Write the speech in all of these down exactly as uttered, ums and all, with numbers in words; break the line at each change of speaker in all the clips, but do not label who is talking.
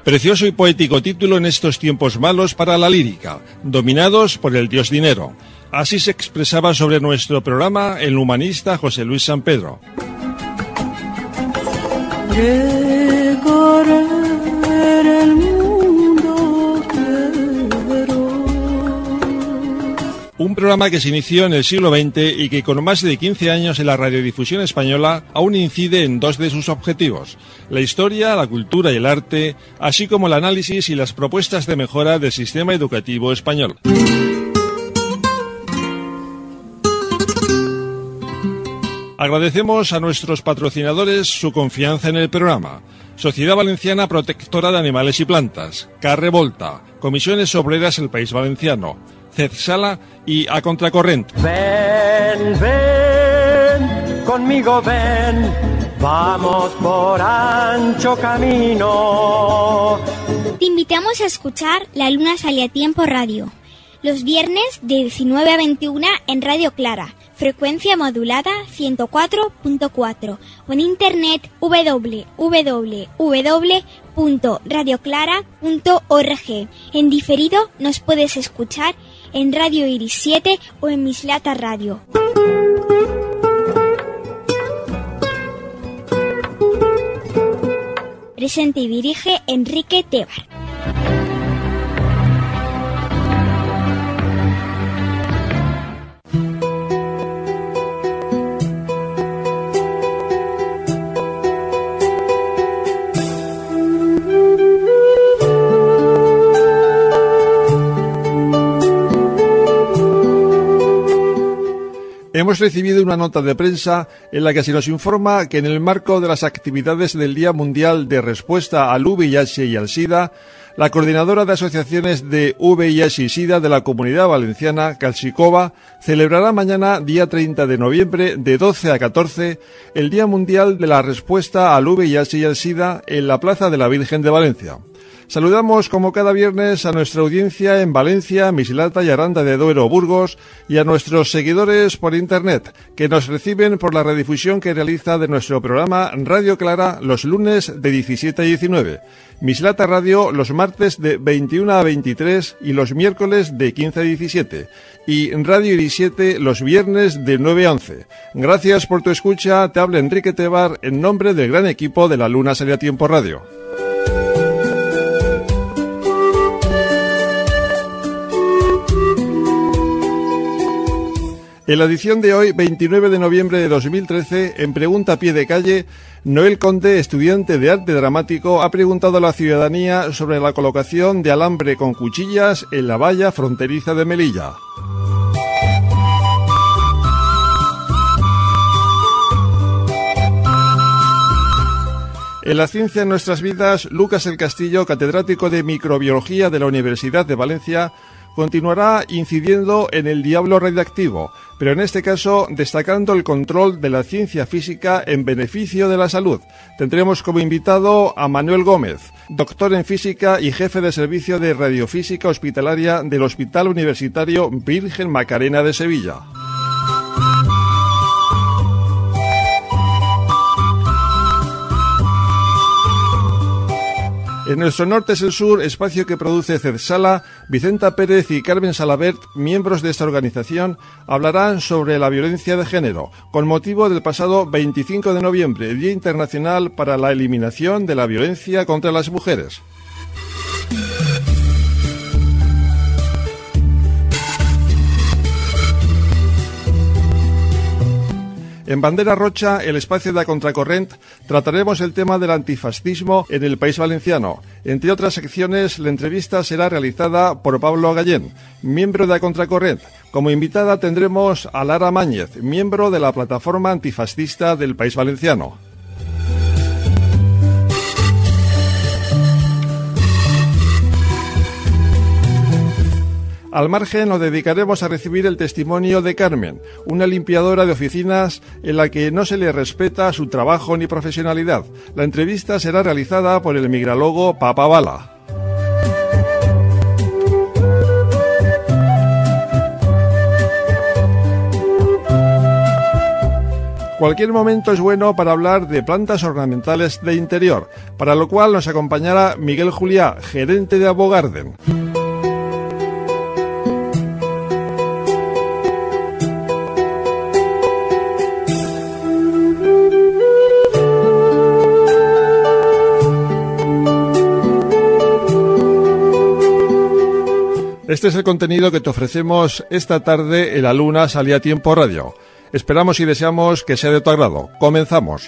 Precioso y poético título en estos tiempos malos para la lírica, dominados por el dios dinero. Así se expresaba sobre nuestro programa el humanista José Luis San Pedro.
Recorrer el mundo quiero.
Un programa que se inició en el siglo veinte y que con más de quince años en la radiodifusión española aún incide en dos de sus objetivos: la historia, la cultura y el arte, así como el análisis y las propuestas de mejora del sistema educativo español. Agradecemos a nuestros patrocinadores su confianza en el programa: Sociedad Valenciana Protectora de Animales y Plantas, Carre Volta, Comisiones Obreras El País Valenciano, CEDSALA y A Contracorrent.
Ven, ven, conmigo ven, vamos por ancho camino.
Te invitamos a escuchar La Luna Sale a Tiempo Radio, los viernes de diecinueve a veintiuna en Radio Clara, frecuencia modulada ciento cuatro punto cuatro, o en internet doble u doble u doble u punto radio clara punto org. En diferido nos puedes escuchar en Radio Iris siete o en Mislata Radio. Presenta y dirige Enrique Tebar.
Hemos recibido una nota de prensa en la que se nos informa que en el marco de las actividades del Día Mundial de Respuesta al V I H y al SIDA, la coordinadora de asociaciones de V I H y SIDA de la Comunidad Valenciana, Calxicova, celebrará mañana, día treinta de noviembre, de doce a catorce, el Día Mundial de la Respuesta al V I H y al SIDA en la Plaza de la Virgen de Valencia. Saludamos como cada viernes a nuestra audiencia en Valencia, Mislata y Aranda de Duero, Burgos, y a nuestros seguidores por internet, que nos reciben por la redifusión que realiza de nuestro programa Radio Clara los lunes de diecisiete a diecinueve, Mislata Radio los martes de veintiuno a veintitrés y los miércoles de quince a diecisiete, y Radio Iris siete los viernes de nueve a once. Gracias por tu escucha, te habla Enrique Tebar en nombre del gran equipo de La Luna Sale a Tiempo Radio. En la edición de hoy, veintinueve de noviembre de dos mil trece, en Pregunta a Pie de Calle, Noel Conde, estudiante de arte dramático, ha preguntado a la ciudadanía sobre la colocación de alambre con cuchillas en la valla fronteriza de Melilla. En la ciencia en nuestras vidas, Lucas El Castillo, catedrático de microbiología de la Universidad de Valencia, continuará incidiendo en el diablo radiactivo, pero en este caso destacando el control de la ciencia física en beneficio de la salud. Tendremos como invitado a Manuel Gómez, doctor en física y jefe de servicio de radiofísica hospitalaria del Hospital Universitario Virgen Macarena de Sevilla. En nuestro norte es el sur, espacio que produce CEDSALA, Vicenta Pérez y Carmen Salabert, miembros de esta organización, hablarán sobre la violencia de género, con motivo del pasado veinticinco de noviembre, Día Internacional para la Eliminación de la Violencia contra las Mujeres. En Bandera Rocha, el espacio de A Contracorrent, trataremos el tema del antifascismo en el País Valenciano. Entre otras secciones, la entrevista será realizada por Pablo Gallén, miembro de A Contracorrent. Como invitada tendremos a Lara Máñez, miembro de la plataforma antifascista del País Valenciano. Al margen nos dedicaremos a recibir el testimonio de Carmen, una limpiadora de oficinas en la que no se le respeta su trabajo ni profesionalidad. La entrevista será realizada por el migralogo Papa Bala. Cualquier momento es bueno para hablar de plantas ornamentales de interior, para lo cual nos acompañará Miguel Juliá, gerente de Abogarden. Este es el contenido que te ofrecemos esta tarde en La Luna Salía Tiempo Radio. Esperamos y deseamos que sea de tu agrado. Comenzamos.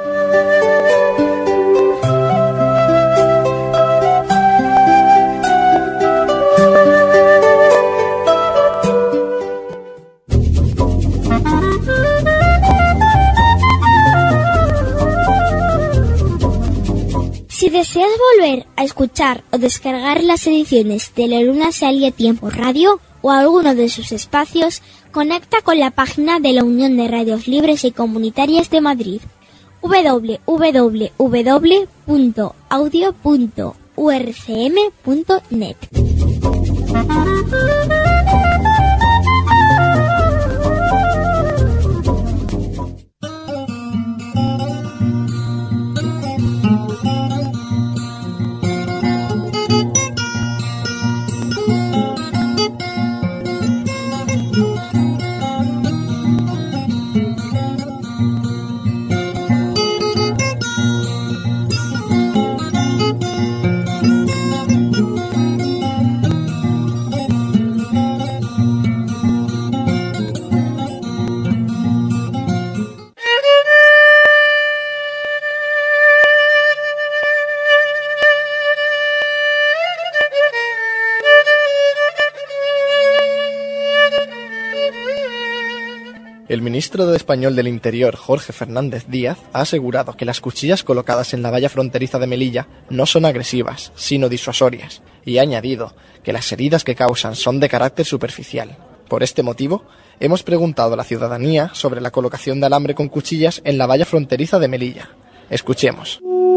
Si deseas volver a escuchar o descargar las ediciones de La Luna Salía Tiempo Radio o alguno de sus espacios, conecta con la página de la Unión de Radios Libres y Comunitarias de Madrid, doble u doble u doble u punto audio punto u r c m punto net.
El ministro de Español del Interior, Jorge Fernández Díaz, ha asegurado que las cuchillas colocadas en la valla fronteriza de Melilla no son agresivas, sino disuasorias, y ha añadido que las heridas que causan son de carácter superficial. Por este motivo, hemos preguntado a la ciudadanía sobre la colocación de alambre con cuchillas en la valla fronteriza de Melilla. Escuchemos.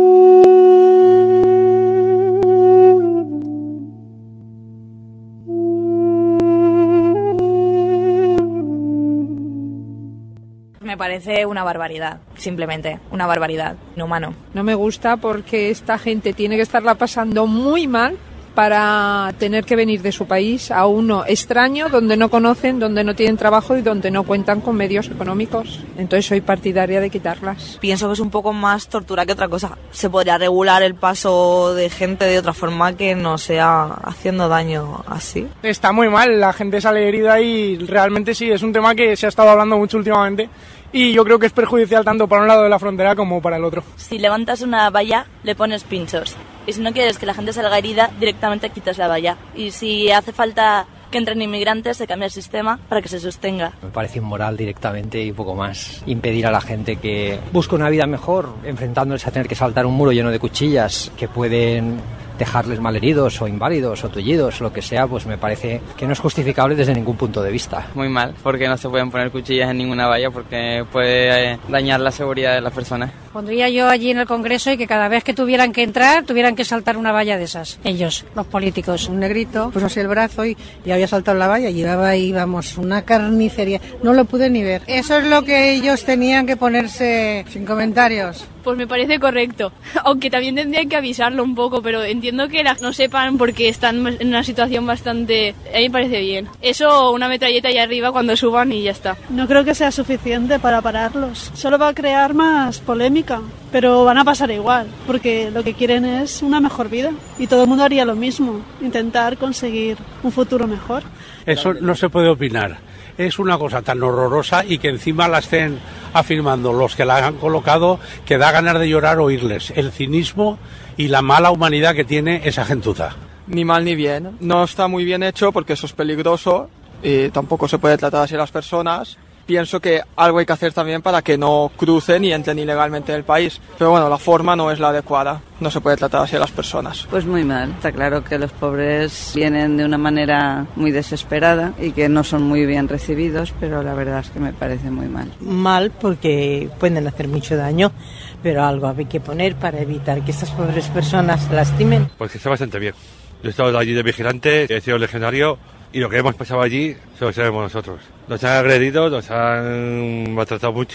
Me parece una barbaridad, simplemente, una barbaridad, inhumano.
No me gusta porque esta gente tiene que estarla pasando muy mal para tener que venir de su país a uno extraño, donde no conocen, donde no tienen trabajo y donde no cuentan con medios económicos. Entonces soy partidaria de quitarlas.
Pienso que es un poco más tortura que otra cosa. Se podría regular el paso de gente de otra forma que no sea haciendo daño así.
Está muy mal, la gente sale herida y realmente sí, es un tema que se ha estado hablando mucho últimamente. Y yo creo que es perjudicial tanto para un lado de la frontera como para el otro.
Si levantas una valla, le pones pinchos. Y si no quieres que la gente salga herida, directamente quitas la valla. Y si hace falta que entren inmigrantes, se cambia el sistema para que se sostenga.
Me parece inmoral directamente y poco más. Impedir a la gente que busque una vida mejor, enfrentándoles a tener que saltar un muro lleno de cuchillas que pueden dejarles malheridos o inválidos o tullidos, lo que sea, pues me parece que no es justificable desde ningún punto de vista.
Muy mal, porque no se pueden poner cuchillas en ninguna valla porque puede eh, dañar la seguridad de las personas.
Pondría yo allí en el Congreso y que cada vez que tuvieran que entrar, tuvieran que saltar una valla de esas. Ellos, los políticos.
Un negrito puso así el brazo y, y había saltado la valla, llevaba ahí, vamos, una carnicería. No lo pude ni ver. Eso es lo que ellos tenían que ponerse sin comentarios.
Pues me parece correcto, aunque también tendrían que avisarlo un poco, pero entiendo que las no sepan porque están en una situación bastante... A mí me parece bien. Eso, una metralleta ahí arriba cuando suban y ya está.
No creo que sea suficiente para pararlos. Solo va a crear más polémica, pero van a pasar igual, porque lo que quieren es una mejor vida. Y todo el mundo haría lo mismo, intentar conseguir un futuro mejor.
Eso no se puede opinar. Es una cosa tan horrorosa y que encima la estén afirmando los que la han colocado, que da ganas de llorar oírles. El cinismo y la mala humanidad que tiene esa gentuza.
Ni mal ni bien. No está muy bien hecho porque eso es peligroso y tampoco se puede tratar así a las personas. Pienso que algo hay que hacer también para que no crucen y entren ilegalmente en el país. Pero bueno, la forma no es la adecuada. No se puede tratar así a las personas.
Pues muy mal. Está claro que los pobres vienen de una manera muy desesperada y que no son muy bien recibidos, pero la verdad es que me parece muy mal.
Mal porque pueden hacer mucho daño, pero algo hay que poner para evitar que estas pobres personas se lastimen.
Pues que está bastante bien. Yo he estado allí de vigilante, he sido legionario. Y lo que hemos pasado allí, eso lo sabemos nosotros. Nos han agredido, nos han maltratado mucho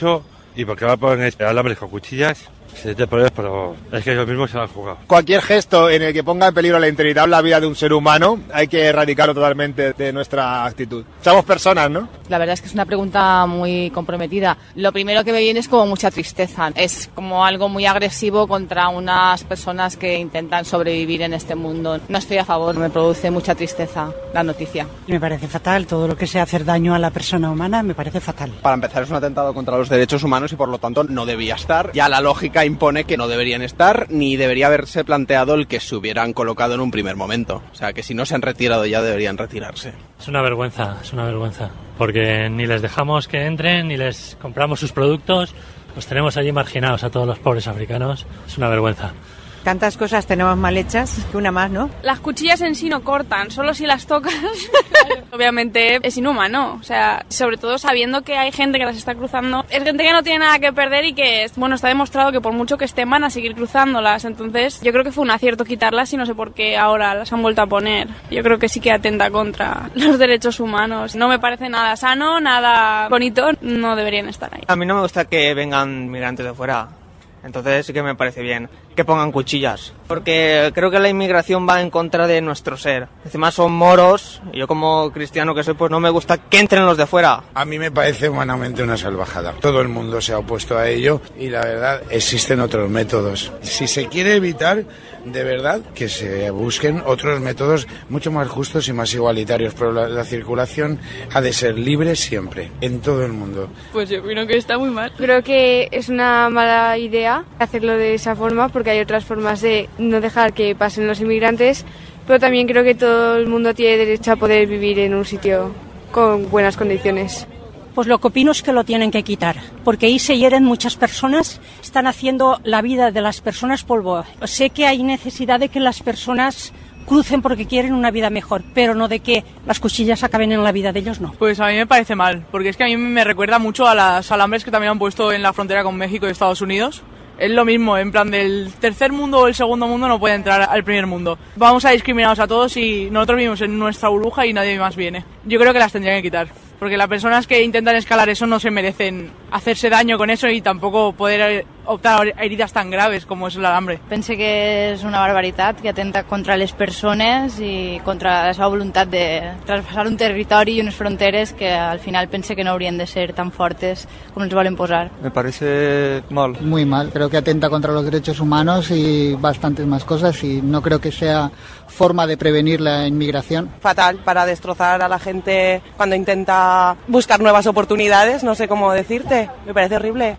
¿Y por qué va a poner alambres con cuchillas? Sí, te pones, pero es que ellos mismos se lo han jugado.
Cualquier gesto en el que ponga en peligro la integridad o la vida de un ser humano hay que erradicarlo totalmente de nuestra actitud. Somos personas, ¿no?
La verdad es que es una pregunta muy comprometida. Lo primero que me viene es como mucha tristeza. Es como algo muy agresivo contra unas personas que intentan sobrevivir en este mundo. No estoy a favor, me produce mucha tristeza la noticia.
Me parece fatal, todo lo que sea hacer daño a la persona humana me parece fatal.
Para empezar, es un atentado contra los derechos humanos y por lo tanto no debía estar. Ya la lógica impone que no deberían estar, ni debería haberse planteado el que se hubieran colocado en un primer momento. O sea, que si no se han retirado ya deberían retirarse.
Es una vergüenza, es una vergüenza, porque ni les dejamos que entren, ni les compramos sus productos, los tenemos allí marginados a todos los pobres africanos. Es una vergüenza.
Tantas cosas tenemos mal hechas que una más, ¿no?
Las cuchillas en sí no cortan, solo si las tocas. Obviamente es inhumano, o sea, sobre todo sabiendo que hay gente que las está cruzando. Es gente que no tiene nada que perder y que, bueno, está demostrado que por mucho que estén van a seguir cruzándolas. Entonces yo creo que fue un acierto quitarlas y no sé por qué ahora las han vuelto a poner. Yo creo que sí que atenta contra los derechos humanos. No me parece nada sano, nada bonito, no deberían estar ahí.
A mí no me gusta que vengan migrantes de fuera. Entonces sí que me parece bien que pongan cuchillas, porque creo que la inmigración va en contra de nuestro ser. Encima son moros, y yo como cristiano que soy, pues no me gusta que entren los de fuera.
A mí me parece humanamente una salvajada. Todo el mundo se ha opuesto a ello y la verdad existen otros métodos. Si se quiere evitar, de verdad, que se busquen otros métodos mucho más justos y más igualitarios, pero la, la circulación ha de ser libre siempre, en todo el mundo.
Pues yo opino que está muy mal.
Creo que es una mala idea hacerlo de esa forma, porque hay otras formas de no dejar que pasen los inmigrantes, pero también creo que todo el mundo tiene derecho a poder vivir en un sitio con buenas condiciones.
Pues lo que opino es que lo tienen que quitar, porque ahí se hieren muchas personas, están haciendo la vida de las personas polvo. Sé que hay necesidad de que las personas crucen porque quieren una vida mejor, pero no de que las cuchillas acaben en la vida de ellos, no.
Pues a mí me parece mal, porque es que a mí me recuerda mucho a las alambres que también han puesto en la frontera con México y Estados Unidos. Es lo mismo, en plan del tercer mundo o el segundo mundo no puede entrar al primer mundo. Vamos a discriminarnos a todos y nosotros vivimos en nuestra burbuja y nadie más viene. Yo creo que las tendrían que quitar, porque las personas que intentan escalar eso no se merecen hacerse daño con eso y tampoco poder optar a heridas tan graves como es el alambre.
Pense que és una barbaritat que atenta contra les persones i contra la seva voluntat de traspassar un territori i unes fronteres que al final pense que no haurien de ser tan fortes com els volen posar.
Me parece mal.
Muy mal, creo que atenta contra los derechos humanos y bastantes más cosas y no creo que sea forma de prevenir la inmigración.
Fatal, para destrozar a la gente cuando intenta buscar nuevas oportunidades, no sé cómo decirte, me parece horrible.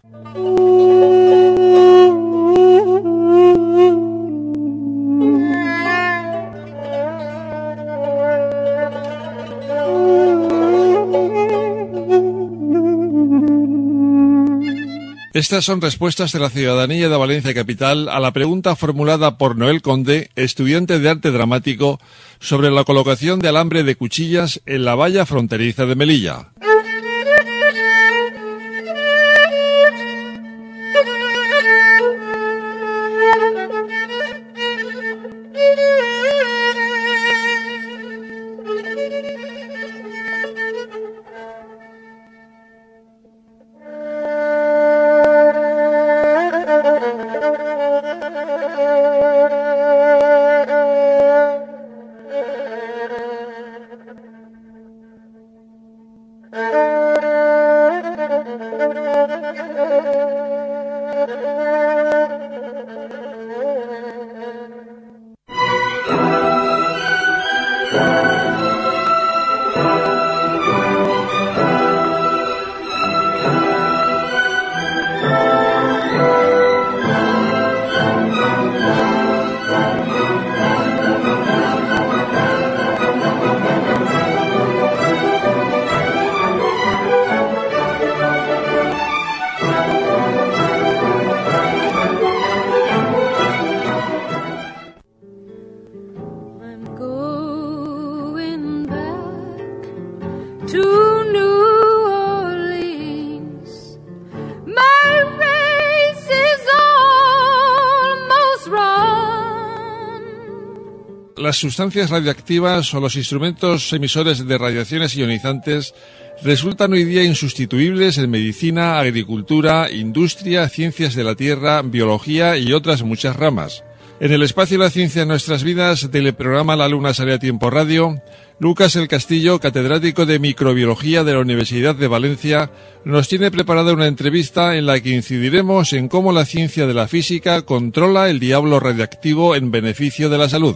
Estas son respuestas de la ciudadanía de Valencia Capital a la pregunta formulada por Noel Conde, estudiante de arte dramático, sobre la colocación de alambre de cuchillas en la valla fronteriza de Melilla. las sustancias radioactivas o los instrumentos emisores de radiaciones ionizantes resultan hoy día insustituibles en medicina, agricultura, industria, ciencias de la Tierra, biología y otras muchas ramas. En el espacio La Ciencia en Nuestras Vidas del programa La Luna Sale a Tiempo Radio, Lucas El Castillo, catedrático de Microbiología de la Universidad de Valencia, nos tiene preparada una entrevista en la que incidiremos en cómo la ciencia de la física controla el diablo radiactivo en beneficio de la salud.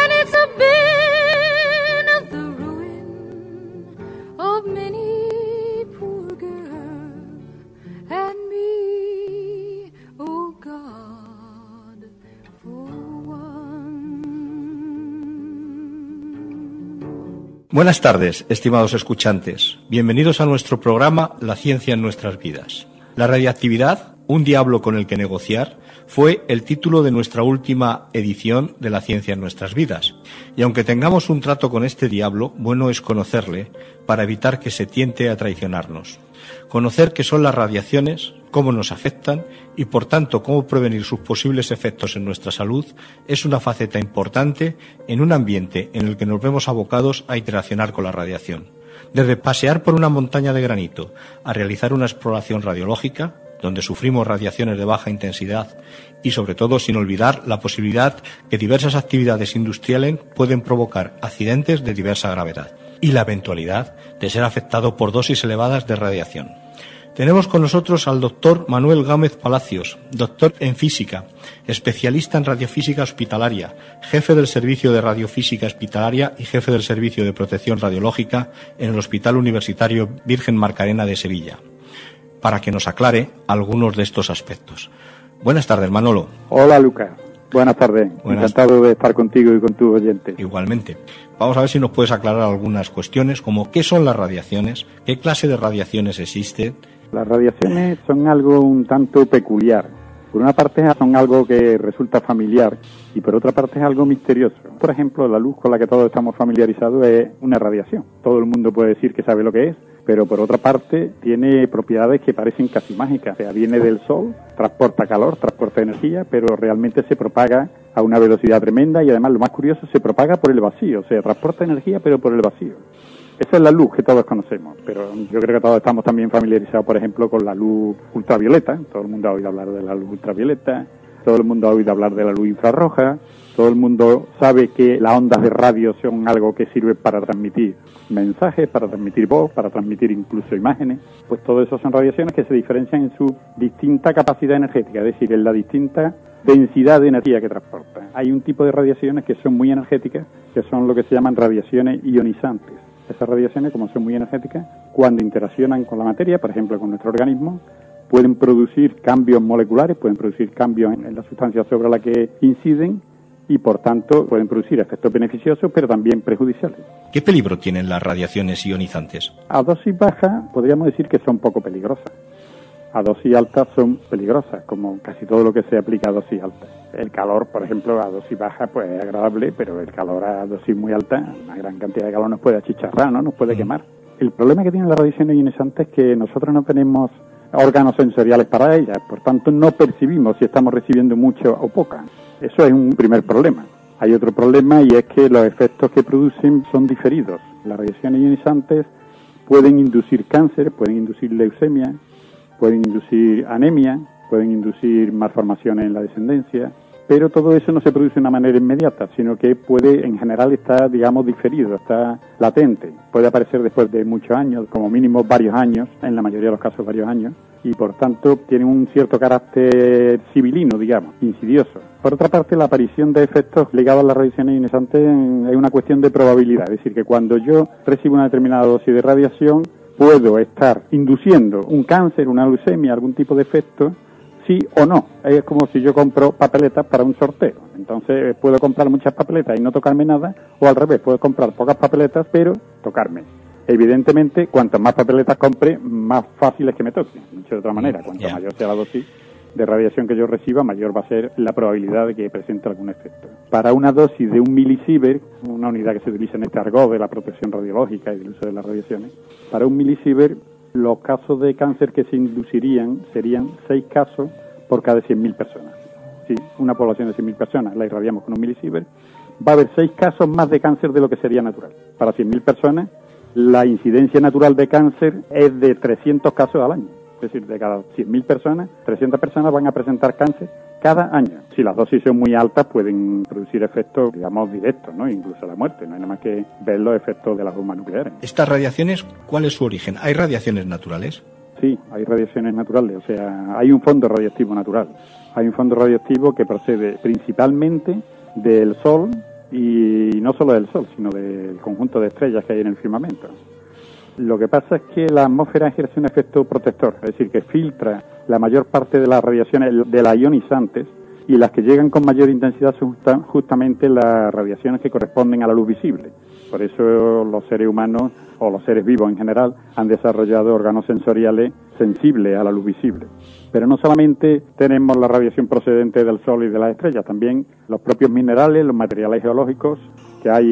Buenas tardes, estimados escuchantes. Bienvenidos a nuestro programa La Ciencia en Nuestras Vidas. La radiactividad, un diablo con el que negociar, fue el título de nuestra última edición de La Ciencia en Nuestras Vidas. Y aunque tengamos un trato con este diablo, bueno es conocerle para evitar que se tiente a traicionarnos. Conocer qué son las radiaciones, cómo nos afectan y, por tanto, cómo prevenir sus posibles efectos en nuestra salud es una faceta importante en un ambiente en el que nos vemos abocados a interaccionar con la radiación. Desde pasear por una montaña de granito a realizar una exploración radiológica, donde sufrimos radiaciones de baja intensidad y, sobre todo, sin olvidar la posibilidad que diversas actividades industriales pueden provocar accidentes de diversa gravedad y la eventualidad de ser afectado por dosis elevadas de radiación. Tenemos con nosotros al doctor Manuel Gámez Palacios, doctor en física, especialista en radiofísica hospitalaria, jefe del Servicio de Radiofísica Hospitalaria y jefe del Servicio de Protección Radiológica en el Hospital Universitario Virgen Macarena de Sevilla, para que nos aclare algunos de estos aspectos. Buenas tardes, Manolo.
Hola, Lucas. Buenas tardes. Buenas. Encantado de estar contigo y con tus oyentes.
Igualmente. Vamos a ver si nos puedes aclarar algunas cuestiones, como qué son las radiaciones, qué clase de radiaciones existen.
Las radiaciones son algo un tanto peculiar. Por una parte son algo que resulta familiar y por otra parte es algo misterioso. Por ejemplo, la luz con la que todos estamos familiarizados es una radiación. Todo el mundo puede decir que sabe lo que es, pero por otra parte tiene propiedades que parecen casi mágicas. O sea, viene del sol, transporta calor, transporta energía, pero realmente se propaga a una velocidad tremenda y además lo más curioso, se propaga por el vacío. O sea, transporta energía pero por el vacío. Esa es la luz que todos conocemos, pero yo creo que todos estamos también familiarizados, por ejemplo, con la luz ultravioleta. Todo el mundo ha oído hablar de la luz ultravioleta, todo el mundo ha oído hablar de la luz infrarroja, todo el mundo sabe que las ondas de radio son algo que sirve para transmitir mensajes, para transmitir voz, para transmitir incluso imágenes. Pues todo eso son radiaciones que se diferencian en su distinta capacidad energética, es decir, en la distinta densidad de energía que transportan. Hay un tipo de radiaciones que son muy energéticas, que son lo que se llaman radiaciones ionizantes. Esas radiaciones, como son muy energéticas, cuando interaccionan con la materia, por ejemplo con nuestro organismo, pueden producir cambios moleculares, pueden producir cambios en la sustancia sobre la que inciden y, por tanto, pueden producir efectos beneficiosos, pero también perjudiciales.
¿Qué peligro tienen las radiaciones ionizantes?
A dosis baja podríamos decir que son poco peligrosas. A dosis altas son peligrosas, como casi todo lo que se aplica a dosis altas. El calor, por ejemplo, a dosis baja pues es agradable, pero el calor a dosis muy alta, una gran cantidad de calor nos puede achicharrar, ¿no? Nos puede quemar. El problema que tienen las radiaciones ionizantes es que nosotros no tenemos órganos sensoriales para ellas, por tanto no percibimos si estamos recibiendo mucho o poca. Eso es un primer problema. Hay otro problema y es que los efectos que producen son diferidos. Las radiaciones ionizantes pueden inducir cáncer, pueden inducir leucemia, pueden inducir anemia, pueden inducir malformaciones en la descendencia, pero todo eso no se produce de una manera inmediata, sino que puede, en general, estar, digamos, diferido, está latente. Puede aparecer después de muchos años, como mínimo varios años, en la mayoría de los casos varios años, y por tanto tiene un cierto carácter sibilino, digamos, insidioso. Por otra parte, la aparición de efectos ligados a las radiaciones ionizantes es una cuestión de probabilidad, es decir, que cuando yo recibo una determinada dosis de radiación, puedo estar induciendo un cáncer, una leucemia, algún tipo de efecto, sí o no. Es como si yo compro papeletas para un sorteo. Entonces puedo comprar muchas papeletas y no tocarme nada, o al revés, puedo comprar pocas papeletas pero tocarme. Evidentemente, cuantas más papeletas compre, más fácil es que me toque. Dicho de otra manera, cuanto yeah. mayor sea la dosis de radiación que yo reciba, mayor va a ser la probabilidad de que presente algún efecto. Para una dosis de un milisievert, una unidad que se utiliza en este argot de la protección radiológica y del uso de las radiaciones, para un milisievert los casos de cáncer que se inducirían serían seis casos por cada cien mil personas. Si una población de cien mil personas la irradiamos con un milisievert, va a haber seis casos más de cáncer de lo que sería natural. Para cien mil personas, la incidencia natural de cáncer es de trescientos casos al año. Es decir, de cada cien mil personas, trescientas personas van a presentar cáncer cada año. Si las dosis son muy altas, pueden producir efectos, digamos, directos, ¿no? Incluso la muerte. No hay nada más que ver los efectos de las bombas nucleares.
¿Estas radiaciones, cuál es su origen? ¿Hay radiaciones naturales?
Sí, hay radiaciones naturales. O sea, hay un fondo radiactivo natural. Hay un fondo radiactivo que procede principalmente del Sol, y no solo del Sol, sino del conjunto de estrellas que hay en el firmamento. Lo que pasa es que la atmósfera ejerce un efecto protector, es decir, que filtra la mayor parte de las radiaciones de las ionizantes, y las que llegan con mayor intensidad son justa, justamente las radiaciones que corresponden a la luz visible. Por eso los seres humanos, o los seres vivos en general, han desarrollado órganos sensoriales sensibles a la luz visible. Pero no solamente tenemos la radiación procedente del Sol y de las estrellas, también los propios minerales, los materiales geológicos que hay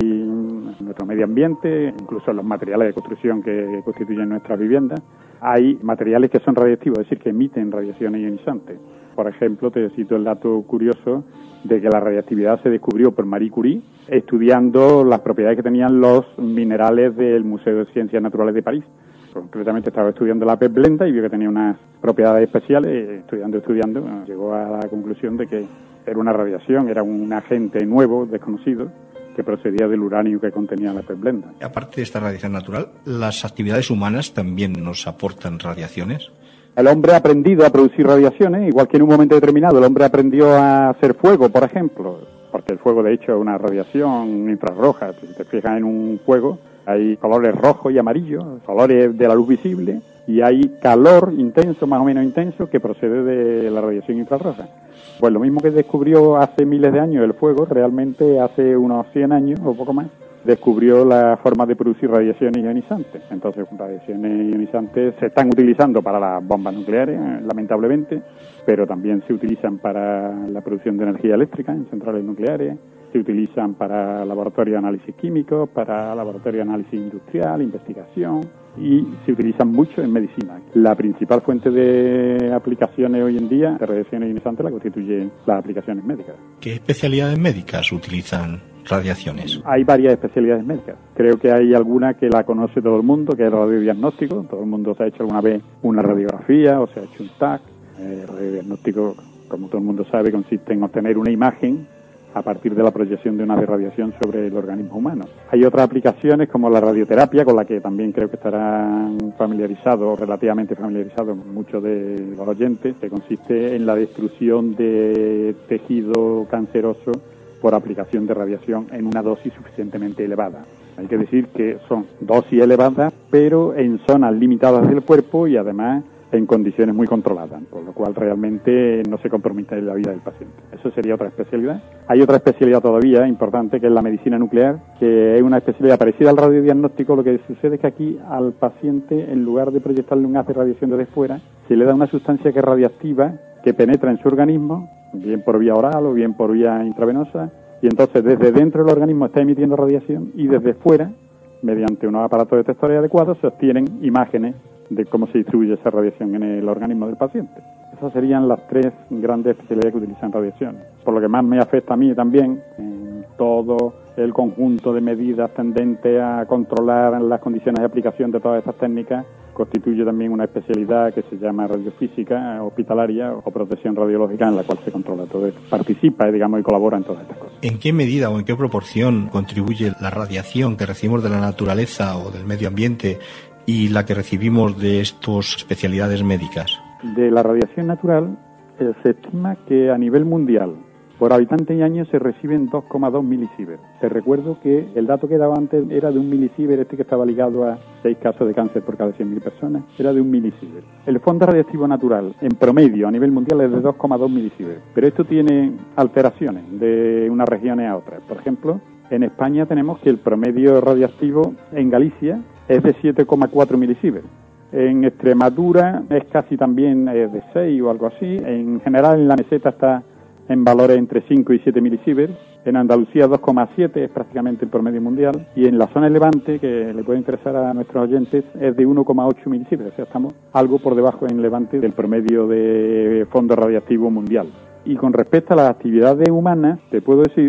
en nuestro medio ambiente, incluso los materiales de construcción que constituyen nuestras viviendas. Hay materiales que son radiactivos, es decir, que emiten radiaciones ionizantes. Por ejemplo, te cito el dato curioso de que la radiactividad se descubrió por Marie Curie estudiando las propiedades que tenían los minerales del Museo de Ciencias Naturales de París. Concretamente estaba estudiando la pez blenda y vio que tenía unas propiedades especiales. Estudiando, estudiando, llegó a la conclusión de que era una radiación, era un agente nuevo, desconocido, que procedía del uranio que contenía la pez blenda.
Aparte de esta radiación natural, ¿las actividades humanas también nos aportan radiaciones?
El hombre ha aprendido a producir radiaciones, igual que en un momento determinado el hombre aprendió a hacer fuego, por ejemplo, porque el fuego de hecho es una radiación infrarroja. Si te fijas en un fuego, hay colores rojo y amarillo, colores de la luz visible, y hay calor intenso, más o menos intenso, que procede de la radiación infrarroja. Pues lo mismo que descubrió hace miles de años el fuego, realmente hace unos cien años o poco más, descubrió la forma de producir radiaciones ionizantes. Entonces, radiaciones ionizantes se están utilizando para las bombas nucleares, lamentablemente, pero también se utilizan para la producción de energía eléctrica en centrales nucleares, se utilizan para laboratorios de análisis químicos, para laboratorios de análisis industrial, investigación, y se utilizan mucho en medicina. La principal fuente de aplicaciones hoy en día de radiaciones ionizantes la constituyen las aplicaciones médicas.
¿Qué especialidades médicas utilizan radiaciones?
Hay varias especialidades médicas. Creo que hay alguna que la conoce todo el mundo, que es el radiodiagnóstico. Todo el mundo se ha hecho alguna vez una radiografía o se ha hecho un T A C. El radiodiagnóstico, como todo el mundo sabe, consiste en obtener una imagen a partir de la proyección de una radiación sobre el organismo humano. Hay otras aplicaciones como la radioterapia, con la que también creo que estarán familiarizados, relativamente familiarizados muchos de los oyentes, que consiste en la destrucción de tejido canceroso por aplicación de radiación en una dosis suficientemente elevada. Hay que decir que son dosis elevadas, pero en zonas limitadas del cuerpo y además en condiciones muy controladas, por lo cual realmente no se compromete la vida del paciente. Eso sería otra especialidad. Hay otra especialidad todavía importante, que es la medicina nuclear, que es una especialidad parecida al radiodiagnóstico. Lo que sucede es que aquí al paciente, en lugar de proyectarle un haz de radiación desde fuera, se le da una sustancia que es radiactiva, que penetra en su organismo, bien por vía oral o bien por vía intravenosa, y entonces desde dentro del organismo está emitiendo radiación y desde fuera, mediante unos aparatos detectores adecuados, se obtienen imágenes de cómo se distribuye esa radiación en el organismo del paciente. Esas serían las tres grandes especialidades que utilizan radiación. Por lo que más me afecta a mí también, en todo el conjunto de medidas tendentes a controlar las condiciones de aplicación de todas estas técnicas, constituye también una especialidad que se llama radiofísica hospitalaria o protección radiológica, en la cual se controla todo esto. Participa, digamos, y colabora en todas estas cosas.
¿En qué medida o en qué proporción contribuye la radiación que recibimos de la naturaleza o del medio ambiente y la que recibimos de estas especialidades médicas?
De la radiación natural, eh, se estima que a nivel mundial, por habitante y año, se reciben dos coma dos milisieverts. Te recuerdo que el dato que daba antes era de un milisievert, este que estaba ligado a seis casos de cáncer por cada cien mil personas, era de un milisievert. El fondo radiactivo natural, en promedio, a nivel mundial, es de dos coma dos milisieverts. Pero esto tiene alteraciones de unas regiones a otras. Por ejemplo, en España tenemos que el promedio radiactivo en Galicia es de siete coma cuatro milisieverts. En Extremadura es casi también eh, de seis o algo así. En general en la meseta está en valores entre cinco y siete milisieverts. En Andalucía dos coma siete es prácticamente el promedio mundial. Y en la zona de Levante, que le puede interesar a nuestros oyentes, es de uno coma ocho milisieverts. O sea, estamos algo por debajo en Levante del promedio de fondo radiactivo mundial. Y con respecto a las actividades humanas, te puedo decir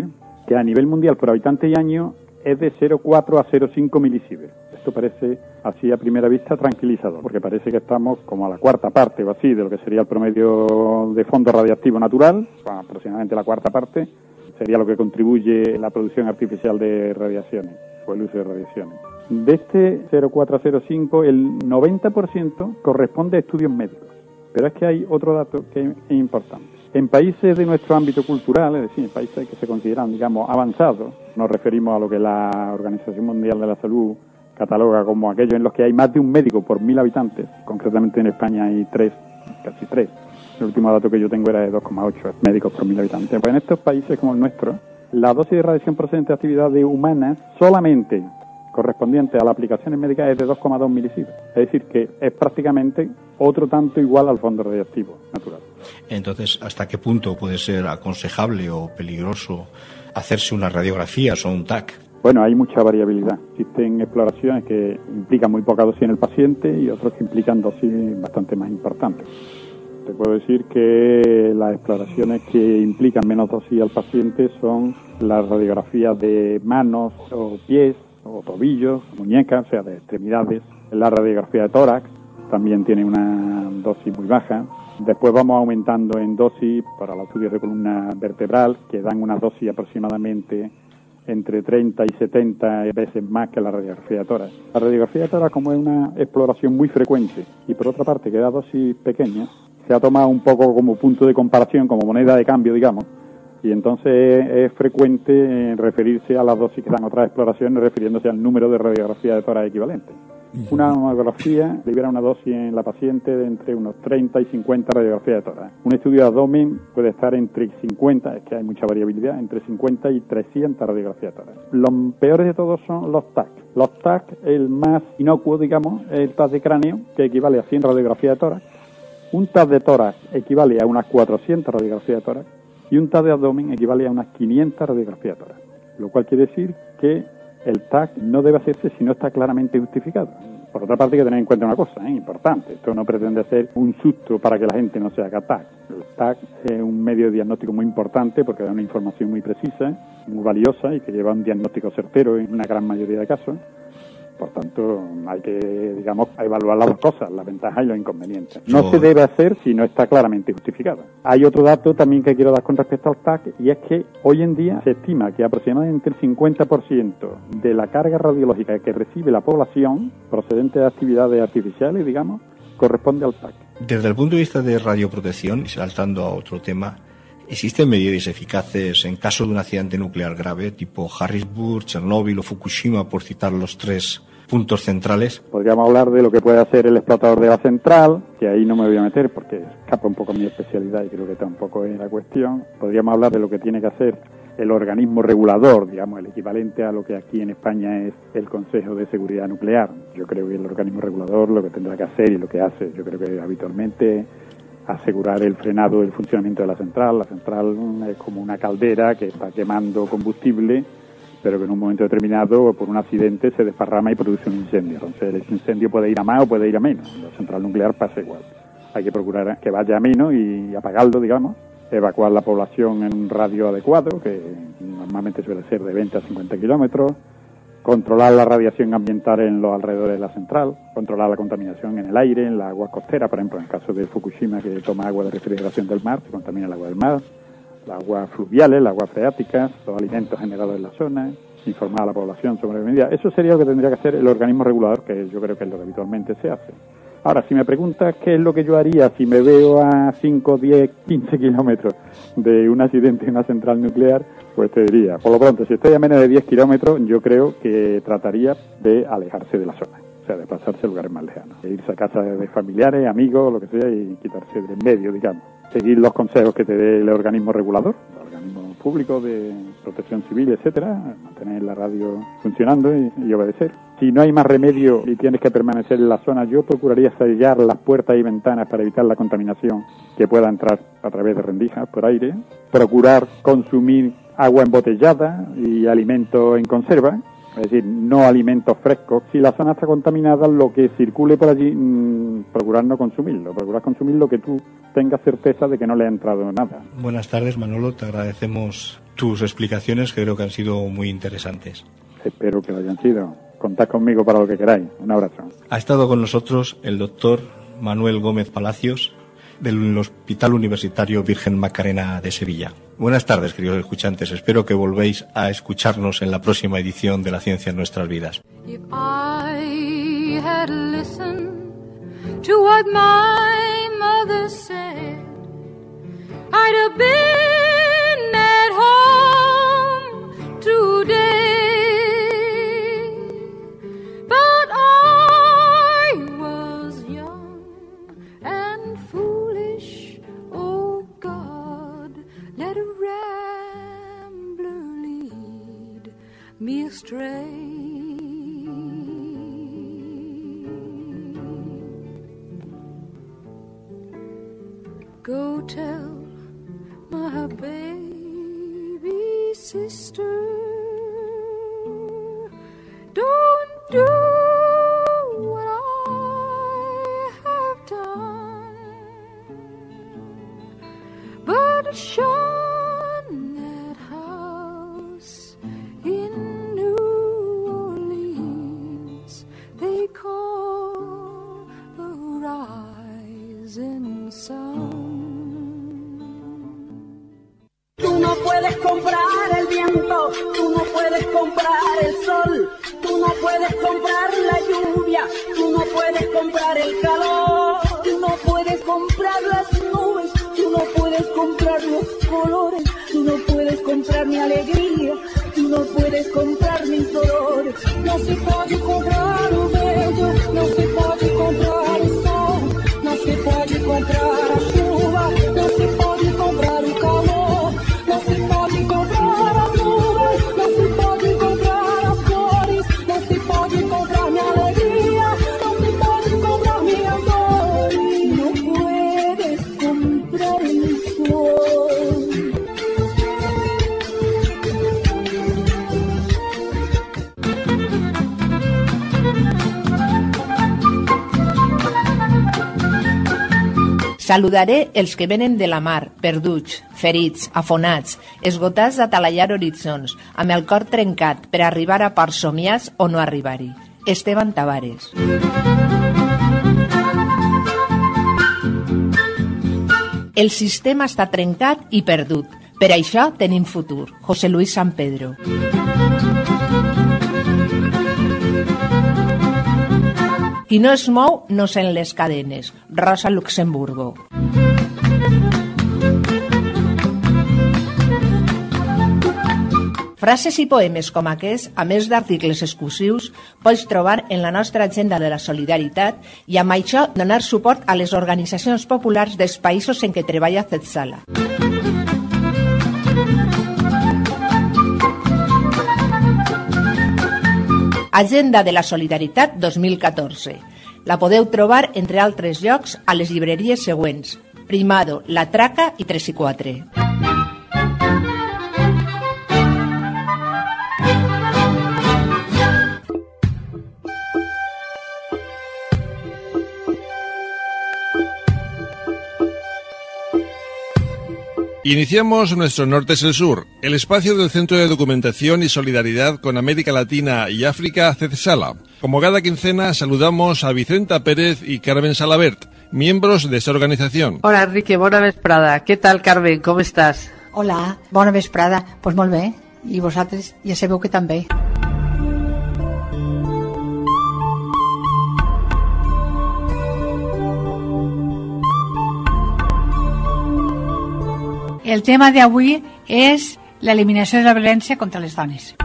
que a nivel mundial por habitante y año es de cero coma cuatro a cero coma cinco milisievert. Esto parece, así a primera vista, tranquilizador, porque parece que estamos como a la cuarta parte o así de lo que sería el promedio de fondo radiactivo natural, aproximadamente la cuarta parte, sería lo que contribuye la producción artificial de radiaciones o el uso de radiaciones. De este cero coma cuatro a cero coma cinco, el noventa por ciento corresponde a estudios médicos. Pero es que hay otro dato que es importante. En países de nuestro ámbito cultural, es decir, en países que se consideran, digamos, avanzados, nos referimos a lo que la Organización Mundial de la Salud cataloga como aquellos en los que hay más de un médico por mil habitantes. Concretamente en España hay tres, casi tres. El último dato que yo tengo era de dos coma ocho médicos por mil habitantes. Pues en estos países como el nuestro, la dosis de radiación procedente de actividades humanas solamente correspondiente a las aplicaciones médicas es de dos coma dos milisievert. Es decir, que es prácticamente otro tanto igual al fondo radiactivo natural.
Entonces, ¿hasta qué punto puede ser aconsejable o peligroso hacerse unas radiografías o un T A C?
Bueno, hay mucha variabilidad. Existen exploraciones que implican muy poca dosis en el paciente y otros que implican dosis bastante más importantes. Te puedo decir que las exploraciones que implican menos dosis al paciente son las radiografías de manos o pies, o tobillos, muñecas, o sea, de extremidades. La radiografía de tórax también tiene una dosis muy baja. Después vamos aumentando en dosis para los estudios de columna vertebral, que dan una dosis aproximadamente entre treinta y setenta veces más que la radiografía de tórax. La radiografía de tórax, como es una exploración muy frecuente y por otra parte que da dosis pequeñas, se ha tomado un poco como punto de comparación, como moneda de cambio, digamos, y entonces es frecuente referirse a las dosis que dan otras exploraciones refiriéndose al número de radiografías de tórax equivalentes. Una mamografía libera una dosis en la paciente de entre unos treinta y cincuenta radiografías de tórax. Un estudio de abdomen puede estar entre cincuenta, es que hay mucha variabilidad, entre cincuenta y trescientas radiografías de tórax. Los peores de todos son los T A C. Los T A C, el más inocuo, digamos, es el T A C de cráneo, que equivale a cien radiografías de tórax. Un T A C de tórax equivale a unas cuatrocientas radiografías de tórax. Y un T A C de abdomen equivale a unas quinientas radiografías de tórax. Lo cual quiere decir que el T A C no debe hacerse si no está claramente justificado. Por otra parte, hay que tener en cuenta una cosa, ¿eh? importante. Esto no pretende ser un susto para que la gente no se haga T A C. El T A C es un medio de diagnóstico muy importante porque da una información muy precisa, muy valiosa y que lleva un diagnóstico certero en una gran mayoría de casos. Por tanto, hay que, digamos, evaluar las dos cosas, las ventajas y los inconvenientes. No se debe hacer si no está claramente justificado. Hay otro dato también que quiero dar con respecto al T A C, y es que hoy en día se estima que aproximadamente el cincuenta por ciento de la carga radiológica que recibe la población, procedente de actividades artificiales, digamos, corresponde al T A C.
Desde el punto de vista de radioprotección, y saltando a otro tema, ¿existen medidas eficaces en caso de un accidente nuclear grave, tipo Harrisburg, Chernóbil o Fukushima, por citar los tres puntos centrales?
Podríamos hablar de lo que puede hacer el explotador de la central, que ahí no me voy a meter porque escapa un poco mi especialidad y creo que tampoco es la cuestión. Podríamos hablar de lo que tiene que hacer el organismo regulador, digamos, el equivalente a lo que aquí en España es el Consejo de Seguridad Nuclear. Yo creo que el organismo regulador lo que tendrá que hacer y lo que hace, yo creo que habitualmente asegurar el frenado del funcionamiento de la central. La central es como una caldera que está quemando combustible, pero que en un momento determinado, por un accidente, se desparrama y produce un incendio. Entonces el incendio puede ir a más o puede ir a menos. En la central nuclear pasa igual. Hay que procurar que vaya a menos y apagarlo, digamos, evacuar la población en un radio adecuado, que normalmente suele ser de veinte a cincuenta kilómetros, controlar la radiación ambiental en los alrededores de la central, controlar la contaminación en el aire, en la agua costera, por ejemplo, en el caso de Fukushima, que toma agua de refrigeración del mar, se contamina el agua del mar, las aguas fluviales, las aguas freáticas, los alimentos generados en la zona, informar a la población sobre la medida. Eso sería lo que tendría que hacer el organismo regulador, que yo creo que es lo que habitualmente se hace. Ahora, si me preguntas qué es lo que yo haría si me veo a cinco, diez, quince kilómetros de un accidente en una central nuclear, pues te diría, por lo pronto, si estoy a menos de diez kilómetros, yo creo que trataría de alejarse de la zona, o sea, de pasarse a lugares más lejanos, de irse a casa de familiares, amigos, lo que sea, y quitarse del medio, digamos. Seguir los consejos que te dé el organismo regulador, el organismo público de protección civil, etcétera, mantener la radio funcionando y, y obedecer. Si no hay más remedio y tienes que permanecer en la zona, yo procuraría sellar las puertas y ventanas para evitar la contaminación que pueda entrar a través de rendijas por aire. Procurar consumir agua embotellada y alimentos en conserva, es decir, no alimentos frescos. Si la zona está contaminada, lo que circule por allí, mmm, procurar no consumirlo, procurar consumir lo que tú tengas certeza de que no le ha entrado nada.
Buenas tardes, Manolo, te agradecemos tus explicaciones, que creo que han sido muy interesantes.
Espero que lo hayan sido. Contad conmigo para lo que queráis. Un abrazo.
Ha estado con nosotros el doctor Manuel Gómez Palacios, del Hospital Universitario Virgen Macarena de Sevilla. Buenas tardes, queridos escuchantes. Espero que volvéis a escucharnos en la próxima edición de La Ciencia en Nuestras Vidas.
If I had listened to what my mother said, I'd have been at home today. But I was young and foolish. Oh God, let a rambler lead me astray. Go tell my baby sister, don't do what I have done, but shun that house in New Orleans they call the Rising Sun.
Tú no puedes comprar el viento, tú no puedes comprar el sol, tú no puedes comprar la lluvia, tú no puedes comprar el calor, tú no puedes comprar las nubes, tú no puedes comprar los colores, tú no puedes comprar mi alegría, tú no puedes comprar mis dolores. No se puede comprar lo bello, no se puede comprar el sol, no se puede comprar la chuva, no se puede comprar el calor. No se pode comprar as nuvens, não se pode comprar as cores, não se pode comprar minha alegria, não se pode comprar minhas dores, não puedes comprar el sol.
Saludaré els que venen de la mar, perduts, ferits, afonats, esgotats d'atalaiar horitzons, amb el cor trencat per arribar a ports somiats o no arribar-hi. Esteban Tavares. El sistema està trencat i perdut. Per això tenim futur. José Luis San Pedro. Qui no es mou no sent les cadenes. Rosa Luxemburgo. Frases i poemes com aquests, a més d'articles exclusius, pots trobar en la nostra agenda de la solidaritat i amb això donar suport a les organitzacions populars dels països en què treballa CETSALA. Agenda de la Solidaritat dos mil catorze. La podeu trobar, entre altres llocs, a les llibreries següents: Primado, La Traca i tres i quatre.
Iniciamos nuestro Norte es el Sur, el espacio del Centro de Documentación y Solidaridad con América Latina y África, CETSALA. Como cada quincena, saludamos a Vicenta Pérez y Carmen Salabert, miembros de esta organización.
Hola, Enrique, bona vesprada. ¿Qué tal, Carmen? ¿Cómo estás?
Hola, bona vesprada. Pues molt bé. I vosaltres ja sabeu que també. El tema d'avui és l'eliminació de la violència contra les dones.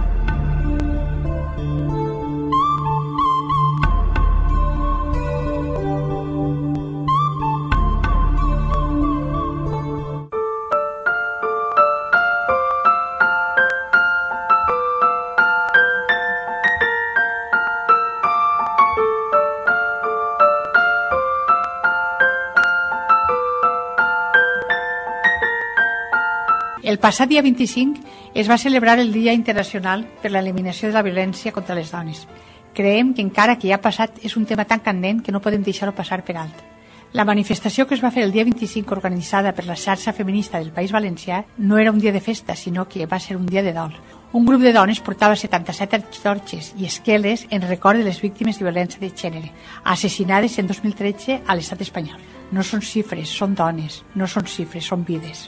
El passat dia vint-i-cinc es va celebrar el Dia Internacional per l'Eliminació de la Violència contra les Dones. Creiem que encara que ja ha passat és un tema tan candent que no podem deixar-ho passar per alt. La manifestació que es va fer el dia vint-i-cinc organitzada per la xarxa feminista del País Valencià no era un dia de festa, sinó que va ser un dia de dol. Un grup de dones portava setanta-set antorxes i esqueles en record de les víctimes de violència de gènere, assassinades en dos mil tretze a l'estat espanyol. No són xifres, són dones. No són xifres, són vides.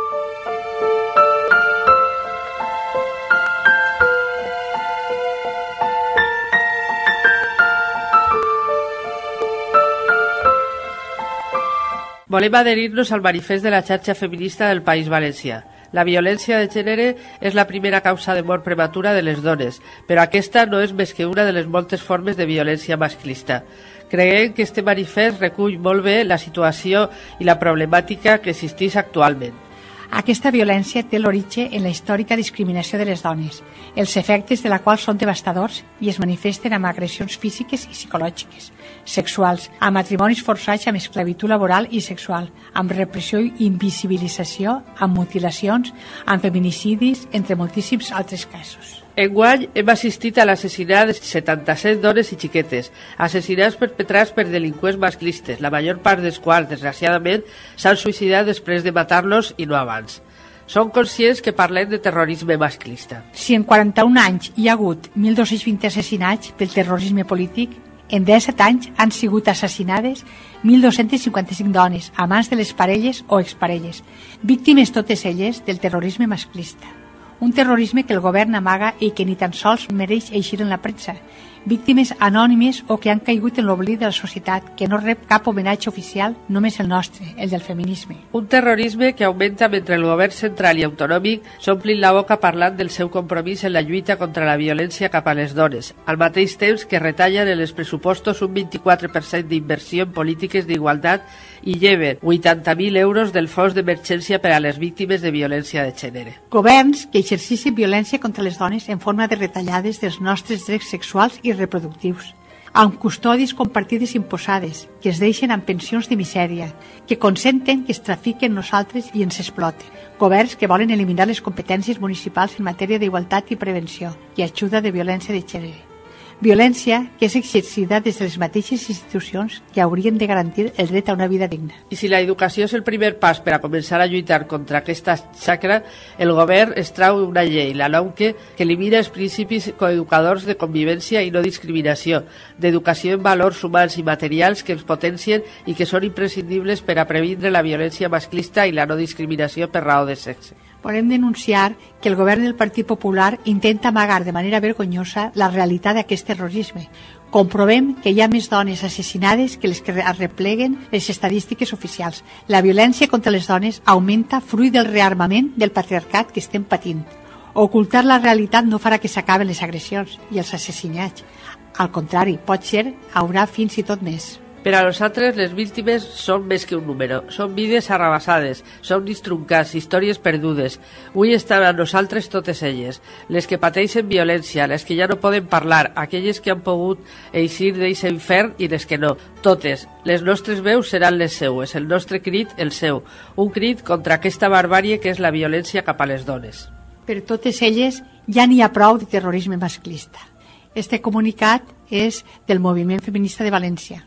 Volem adherir-nos al manifest de la xarxa feminista del País Valencià. La violència de gènere és la primera causa de mort prematura de les dones, però aquesta no és més que una de les moltes formes de violència masclista. Creiem que este manifest recull molt bé la situació i la problemàtica que existeix actualment.
Aquesta violència té l'origen en la històrica discriminació de les dones, els efectes de la qual són devastadors i es manifesten amb agressions físiques i psicològiques, sexuals, amb matrimonis forçats, amb esclavitud laboral i sexual, amb repressió i invisibilització, amb mutilacions, amb feminicidis, entre moltíssims altres casos.
Enguany hem assistit a l'assassinat de setanta-set dones i xiquetes, assassinats perpetrats per delinqüents masclistes, la major part dels quals, desgraciadament, s'han suïcidat després de matar-los i no abans. Som conscients que parlem de terrorisme masclista.
Si en quaranta-un anys hi ha hagut mil dos-cents vint assassinats pel terrorisme polític, en disset anys han sigut assassinades mil dos-cents cinquanta-cinc dones, amants de les parelles o exparelles, víctimes totes elles del terrorisme masclista. Un terrorisme que el govern amaga i que ni tan sols mereix eixir en la premsa. Víctimes anònimes o que han caigut en l'oblit de la societat, que no rep cap homenatge oficial, només el nostre, el del feminisme.
Un terrorisme que augmenta mentre el govern central i autonòmic s'omplin la boca parlant del seu compromís en la lluita contra la violència cap a les dones, al mateix temps que retallen en els pressupostos un vint-i-quatre per cent d'inversió en polítiques d'igualtat i lleven vuitanta mil euros del fons d'emergència per a les víctimes de violència de gènere.
Governs que exerceixen violència contra les dones en forma de retallades dels nostres drets sexuals i reproductius, amb custòdies compartides imposades, que es deixen amb pensions de misèria, que consenten que es trafiquen nosaltres i ens exploten. Governs que volen eliminar les competències municipals en matèria d'igualtat i prevenció i ajuda de violència de gènere. Violència que és exercida des de les mateixes institucions que haurien de garantir el dret a una vida digna.
I si la educació és el primer pas per a començar a lluitar contra aquesta xacra, el govern es trau una llei, la LOMQUE, que elimina els principis coeducadors de convivència i no discriminació, d'educació en valors humans i materials que els potencien i que són imprescindibles per a previndre la violència masclista i la no discriminació per raó de sexe.
Volem denunciar que el govern del Partit Popular intenta amagar de manera vergonyosa la realitat d'aquest terrorisme. Comprovem que hi ha més dones assassinades que les que arrepleguen les estadístiques oficials. La violència contra les dones augmenta fruit del rearmament del patriarcat que estem patint. Ocultar la realitat no farà que s'acaben les agressions i els assassinats. Al contrari, pot ser, haurà fins i tot més.
Per a nosaltres, les víctimes són més que un número. Són vides arrabassades, somnis truncats, històries perdudes. Avui estan a nosaltres totes elles. Les que pateixen violència, les que ja no poden parlar, aquelles que han pogut eixir d'aquest infern i les que no. Totes. Les nostres veus seran les seues, el nostre crit el seu. Un crit contra aquesta barbàrie que és la violència cap a les dones.
Per totes elles ja n'hi ha prou de terrorisme masclista. Este comunicat és del Moviment Feminista de València.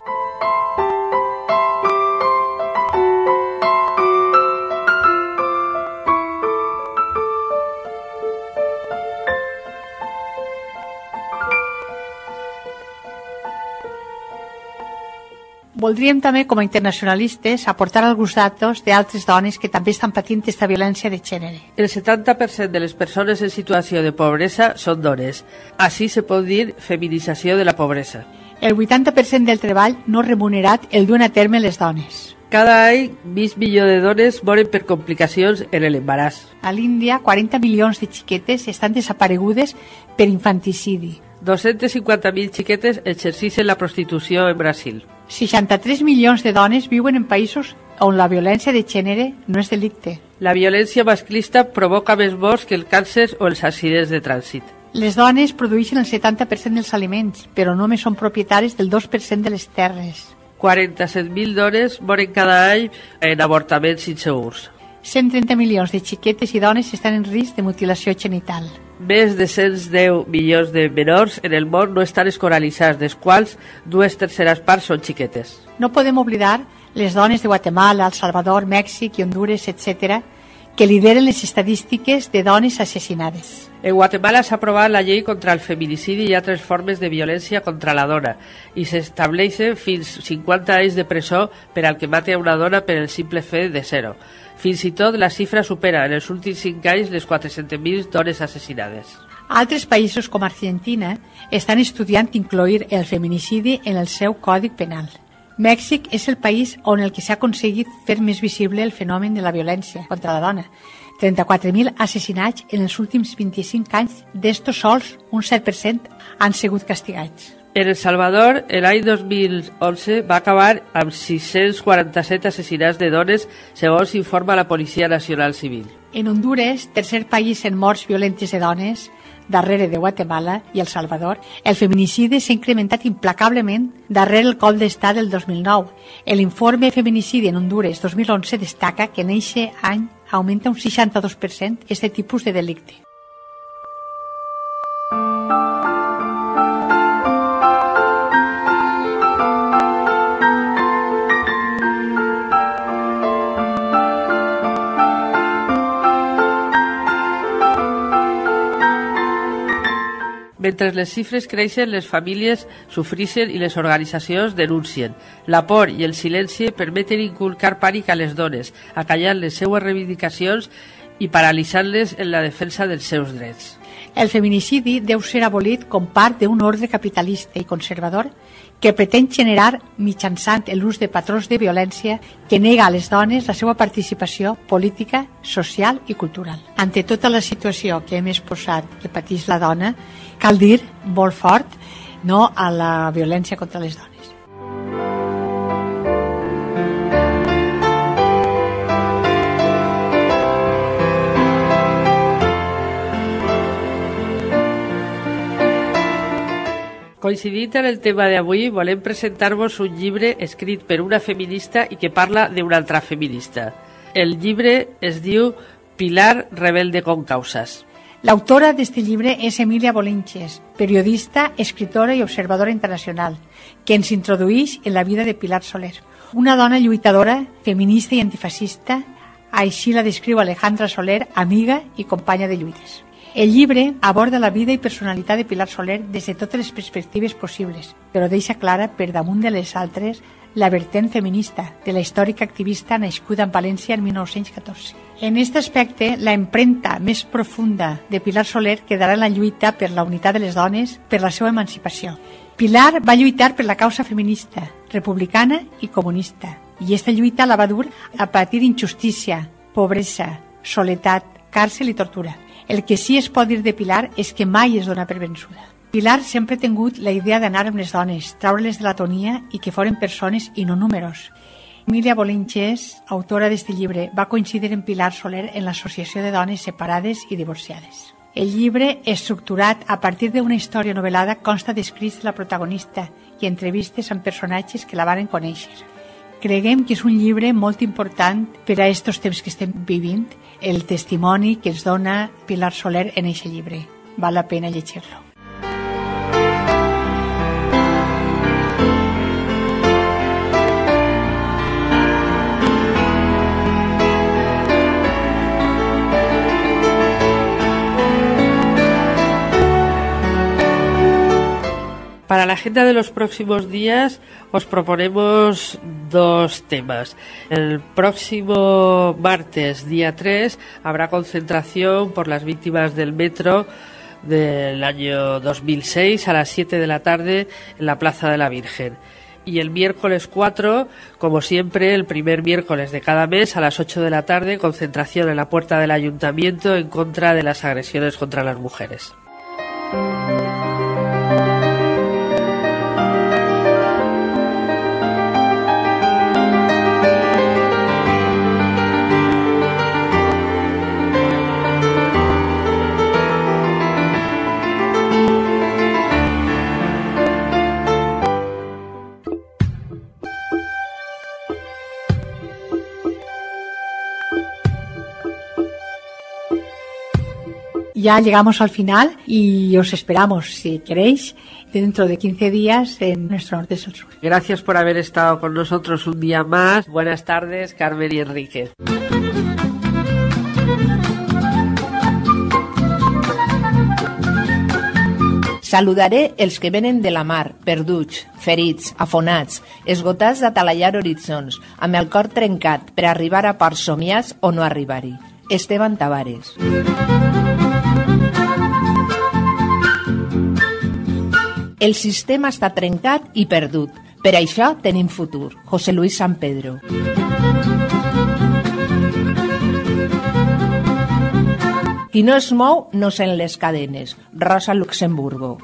Voldríem també, com a internacionalistes, aportar alguns datos d'altres dones que també estan patint aquesta violència de gènere.
El setanta per cent de les persones en situació de pobresa són dones. Així se pot dir feminització de la pobresa.
El vuitanta per cent del treball no remunerat el duen a terme les dones.
Cada any, mig milió de dones moren per complicacions en l'embaràs.
A l'Índia, quaranta milions de xiquetes estan desaparegudes per infanticidi.
dos-cents cinquanta mil xiquetes exerceixen la prostitució en Brasil.
seixanta-tres milions de dones viuen en països on la violència de gènere no és delicte.
La violència masclista provoca més morts que el càncer o els accidents de trànsit.
Les dones produeixen el setanta per cent dels aliments, però només són propietaris del dos per cent de les terres.
quaranta-set mil dones moren cada any en avortaments insegurs.
cent trenta milions de xiquetes i dones estan en risc de mutilació genital.
Més de cent deu milions de menors en el món no estan escolaritzats, dels quals dues terceres parts són xiquetes.
No podem oblidar les dones de Guatemala, El Salvador, Mèxic i Hondures, etcètera, que lideren les estadístiques de dones assassinades.
En Guatemala s'ha aprovat la llei contra el feminicidi i altres formes de violència contra la dona i s'estableixen fins cinquanta anys de presó per al que mate a una dona per el simple fet de ser-ho. Fins i tot la xifra supera en els últims cinc anys les quatre-centes mil dones assassinades.
Altres països com Argentina estan estudiant incloure el feminicidi en el seu codi penal. Mèxic és el país on el que s'ha aconseguit fer més visible el fenomen de la violència contra la dona. trenta-quatre mil assassinats en els últims vint-i-cinc anys, d'estos sols un set per cent han sigut castigats.
En El Salvador, l'any dos mil onze va acabar amb sis-cents quaranta-set assassinats de dones, segons informa la Policia Nacional Civil.
En Hondures, tercer país en morts violentes de dones, darrere de Guatemala i El Salvador, el feminicidi s'ha incrementat implacablement darrere el cop d'estat del dos mil nou. L'informe Feminicidi en Hondures dos mil onze destaca que en eixe any augmenta un seixanta-dos per cent este tipus de delicte.
Mentre les xifres creixen, les famílies sofreixen i les organitzacions denuncien. La por i el silenci permeten inculcar pànic a les dones, acallant les seues reivindicacions i paralitzant-les en la defensa dels seus drets.
El feminicidi deu ser abolit com part d'un ordre capitalista i conservador que pretén generar mitjançant l'ús de patrons de violència que nega a les dones la seva participació política, social i cultural. Ante tota la situació que hem exposat que pateix la dona, cal dir molt fort no a la violència contra les dones.
Coincidint en el tema d'avui, volem presentar-vos un llibre escrit per una feminista i que parla d'una altra feminista. El llibre es diu Pilar Rebelde con Causas.
L'autora d'este llibre és Emilia Bolinches, periodista, escritora i observadora internacional, que ens introduïx en la vida de Pilar Soler, una dona lluitadora, feminista i antifascista. Així la descriu Alejandra Soler, amiga i companya de lluites. El llibre aborda la vida i personalitat de Pilar Soler des de totes les perspectives possibles, però deixa clara, per damunt de les altres, la vertent feminista de la històrica activista nascuda en València en mil nou-cents catorze. En aquest aspecte, la empremta més profunda de Pilar Soler quedarà en la lluita per la unitat de les dones, per la seva emancipació. Pilar va lluitar per la causa feminista, republicana i comunista, i aquesta lluita la va dur a patir injustícia, pobresa, soledat, càrcel i tortura. El que sí es pot dir de Pilar és que mai es dona per vençuda. Pilar sempre ha tingut la idea d'anar amb les dones, treure-les de l'atonia i que foren persones i no números. Emilia Bolinches, autora d'este llibre, va coincidir amb Pilar Soler en l'Associació de Dones Separades i Divorciades. El llibre, estructurat a partir d'una història novel·lada, consta d'escrits de la protagonista i entrevistes amb personatges que la varen conèixer. Creguem que és un llibre molt important per a estos temps que estem vivint, el testimoni que ens dona Pilar Soler en aquest llibre. Val la pena llegir-lo.
Para la agenda de los próximos días os proponemos dos temas. El próximo martes, día tres, habrá concentración por las víctimas del metro del año dos mil seis a las siete de la tarde en la Plaza de la Virgen. Y el miércoles cuatro, como siempre, el primer miércoles de cada mes a las ocho de la tarde, concentración en la puerta del Ayuntamiento en contra de las agresiones contra las mujeres.
I ya llegamos al final y os esperamos, si queréis, dentro de quince días en nuestro Norte Sur.
Gracias por haber estado con nosotros un día más. Buenas tardes, Carmen y Enrique.
Saludaré els que venen de la mar, perduts, ferits, afonats, esgotats d'atalaiar horitzons, amb el cor trencat per arribar a ports somiats o no arribar-hi. Esteban Tavares. El sistema està trencat i perdut. Per això tenim futur. José Luis San Pedro. Qui no es mou no sent les cadenes. Rosa Luxemburgo.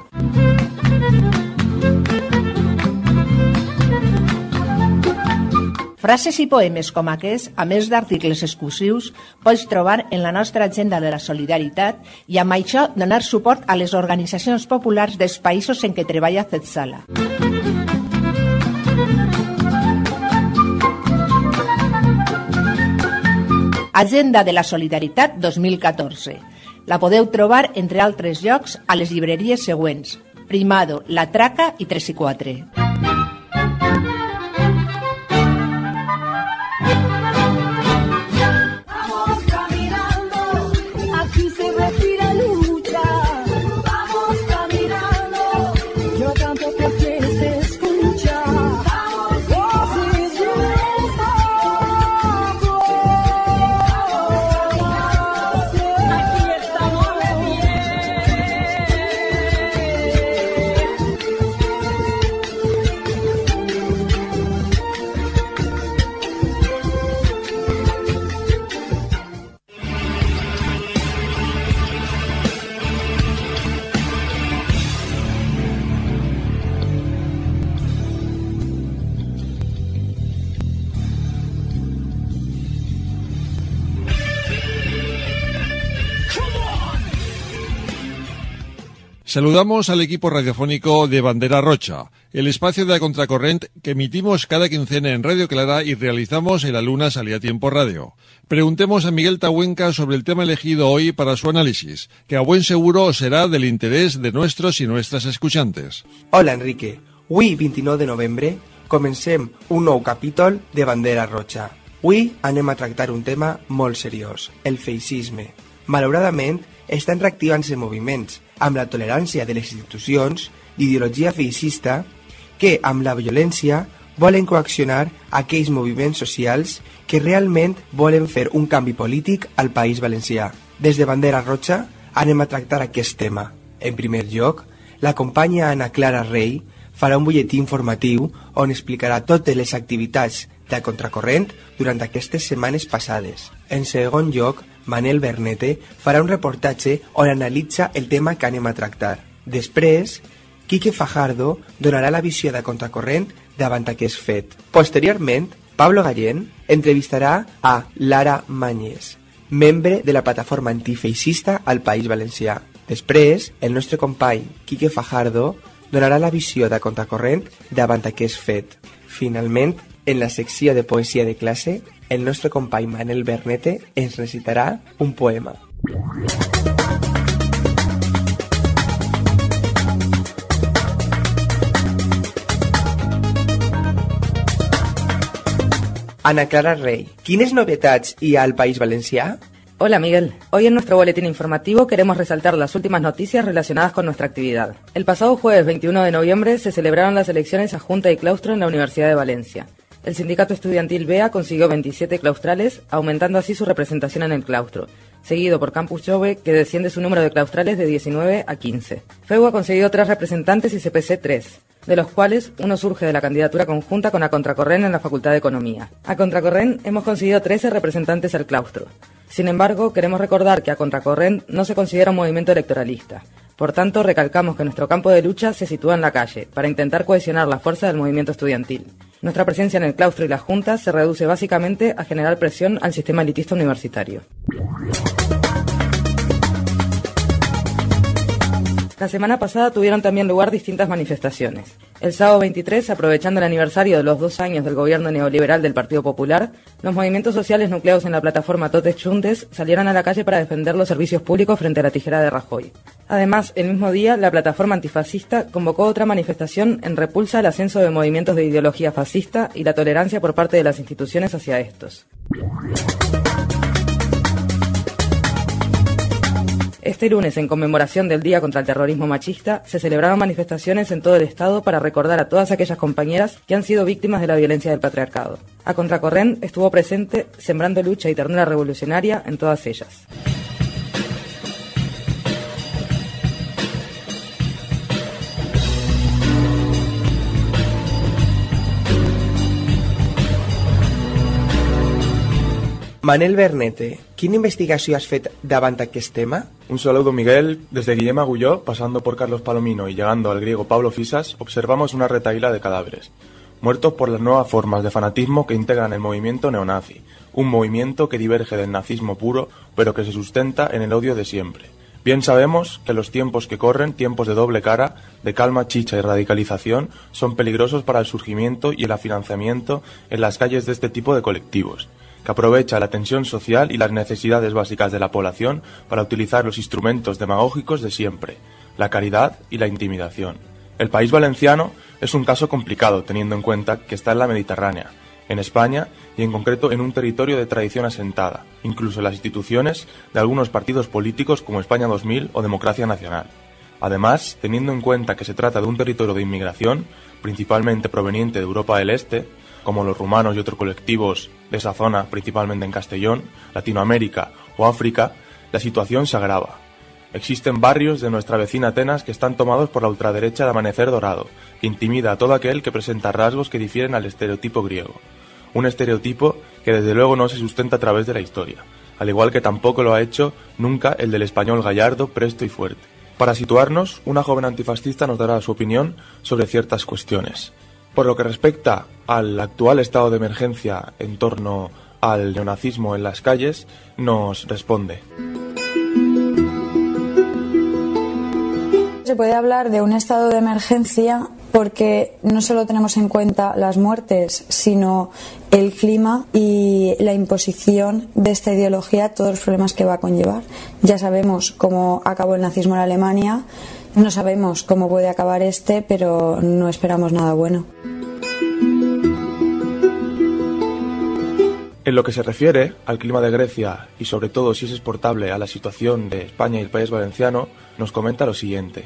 Frases i poemes com aquests, a més d'articles exclusius, pots trobar en la nostra agenda de la solidaritat i amb això donar suport a les organitzacions populars dels països en què treballa Zetsala. Agenda de la Solidaritat dos mil catorze. La podeu trobar, entre altres llocs, a les llibreries següents: Primado, La Traca i tres i quatre.
Vamos caminando, aquí se respira lucha. Vamos caminando, yo canto porque se escucha. Vamos, voces de
Saludamos al equipo radiofónico de Bandera Rocha, el espacio de la Contracorrent que emitimos cada quincena en Radio Clara y realizamos en la Luna Salía Tiempo Radio. Preguntemos a Miguel Tahuenca sobre el tema elegido hoy para su análisis, que a buen seguro será del interés de nuestros y nuestras escuchantes.
Hola, Enrique. Avui, vint-i-nou de novembre, comencem un nou capítol de Bandera Roja. Avui anem a tractar un tema molt seriós, el feixisme. Malauradament, estan reactivant-se moviments amb la tolerància de les institucions d'ideologia feixista que, amb la violència, volen coaccionar aquells moviments socials que realment volen fer un canvi polític al País Valencià. Des de Bandera Roja anem a tractar aquest tema. En primer lloc, la companya Ana Clara Rey farà un butlletí informatiu on explicarà totes les activitats de Contracorrent durant aquestes setmanes passades. En segon lloc, Manel Bernete farà un reportatge on analitza el tema que anem a tractar. Després, Quique Fajardo donarà la visió de Contracorrent davant aquest fet. Posteriorment, Pablo Gallén entrevistarà a Lara Mañez, membre de la plataforma antifeixista al País Valencià. Després, el nostre company Quique Fajardo donarà la visió de Contracorrent davant aquest fet. Finalment, en la secció de poesia de classe, el nostre company Manel Bernete ens recitarà un poema. Ana Clara Rey, ¿quines novedades hi ha al País Valencià?
Hola Miguel, hoy en nuestro boletín informativo queremos resaltar las últimas noticias relacionadas con nuestra actividad. El pasado jueves veintiuno de noviembre se celebraron las elecciones a Junta y Claustro en la Universidad de Valencia. El sindicato estudiantil B E A consiguió veintisiete claustrales, aumentando así su representación en el claustro, seguido por Campus Jove, que desciende su número de claustrales de diecinueve a quince. F E U ha conseguido tres representantes y C P C tres, de los cuales uno surge de la candidatura conjunta con A Contracorrent en la Facultad de Economía. A Contracorrent hemos conseguido trece representantes al claustro. Sin embargo, queremos recordar que A Contracorrent no se considera un movimiento electoralista. Por tanto, recalcamos que nuestro campo de lucha se sitúa en la calle, para intentar cohesionar la fuerza del movimiento estudiantil. Nuestra presencia en el claustro y las juntas se reduce básicamente a generar presión al sistema elitista universitario. La semana pasada tuvieron también lugar distintas manifestaciones. El sábado veintitrés, aprovechando el aniversario de los dos años del gobierno neoliberal del Partido Popular, los movimientos sociales nucleados en la plataforma Totes Juntes salieron a la calle para defender los servicios públicos frente a la tijera de Rajoy. Además, el mismo día, la plataforma antifascista convocó otra manifestación en repulsa al ascenso de movimientos de ideología fascista y la tolerancia por parte de las instituciones hacia estos. Este lunes, en conmemoración del Día contra el Terrorismo Machista, se celebraron manifestaciones en todo el Estado para recordar a todas aquellas compañeras que han sido víctimas de la violencia del patriarcado. A contracorrent estuvo presente sembrando lucha y ternura revolucionaria en todas ellas.
Manel Bernete, quina investigació has fet davant aquest tema?
Un saludo, Miguel. Desde Guillem Agulló, pasando por Carlos Palomino y llegando al griego Pablo Fisas, observamos una retahíla de cadáveres, muertos por las nuevas formas de fanatismo que integran el movimiento neonazi, un movimiento que diverge del nazismo puro, pero que se sustenta en el odio de siempre. Bien sabemos que los tiempos que corren, tiempos de doble cara, de calma, chicha y radicalización, son peligrosos para el surgimiento y el financiamiento en las calles de este tipo de colectivos, que aprovecha la tensión social y las necesidades básicas de la población para utilizar los instrumentos demagógicos de siempre, la caridad y la intimidación. El País Valenciano es un caso complicado, teniendo en cuenta que está en la Mediterránea, en España y en concreto en un territorio de tradición asentada, incluso en las instituciones de algunos partidos políticos como España dos mil o Democracia Nacional. Además, teniendo en cuenta que se trata de un territorio de inmigración, principalmente proveniente de Europa del Este, como los rumanos y otros colectivos de esa zona, principalmente en Castellón, Latinoamérica o África, la situación se agrava. Existen barrios de nuestra vecina Atenas que están tomados por la ultraderecha de Amanecer Dorado, que intimida a todo aquel que presenta rasgos que difieren al estereotipo griego. Un estereotipo que desde luego no se sustenta a través de la historia, al igual que tampoco lo ha hecho nunca el del español gallardo, presto y fuerte. Para situarnos, una joven antifascista nos dará su opinión sobre ciertas cuestiones. Por lo que respecta al actual estado de emergencia en torno al neonazismo en las calles, nos responde.
Se puede hablar de un estado de emergencia porque no solo tenemos en cuenta las muertes, sino el clima y la imposición de esta ideología, todos los problemas que va a conllevar. Ya sabemos cómo acabó el nazismo en Alemania, no sabemos cómo puede acabar este, pero no esperamos nada bueno.
En lo que se refiere al clima de Grecia y sobre todo si es exportable a la situación de España y el País Valenciano, nos comenta lo siguiente.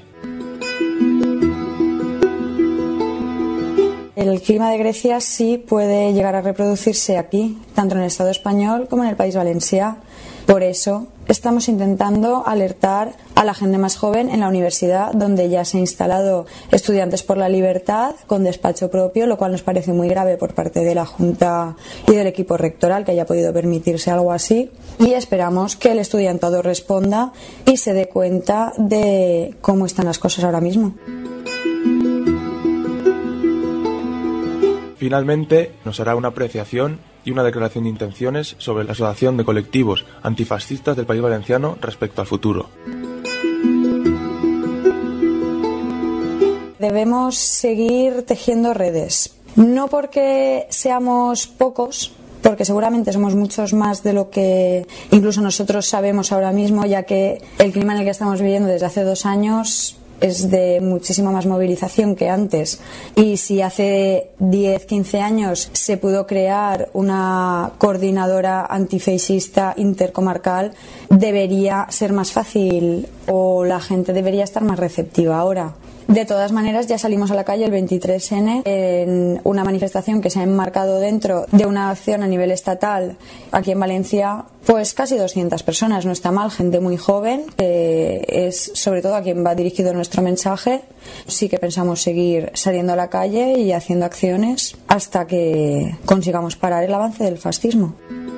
El clima de Grecia sí puede llegar a reproducirse aquí, tanto en el Estado español como en el País Valencià. Por eso estamos intentando alertar a la gente más joven en la universidad, donde ya se ha instalado Estudiantes por la Libertad con despacho propio, lo cual nos parece muy grave por parte de la Junta y del equipo rectoral que haya podido permitirse algo así. Y esperamos que el estudiantado responda y se dé cuenta de cómo están las cosas ahora mismo.
Finalmente, nos hará una apreciación y una declaración de intenciones sobre la asociación de colectivos antifascistas del País Valenciano respecto al futuro.
Debemos seguir tejiendo redes, no porque seamos pocos, porque seguramente somos muchos más de lo que incluso nosotros sabemos ahora mismo, ya que el clima en el que estamos viviendo desde hace dos años es de muchísima más movilización que antes. Y si hace diez, quince años se pudo crear una coordinadora antifascista intercomarcal, debería ser más fácil o la gente debería estar más receptiva ahora. De todas maneras, ya salimos a la calle el veintitrés ene en una manifestación que se ha enmarcado dentro de una acción a nivel estatal aquí en Valencia, pues casi doscientas personas, no está mal, gente muy joven, que es sobre todo a quien va dirigido nuestro mensaje. Sí que pensamos seguir saliendo a la calle y haciendo acciones hasta que consigamos parar el avance del fascismo.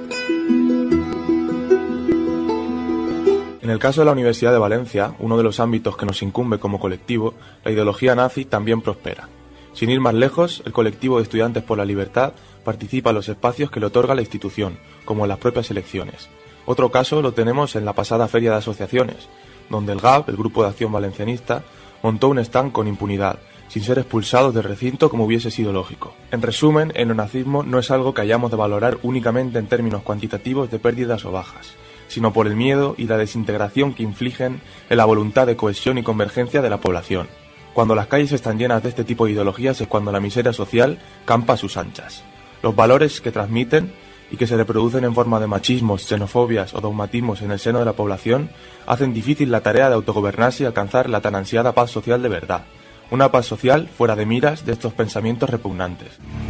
En el caso de la Universidad de Valencia, uno de los ámbitos que nos incumbe como colectivo, la ideología nazi también prospera. Sin ir más lejos, el colectivo de Estudiantes por la Libertad participa en los espacios que le otorga la institución, como en las propias elecciones. Otro caso lo tenemos en la pasada Feria de Asociaciones, donde el G A B, el Grupo de Acción Valencianista, montó un stand con impunidad, sin ser expulsados del recinto como hubiese sido lógico. En resumen, el neonazismo no es algo que hayamos de valorar únicamente en términos cuantitativos de pérdidas o bajas, sino por el miedo y la desintegración que infligen en la voluntad de cohesión y convergencia de la población. Cuando las calles están llenas de este tipo de ideologías es cuando la miseria social campa a sus anchas. Los valores que transmiten y que se reproducen en forma de machismos, xenofobias o dogmatismos en el seno de la población hacen difícil la tarea de autogobernarse y alcanzar la tan ansiada paz social de verdad. Una paz social fuera de miras de estos pensamientos repugnantes.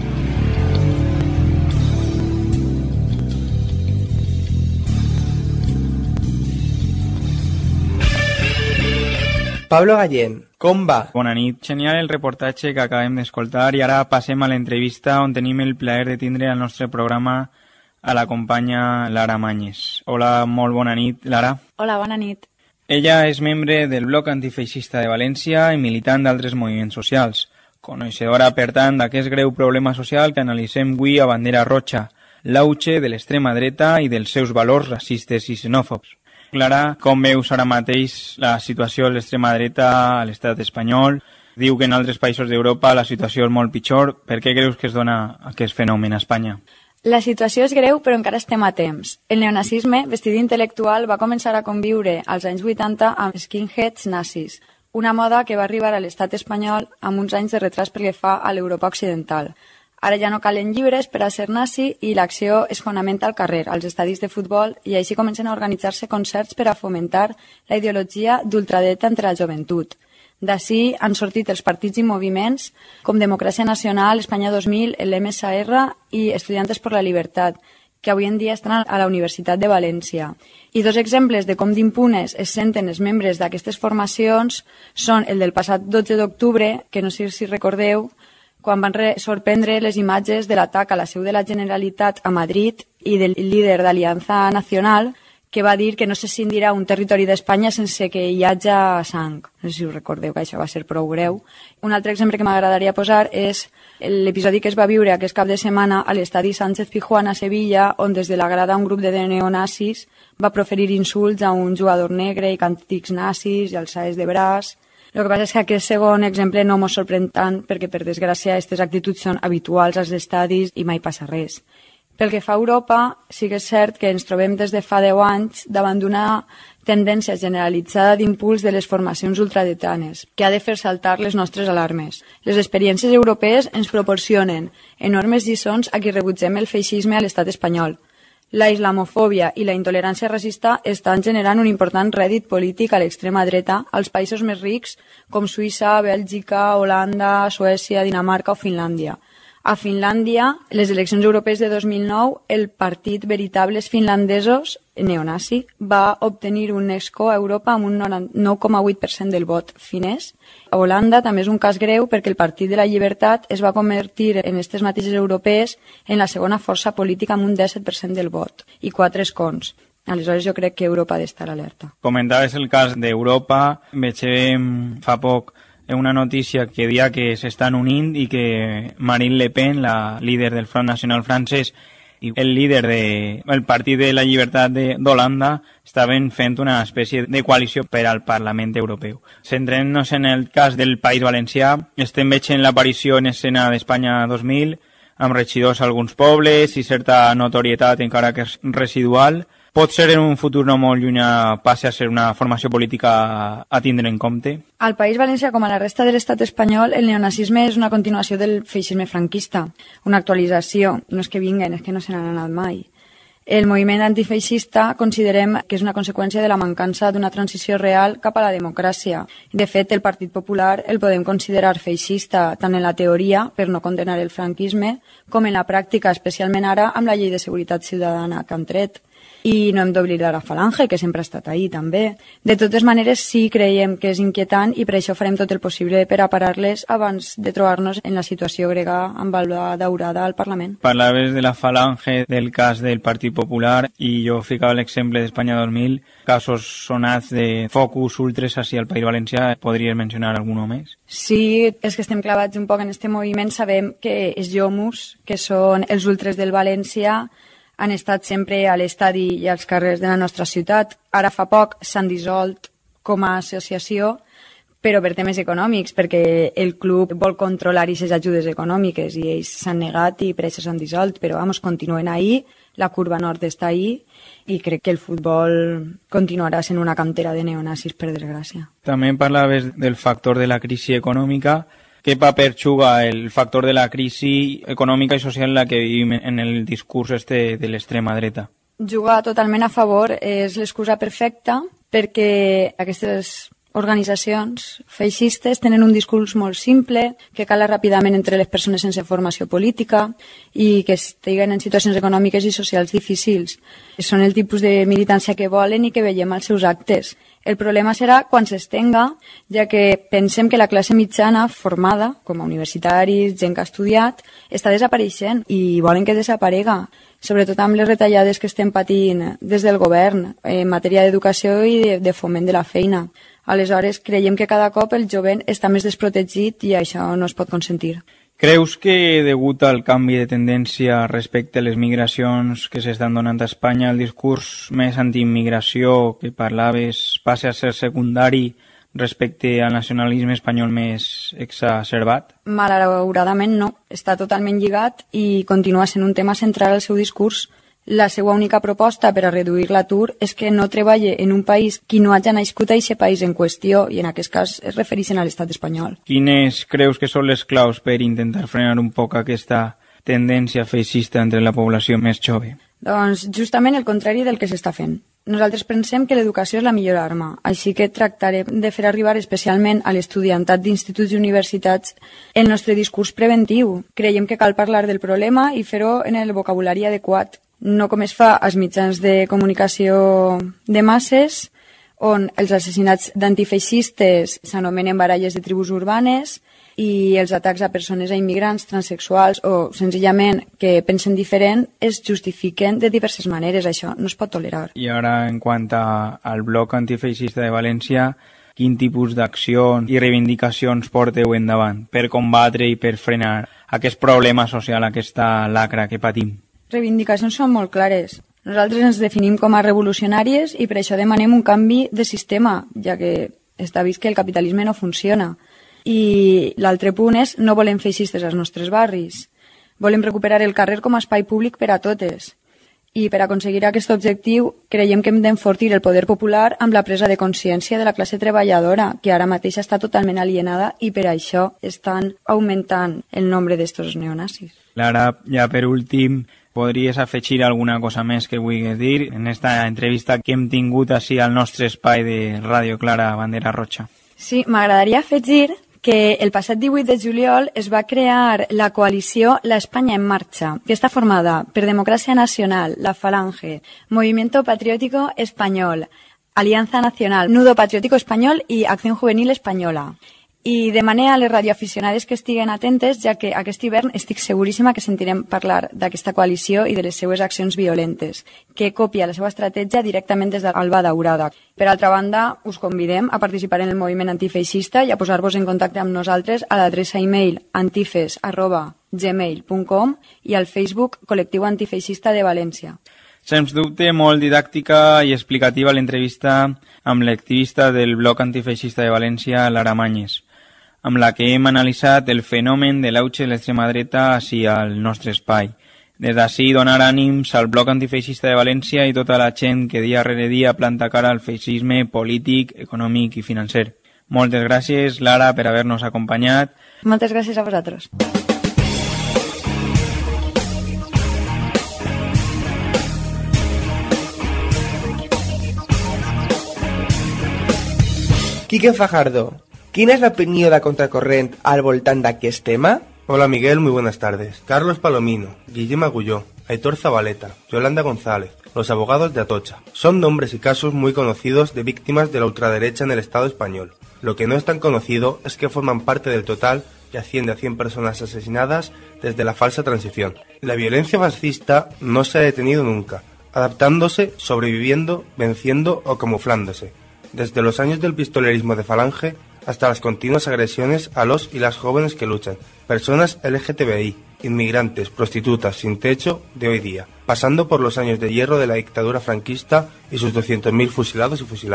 Pablo Gallén, com va?
Bona nit. Genial el reportatge que acabem d'escoltar i ara passem a l'entrevista on tenim el plaer de tindre al nostre programa a la companya Lara Mañes. Hola, molt bona nit, Lara.
Hola, bona nit.
Ella és membre del Bloc Antifeixista de València i militant d'altres moviments socials. Coneixedora, per tant, d'aquest greu problema social que analitzem avui a Bandera Roja, l'auge de l'extrema dreta i dels seus valors racistes i xenòfobs. Clara, com veus ara mateix la situació de l'extrema dreta a l'estat espanyol? Diu que en altres països d'Europa la situació és molt pitjor. Per què creus que es dona aquest fenomen a Espanya?
La situació és greu, però encara estem a temps. El neonazisme, vestit intel·lectual, va començar a conviure als anys vuitanta amb skinheads nazis, una moda que va arribar a l'estat espanyol amb uns anys de retras pel que fa a l'Europa occidental. Ara ja no calen llibres per a ser nazi i l'acció es fonamenta al carrer, als estadis de futbol, i així comencen a organitzar-se concerts per a fomentar la ideologia d'ultradreta entre la joventut. D'ací han sortit els partits i moviments com Democràcia Nacional, Espanya dos mil, l'M S R i Estudiantes per la Libertat, que avui en dia estan a la Universitat de València. I dos exemples de com d'impunes es senten els membres d'aquestes formacions són el del passat dotze d'octubre, que no sé si recordeu, quan van sorprendre les imatges de l'atac a la seu de la Generalitat a Madrid i del líder d'Aliança Nacional, que va dir que no se cindirà un territori d'Espanya sense que hi hagi sang. No sé si us recordeu que això va ser prou greu. Un altre exemple que m'agradaria posar és l'episodi que es va viure aquest cap de setmana a l'estadi Sánchez Pizjuán a Sevilla, on des de la grada un grup de neonazis va proferir insults a un jugador negre i càntics nazis i alçades de braç. El que passa és que aquest segon exemple no ens sorprèn tant perquè, per desgràcia, aquestes actituds són habituals als estadis i mai passa res. Pel que fa a Europa, sí que és cert que ens trobem des de fa deu anys davant d'una tendència generalitzada d'impuls de les formacions ultradretanes, que ha de fer saltar les nostres alarmes. Les experiències europees ens proporcionen enormes lliçons a qui rebutgem el feixisme a l'estat espanyol. La islamofòbia i la intolerància racista estan generant un important rèdit polític a l'extrema dreta als països més rics com Suïssa, Bèlgica, Holanda, Suècia, Dinamarca o Finlàndia. A Finlàndia, les eleccions europees de dos mil nou, el partit Veritables Finlandesos, neonazi, va obtenir un escó a Europa amb un nou coma vuit per cent del vot finès. A Holanda també és un cas greu perquè el Partit de la Llibertat es va convertir en aquestes mateixes europees en la segona força política amb un disset per cent del vot i quatre escons. Aleshores jo crec que Europa ha d'estar alerta.
Comentaves el cas d'Europa, veiem fa poc una notícia que dia que s'estan unint i que Marine Le Pen, la líder del Front Nacional francès, i el líder del Partit de la Llibertat d'Holanda estaven fent una espècie de coalició per al Parlament Europeu. Centrant-nos en el cas del País Valencià, estem veient l'aparició en escena d'Espanya dos mil, amb regidors a alguns pobles i certa notorietat encara que és residual. Pot ser en un futur no molt llunyà passi a ser una formació política a tindre en compte?
Al País Valencià, com a la resta de l'estat espanyol, el neonazisme és una continuació del feixisme franquista, una actualització. No és que vinguen, és que no se n'han anat mai. El moviment antifeixista considerem que és una conseqüència de la mancança d'una transició real cap a la democràcia. De fet, el Partit Popular el podem considerar feixista tant en la teoria, per no condenar el franquisme, com en la pràctica, especialment ara amb la llei de seguretat ciutadana que han tret. I no hem d'oblidar la Falange, que sempre ha estat ahí també. De totes maneres, sí creiem que és inquietant i per això farem tot el possible per a parar-les abans de trobar-nos en la situació grega amb la daurada al Parlament.
Parlaves de la Falange, del cas del Partit Popular, i jo ficava l'exemple d'Espanya dos mil, casos sonats de focus ultres hacia el País Valencià. Podries mencionar algun més?
Sí, és que estem clavats un poc en este moviment. Sabem que els Jomus, que són els ultres del València, han estat sempre a l'estadi i als carrers de la nostra ciutat. Ara fa poc s'han dissolt com a associació, però per temes econòmics, perquè el club vol controlar aquestes ajudes econòmiques i ells s'han negat i per això s'han dissolt, però vamos, continuen ahí, la curva nord està ahí i crec que el futbol continuarà sent una cantera de neonazis, per desgràcia.
També parlaves del factor de la crisi econòmica. Què paper juga el factor de la crisi econòmica i social en la que vivim en el discurs este de l'extrema dreta?
Juga totalment a favor, és l'excusa perfecta perquè aquestes organitzacions feixistes tenen un discurs molt simple, que cala ràpidament entre les persones sense formació política i que estiguen en situacions econòmiques i socials difícils. Són el tipus de militància que volen i que veiem als seus actes. El problema serà quan s'estenga, ja que pensem que la classe mitjana formada, com a universitaris, gent que ha estudiat, està desapareixent i volen que desaparega, sobretot amb les retallades que estem patint des del govern en matèria d'educació i de, de foment de la feina. Aleshores, creiem que cada cop el jovent està més desprotegit i això no es pot consentir.
Creus que, degut al canvi de tendència respecte a les migracions que s'estan donant a Espanya, el discurs més antiimmigració que parlaves passa a ser secundari respecte al nacionalisme espanyol més exacerbat?
Malauradament no. Està totalment lligat i continua sent un tema central al seu discurs. La seva única proposta per a reduir l'atur és que no treballe en un país qui no hagi nascut a aquest país en qüestió i en aquest cas es refereixen a l'estat espanyol.
Quines creus que són les claus per intentar frenar un poc aquesta tendència feixista entre la població més jove?
Doncs justament el contrari del que s'està fent. Nosaltres pensem que l'educació és la millor arma, així que tractarem de fer arribar especialment a l'estudiantat d'instituts i universitats el nostre discurs preventiu. Creiem que cal parlar del problema i fer-ho en el vocabulari adequat, no com es fa als mitjans de comunicació de masses, on els assassinats d'antifeixistes s'anomenen baralles de tribus urbanes i els atacs a persones, a immigrants, transexuals o senzillament que pensen diferent es justifiquen de diverses maneres. Això no es pot tolerar.
I ara, en quant a, al bloc antifeixista de València, quin tipus d'accions i reivindicacions porteu endavant per combatre i per frenar aquest problema social, aquesta lacra que patim?
Reivindicacions són molt clares. Nosaltres ens definim com a revolucionàries i per això demanem un canvi de sistema, ja que està vist que el capitalisme no funciona. I l'altre punt és no volem feixistes als nostres barris. Volem recuperar el carrer com a espai públic per a totes. I per aconseguir aquest objectiu creiem que hem d'enfortir el poder popular amb la presa de consciència de la classe treballadora, que ara mateix està totalment alienada i per això estan augmentant el nombre d'estos neonazis.
Lara, ja per últim, podries afegir alguna cosa més que vulguis dir en esta entrevista que hem tingut així al nostre espai de Ràdio Clara Bandera Roja?
Sí, m'agradaria afegir que el passat divuit de juliol es va crear la coalició La España en Marcha, que està formada per Democràcia Nacional, La Falange, Movimiento Patriótico Español, Alianza Nacional, Nudo Patriótico Español i Acción Juvenil Española. I demané a les radioaficionades que estiguen atentes, ja que aquest hivern estic seguríssima que sentirem parlar d'aquesta coalició i de les seues accions violentes, que copia la seva estratègia directament des d'Alba Daurada. Per altra banda, us convidem a participar en el moviment antifeixista i a posar-vos en contacte amb nosaltres a l'adreça e-mail antifes arroba gmail punt com i al Facebook Col·lectiu Antifeixista de València.
Sens dubte, molt didàctica i explicativa l'entrevista amb l'activista del bloc antifeixista de València, Lara Mañes, amb la que hem analitzat el fenomen de l'auge de l'extrema dreta així al nostre espai. Des d'ací donar ànims al bloc antifeixista de València i tota la gent que dia rere dia planta cara al feixisme polític, econòmic i financer. Moltes gràcies, Lara, per haver-nos acompanyat.
Moltes gràcies a vosaltres.
Quique Fajardo, quina és l'opinió de Contracorrent al voltant d'aquest tema?
Hola Miguel, muy buenas tardes. Carlos Palomino, Guillem Agulló, Aitor Zabaleta, Yolanda González, los abogados de Atocha. Son nombres y casos muy conocidos de víctimas de la ultraderecha en el Estado español. Lo que no es tan conocido es que forman parte del total que asciende a cien personas asesinadas desde la falsa transición. La violencia fascista no se ha detenido nunca, adaptándose, sobreviviendo, venciendo o camuflándose. Desde los años del pistolerismo de Falange hasta las continuas agresiones a los y las jóvenes que luchan, personas L G T B I, inmigrantes, prostitutas, sin techo de hoy día, pasando por los años de hierro de la dictadura franquista y sus doscientos mil fusilados y fusiladas.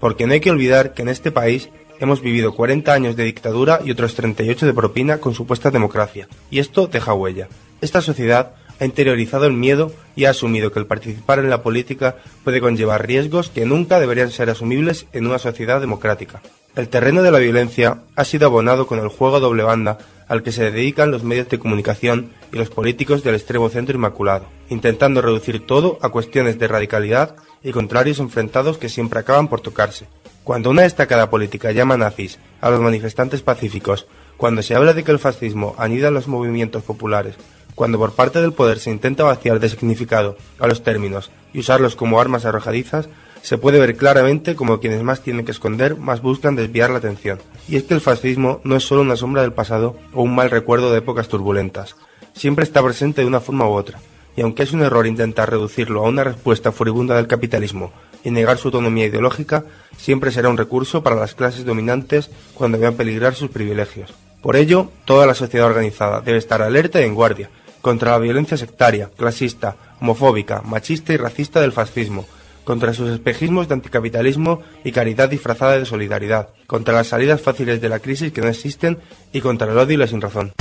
porque no hay que olvidar que en este país hemos vivido cuarenta años de dictadura y otros treinta y ocho de propina con supuesta democracia, y esto deja huella. Esta sociedad ha interiorizado el miedo y ha asumido que el participar en la política puede conllevar riesgos que nunca deberían ser asumibles en una sociedad democrática. El terreno de la violencia ha sido abonado con el juego a doble banda al que se dedican los medios de comunicación y los políticos del extremo centro inmaculado, intentando reducir todo a cuestiones de radicalidad y contrarios enfrentados que siempre acaban por tocarse. Cuando una destacada política llama nazis a los manifestantes pacíficos, cuando se habla de que el fascismo anida en los movimientos populares, cuando por parte del poder se intenta vaciar de significado a los términos y usarlos como armas arrojadizas, se puede ver claramente como quienes más tienen que esconder más buscan desviar la atención. Y es que el fascismo no es solo una sombra del pasado o un mal recuerdo de épocas turbulentas. Siempre está presente de una forma u otra. Y aunque es un error intentar reducirlo a una respuesta furibunda del capitalismo y negar su autonomía ideológica, siempre será un recurso para las clases dominantes cuando vean peligrar sus privilegios. Por ello, toda la sociedad organizada debe estar alerta y en guardia contra la violencia sectaria, clasista, homofóbica, machista y racista del fascismo, contra sus espejismos de anticapitalismo y caridad disfrazada de solidaridad, contra las salidas fáciles de la crisis que no existen y contra el odio y la sinrazón.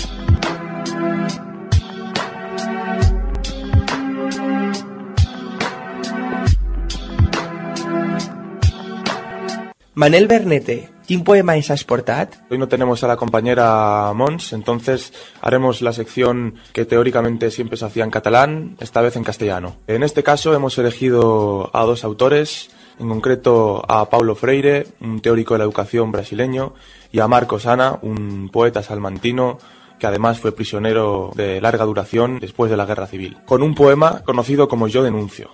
Manel Bernete, quin poema ens has portat?
Hoy no tenemos a la compañera Mons, entonces haremos la sección que teóricamente siempre se hacía en catalán, esta vez en castellano. En este caso hemos elegido a dos autores, en concreto a Paulo Freire, un teórico de la educación brasileño, y a Marcos Ana, un poeta salmantino que además fue prisionero de larga duración después de la Guerra Civil, con un poema conocido como Yo denuncio.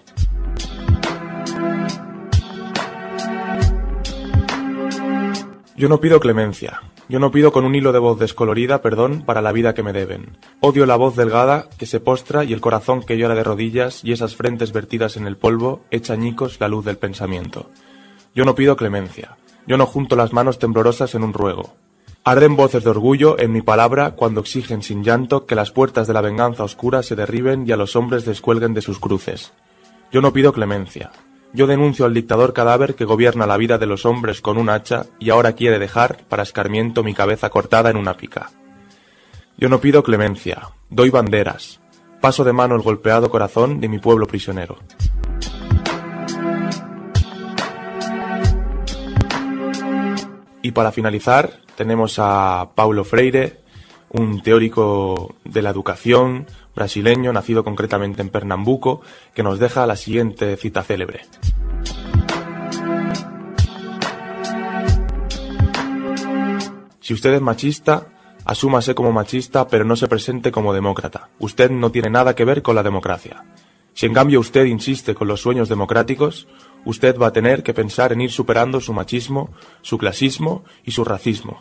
Yo no pido clemencia, yo no pido con un hilo de voz descolorida perdón para la vida que me deben. Odio la voz delgada que se postra y el corazón que llora de rodillas y esas frentes vertidas en el polvo echa añicos la luz del pensamiento. Yo no pido clemencia, yo no junto las manos temblorosas en un ruego. Arden voces de orgullo en mi palabra cuando exigen sin llanto que las puertas de la venganza oscura se derriben y a los hombres descuelguen de sus cruces. Yo no pido clemencia. Yo denuncio al dictador cadáver que gobierna la vida de los hombres con un hacha y ahora quiere dejar para escarmiento mi cabeza cortada en una pica. Yo no pido clemencia, doy banderas, paso de mano el golpeado corazón de mi pueblo prisionero. Y para finalizar tenemos a Paulo Freire, un teórico de la educación brasileño, nacido concretamente en Pernambuco, que nos deja la siguiente cita célebre. Si usted es machista, asúmase como machista, pero no se presente como demócrata. Usted no tiene nada que ver con la democracia. Si en cambio usted insiste con los sueños democráticos, usted va a tener que pensar en ir superando su machismo, su clasismo y su racismo.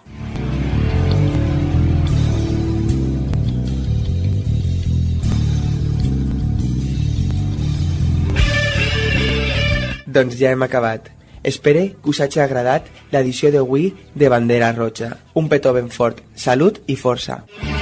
Doncs ja hem acabat. Espere que us hagi agradat l'edició d'avui de Bandera Roja. Un petó ben fort, salut i força.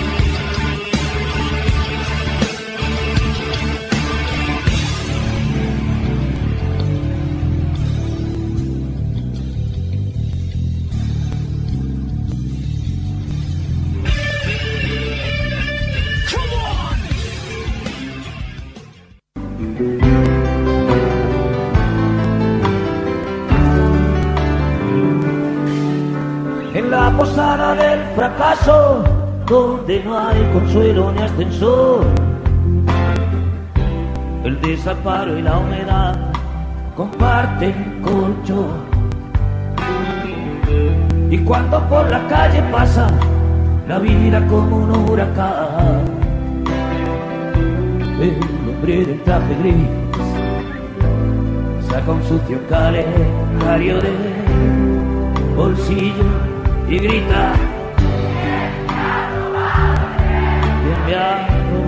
La posada del fracaso, donde no hay consuelo ni ascensor. El desamparo y la humedad comparten colchón. Y cuando por la calle pasa la vida como un huracán, el hombre del traje gris saca un sucio calendario de bolsillo y grita: ¿quién me ha robado? ¿Quién me ha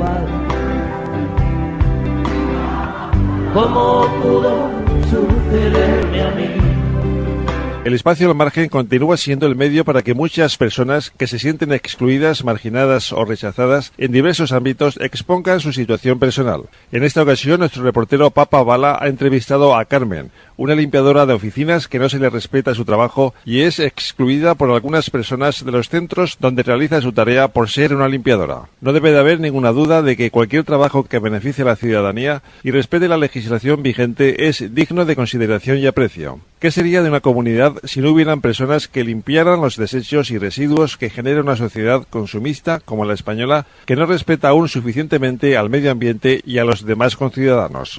robado? ¿Cómo pudo sucederme a mí?
El espacio al margen continúa siendo el medio para que muchas personas que se sienten excluidas, marginadas o rechazadas en diversos ámbitos expongan su situación personal. En esta ocasión, nuestro reportero Papa Bala ha entrevistado a Carmen, una limpiadora de oficinas que no se le respeta su trabajo y es excluida por algunas personas de los centros donde realiza su tarea por ser una limpiadora. No debe de haber ninguna duda de que cualquier trabajo que beneficie a la ciudadanía y respete la legislación vigente es digno de consideración y aprecio. ¿Qué sería de una comunidad si no hubieran personas que limpiaran los desechos y residuos que genera una sociedad consumista como la española, que no respeta aún suficientemente al medio ambiente y a los demás conciudadanos?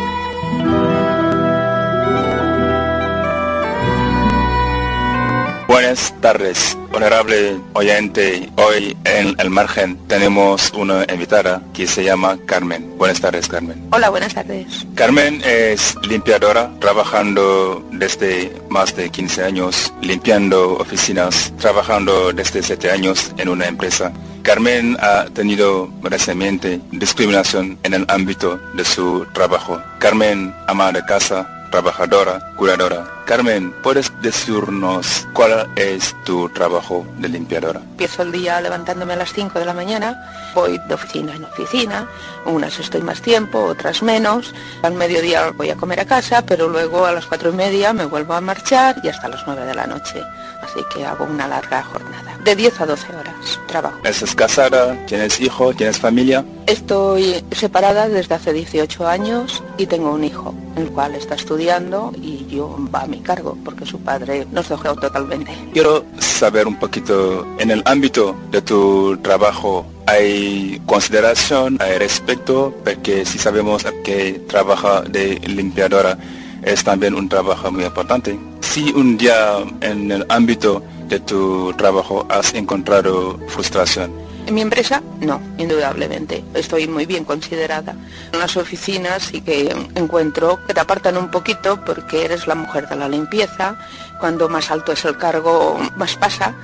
Buenas tardes, honorable oyente. Hoy en El Margen tenemos una invitada que se llama Carmen. Buenas tardes, Carmen.
Hola, buenas tardes.
Carmen es limpiadora, trabajando desde más de quince años, limpiando oficinas, trabajando desde siete años en una empresa. Carmen ha tenido recientemente discriminación en el ámbito de su trabajo. Carmen, ama de casa, trabajadora, cuidadora. Carmen, ¿puedes decirnos cuál es tu trabajo de limpiadora?
Empiezo el día levantándome a las cinco de la mañana, voy de oficina en oficina, unas estoy más tiempo, otras menos. Al mediodía voy a comer a casa, pero luego a las cuatro y media me vuelvo a marchar y hasta las nueve de la noche. Así que hago una larga jornada, de diez a doce horas trabajo.
¿Estás casada? ¿Tienes hijo? ¿Tienes familia?
Estoy separada desde hace dieciocho años y tengo un hijo, el cual está estudiando y yo va a mi cargo porque su padre nos dejó totalmente.
Quiero saber un poquito, en el ámbito de tu trabajo, ¿hay consideración, hay respeto? Porque si sabemos que trabaja de limpiadora es también un trabajo muy importante. Si un día en el ámbito de tu trabajo has encontrado frustración.
En mi empresa, no, indudablemente. Estoy muy bien considerada. En las oficinas sí que encuentro que te apartan un poquito porque eres la mujer de la limpieza. Cuando más alto es el cargo, más pasa,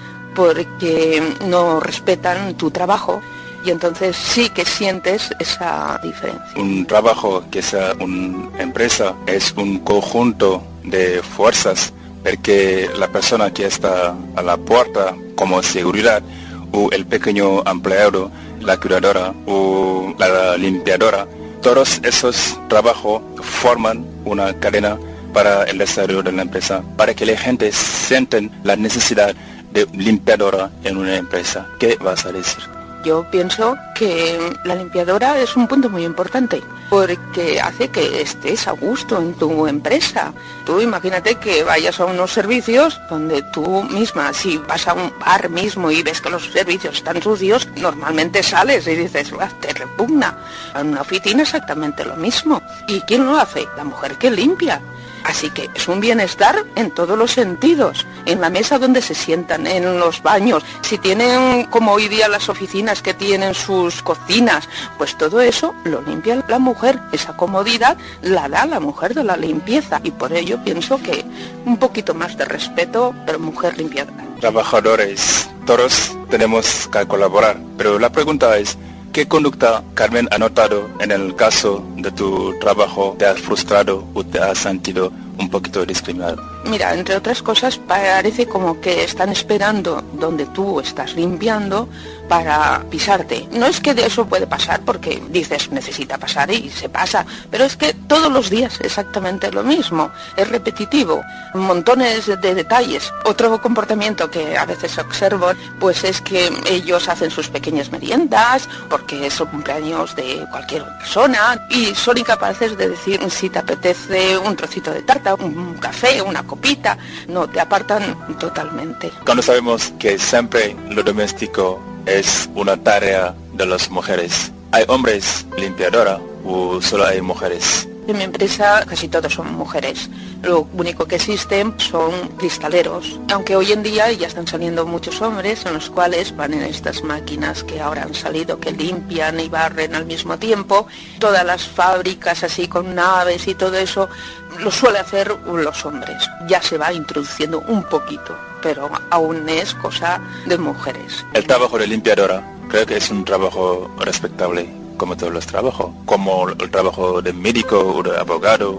porque no respetan tu trabajo. Y entonces sí que sientes esa diferencia.
Un trabajo que sea una empresa es un conjunto de fuerzas, porque la persona que está a la puerta como seguridad, o el pequeño empleado, la cuidadora o la limpiadora, todos esos trabajos forman una cadena para el desarrollo de la empresa, para que la gente sienta la necesidad de limpiadora en una empresa. ¿Qué vas a decir?
Yo pienso que la limpiadora es un punto muy importante porque hace que estés a gusto en tu empresa. Tú imagínate que vayas a unos servicios donde tú misma, si vas a un bar mismo y ves que los servicios están sucios, normalmente sales y dices, te repugna. En una oficina exactamente lo mismo. ¿Y quién lo hace? La mujer que limpia. Así que es un bienestar en todos los sentidos, en la mesa donde se sientan, en los baños, si tienen como hoy día las oficinas que tienen sus cocinas, pues todo eso lo limpia la mujer, esa comodidad la da la mujer de la limpieza y por ello pienso que un poquito más de respeto, pero mujer limpiadora.
Trabajadores, todos tenemos que colaborar, pero la pregunta es, ¿qué conducta, Carmen, ha notado en el caso de tu trabajo? ¿Te has frustrado o te has sentido un poquito discriminado?
Mira, entre otras cosas, parece como que están esperando donde tú estás limpiando para pisarte. No es que de eso puede pasar porque dices necesita pasar y se pasa, pero es que todos los días exactamente lo mismo, es repetitivo, montones de detalles. Otro comportamiento que a veces observo pues es que ellos hacen sus pequeñas meriendas porque es el cumpleaños de cualquier persona y son incapaces de decir si te apetece un trocito de tarta, un café, una copita. No, te apartan totalmente.
Cuando sabemos que siempre lo doméstico es una tarea de las mujeres, ¿hay hombres limpiadora o solo hay mujeres?
En mi empresa casi todos son mujeres. Lo único que existen son cristaleros. Aunque hoy en día ya están saliendo muchos hombres en los cuales van en estas máquinas que ahora han salido, que limpian y barren al mismo tiempo. Todas las fábricas así con naves y todo eso lo suele hacer los hombres. Ya se va introduciendo un poquito, pero aún es cosa de mujeres.
El trabajo de limpiadora creo que es un trabajo respetable, como todos los trabajos, como el trabajo de médico o de abogado,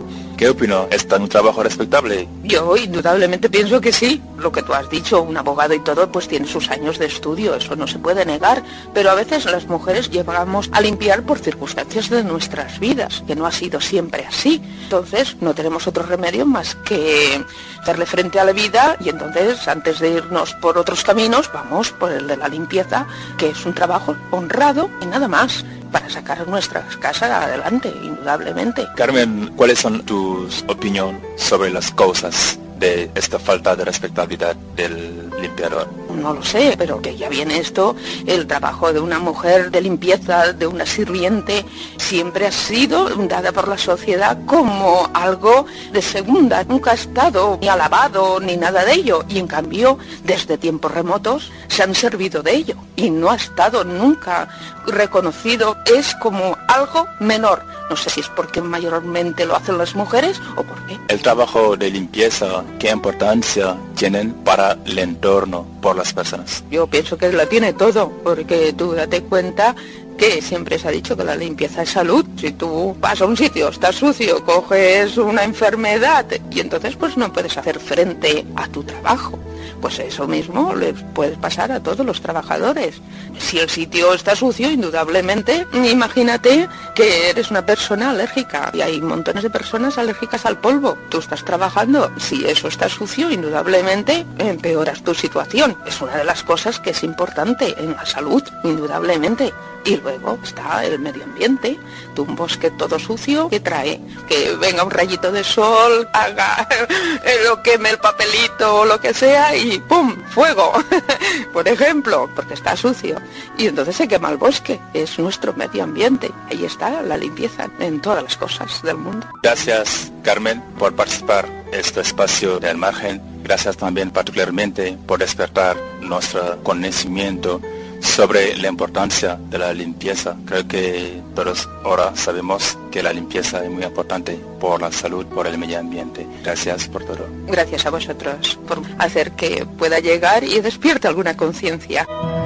¿Qué opina? ¿Es un trabajo respetable?
Yo indudablemente pienso que sí. Lo que tú has dicho, un abogado y todo, pues tiene sus años de estudio, eso no se puede negar. Pero a veces las mujeres llegamos a limpiar por circunstancias de nuestras vidas, que no ha sido siempre así. Entonces no tenemos otro remedio más que darle frente a la vida y entonces antes de irnos por otros caminos vamos por el de la limpieza, que es un trabajo honrado y nada más, para sacar nuestras casas adelante, indudablemente.
Carmen, ¿cuáles son tus opiniones sobre las causas de esta falta de respetabilidad del limpiador?
No lo sé, pero que ya viene esto, el trabajo de una mujer de limpieza, de una sirviente, siempre ha sido dada por la sociedad como algo de segunda, nunca ha estado ni alabado ni nada de ello, y en cambio, desde tiempos remotos, se han servido de ello, y no ha estado nunca reconocido, es como algo menor. No sé si es porque mayormente lo hacen las mujeres o por qué.
El trabajo de limpieza, ¿qué importancia tienen para el entorno, por las personas?
Yo pienso que lo tiene todo, porque tú date cuenta que siempre se ha dicho que la limpieza es salud. Si tú vas a un sitio, estás sucio, coges una enfermedad y entonces pues no puedes hacer frente a tu trabajo. Pues eso mismo les puede pasar a todos los trabajadores. Si el sitio está sucio, indudablemente, imagínate que eres una persona alérgica y hay montones de personas alérgicas al polvo. Tú estás trabajando, si eso está sucio, indudablemente empeoras tu situación. Es una de las cosas que es importante en la salud, indudablemente. Y luego está el medio ambiente. Tú un bosque todo sucio, ¿qué trae? Que venga un rayito de sol, haga lo queme el papelito o lo que sea y ¡pum! ¡Fuego! Por ejemplo, porque está sucio. Y entonces se quema el bosque. Es nuestro medio ambiente. Ahí está la limpieza en todas las cosas del mundo.
Gracias, Carmen, por participar en este espacio del margen. Gracias también particularmente por despertar nuestro conocimiento sobre la importancia de la limpieza. Creo que todos ahora sabemos que la limpieza es muy importante por la salud, por el medio ambiente. Gracias por todo.
Gracias a vosotros por hacer que pueda llegar y despierte alguna conciencia.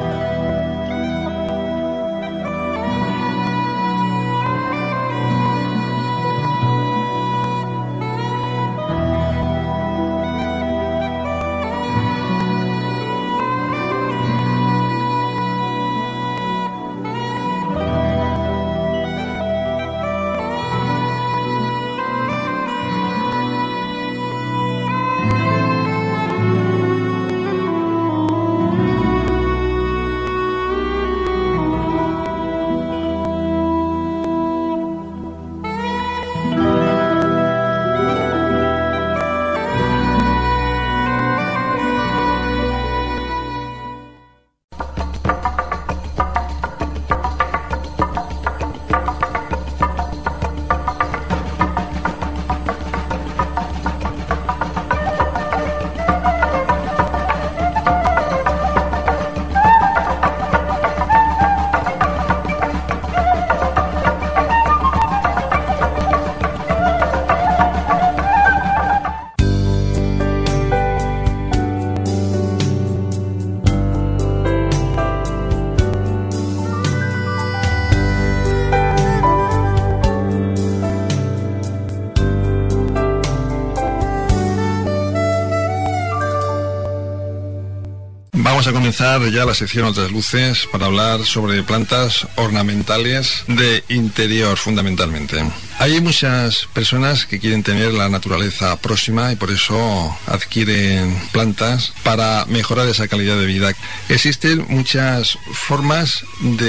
Vamos a comenzar ya la sección Otras Luces para hablar sobre plantas ornamentales de interior fundamentalmente. Hay muchas personas que quieren tener la naturaleza próxima y por eso adquieren plantas para mejorar esa calidad de vida. Existen muchas formas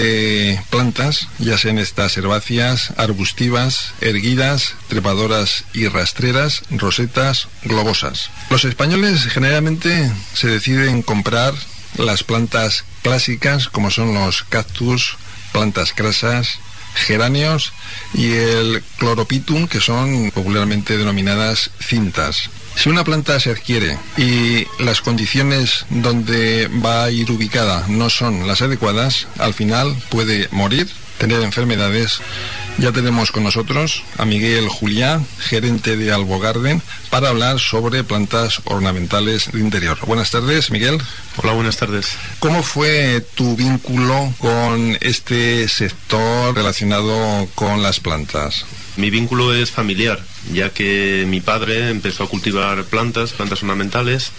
de plantas, ya sean estas herbáceas, arbustivas, erguidas, trepadoras y rastreras, rosetas, globosas. Los españoles generalmente se deciden comprar las plantas clásicas como son los cactus, plantas crasas, geranios y el cloropitum, que son popularmente denominadas cintas. Si una planta se adquiere y las condiciones donde va a ir ubicada no son las adecuadas, al final puede morir, tener enfermedades. Ya tenemos con nosotros a Miguel Juliá, gerente de Albogarden, para hablar sobre plantas ornamentales de interior. Buenas tardes, Miguel.
Hola, buenas tardes.
¿Cómo fue tu vínculo con este sector relacionado con las plantas?
Mi vínculo es familiar, ya que mi padre empezó a cultivar plantas, plantas ornamentales,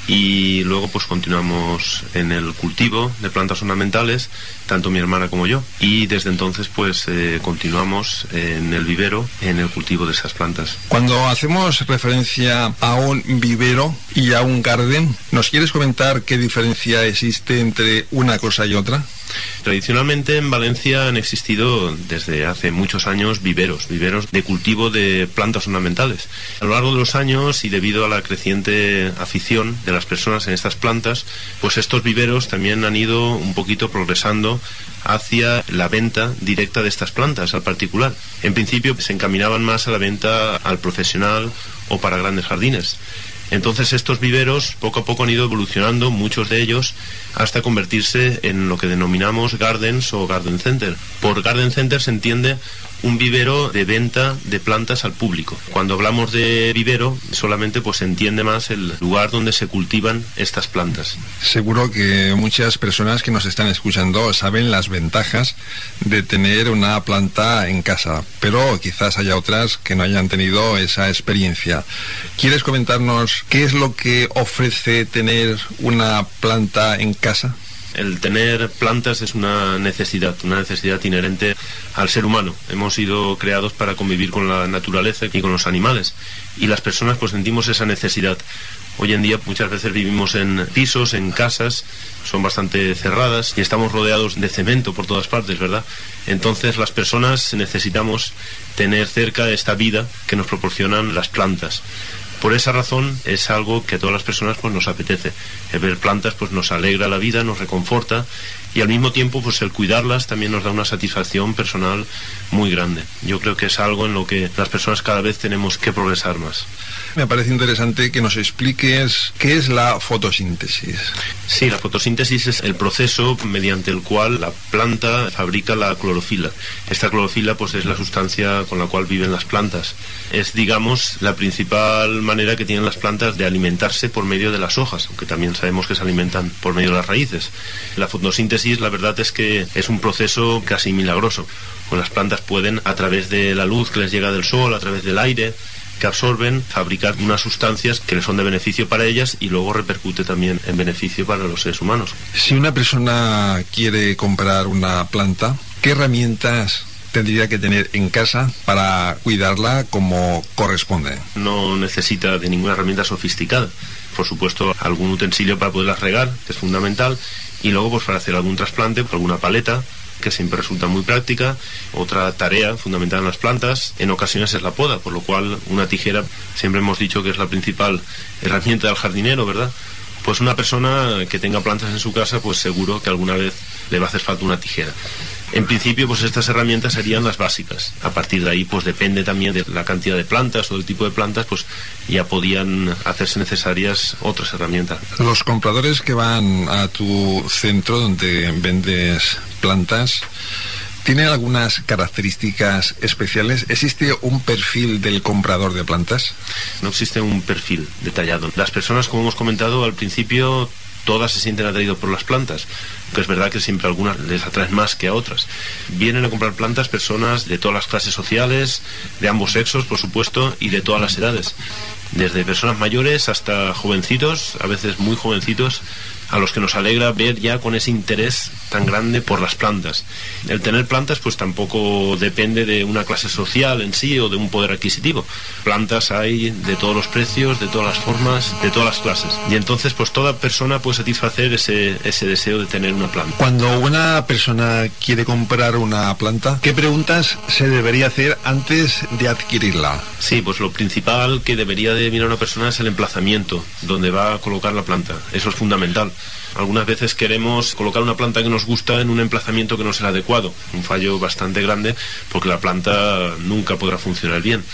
y luego pues continuamos en el cultivo de plantas ornamentales, tanto mi hermana como yo, y desde entonces pues eh, continuamos en el vivero, en el cultivo de esas plantas.
Cuando hacemos referencia a un vivero y a un garden, ¿nos quieres comentar qué diferencia existe entre una cosa y otra?
Tradicionalmente en Valencia han existido desde hace muchos años viveros, viveros de cultivo de plantas ornamentales. A lo largo de los años y debido a la creciente afición de las personas en estas plantas, pues estos viveros también han ido un poquito progresando hacia la venta directa de estas plantas al particular. En principio se encaminaban más a la venta al profesional o para grandes jardines. Entonces estos viveros poco a poco han ido evolucionando, muchos de ellos, hasta convertirse en lo que denominamos gardens o garden center. Por garden center se entiende un vivero de venta de plantas al público. Cuando hablamos de vivero, solamente pues se entiende más el lugar donde se cultivan estas plantas.
Seguro que muchas personas que nos están escuchando saben las ventajas de tener una planta en casa, pero quizás haya otras que no hayan tenido esa experiencia. ¿Quieres comentarnos qué es lo que ofrece tener una planta en casa?
El tener plantas es una necesidad, una necesidad inherente al ser humano. Hemos sido creados para convivir con la naturaleza y con los animales, y las personas pues sentimos esa necesidad. Hoy en día muchas veces vivimos en pisos, en casas, son bastante cerradas y estamos rodeados de cemento por todas partes, ¿verdad? Entonces las personas necesitamos tener cerca esta vida que nos proporcionan las plantas. Por esa razón es algo que a todas las personas pues nos apetece. El ver plantas pues nos alegra la vida, nos reconforta, y al mismo tiempo pues el cuidarlas también nos da una satisfacción personal muy grande. Yo creo que es algo en lo que las personas cada vez tenemos que progresar más.
Me parece interesante que nos expliques qué es la fotosíntesis.
Sí, la fotosíntesis es el proceso mediante el cual la planta fabrica la clorofila. Esta clorofila pues es la sustancia con la cual viven las plantas. Es, digamos, la principal manera que tienen las plantas de alimentarse por medio de las hojas, aunque también sabemos que se alimentan por medio de las raíces. La fotosíntesis, la verdad es que es un proceso casi milagroso. Pues las plantas pueden, a través de la luz que les llega del sol, a través del aire que absorben, fabricar unas sustancias que les son de beneficio para ellas y luego repercute también en beneficio para los seres humanos.
Si una persona quiere comprar una planta, ¿qué herramientas tendría que tener en casa para cuidarla como corresponde?
No necesita de ninguna herramienta sofisticada. Por supuesto, algún utensilio para poderlas regar, que es fundamental, y luego pues para hacer algún trasplante, alguna paleta, que siempre resulta muy práctica. Otra tarea fundamental en las plantas en ocasiones es la poda, por lo cual una tijera, siempre hemos dicho que es la principal herramienta del jardinero, ¿verdad? Pues una persona que tenga plantas en su casa, pues seguro que alguna vez le va a hacer falta una tijera. En principio, pues estas herramientas serían las básicas. A partir de ahí, pues depende también de la cantidad de plantas o del tipo de plantas, pues ya podían hacerse necesarias otras herramientas.
Los compradores que van a tu centro donde vendes plantas, ¿tienen algunas características especiales? ¿Existe un perfil del comprador de plantas?
No existe un perfil detallado. Las personas, como hemos comentado al principio, todas se sienten atraídas por las plantas, que es verdad que siempre algunas les atraen más que a otras. Vienen a comprar plantas personas de todas las clases sociales, de ambos sexos, por supuesto, y de todas las edades. Desde personas mayores hasta jovencitos, a veces muy jovencitos, a los que nos alegra ver ya con ese interés tan grande por las plantas. El tener plantas pues tampoco depende de una clase social en sí o de un poder adquisitivo. Plantas hay de todos los precios, de todas las formas, de todas las clases. Y entonces pues toda persona puede satisfacer ese, ese deseo de tener una planta.
Cuando una persona quiere comprar una planta, ¿qué preguntas se debería hacer antes de adquirirla?
Sí, pues lo principal que debería de mirar una persona es el emplazamiento donde va a colocar la planta. Eso es fundamental. Algunas veces queremos colocar una planta que nos gusta en un emplazamiento que no es el adecuado, un fallo bastante grande porque la planta nunca podrá funcionar bien.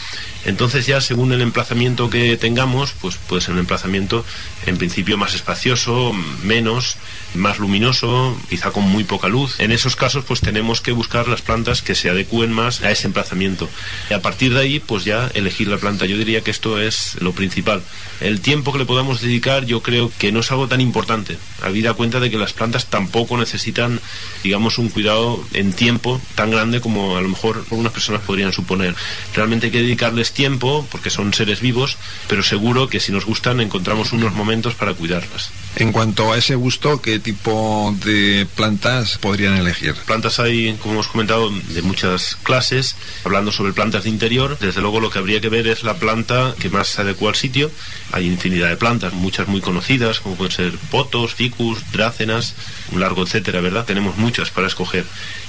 Entonces ya según el emplazamiento que tengamos, pues puede ser un emplazamiento en principio más espacioso, menos, más luminoso, quizá con muy poca luz. En esos casos pues tenemos que buscar las plantas que se adecúen más a ese emplazamiento. Y a partir de ahí pues ya elegir la planta. Yo diría que esto es lo principal. El tiempo que le podamos dedicar yo creo que no es algo tan importante, habida cuenta de que las plantas tampoco necesitan, digamos, un cuidado en tiempo tan grande como a lo mejor algunas personas podrían suponer. Realmente hay que dedicarles tiempo porque son seres vivos, pero seguro que si nos gustan encontramos unos momentos para cuidarlas.
En cuanto a ese gusto, ¿qué tipo de plantas podrían elegir?
Plantas hay, como hemos comentado, de muchas clases. Hablando sobre plantas de interior, desde luego lo que habría que ver es la planta que más se adecua al sitio. Hay infinidad de plantas, muchas muy conocidas, como pueden ser potos, ficus, drácenas, un largo etcétera, ¿verdad? Tenemos muchas para escoger.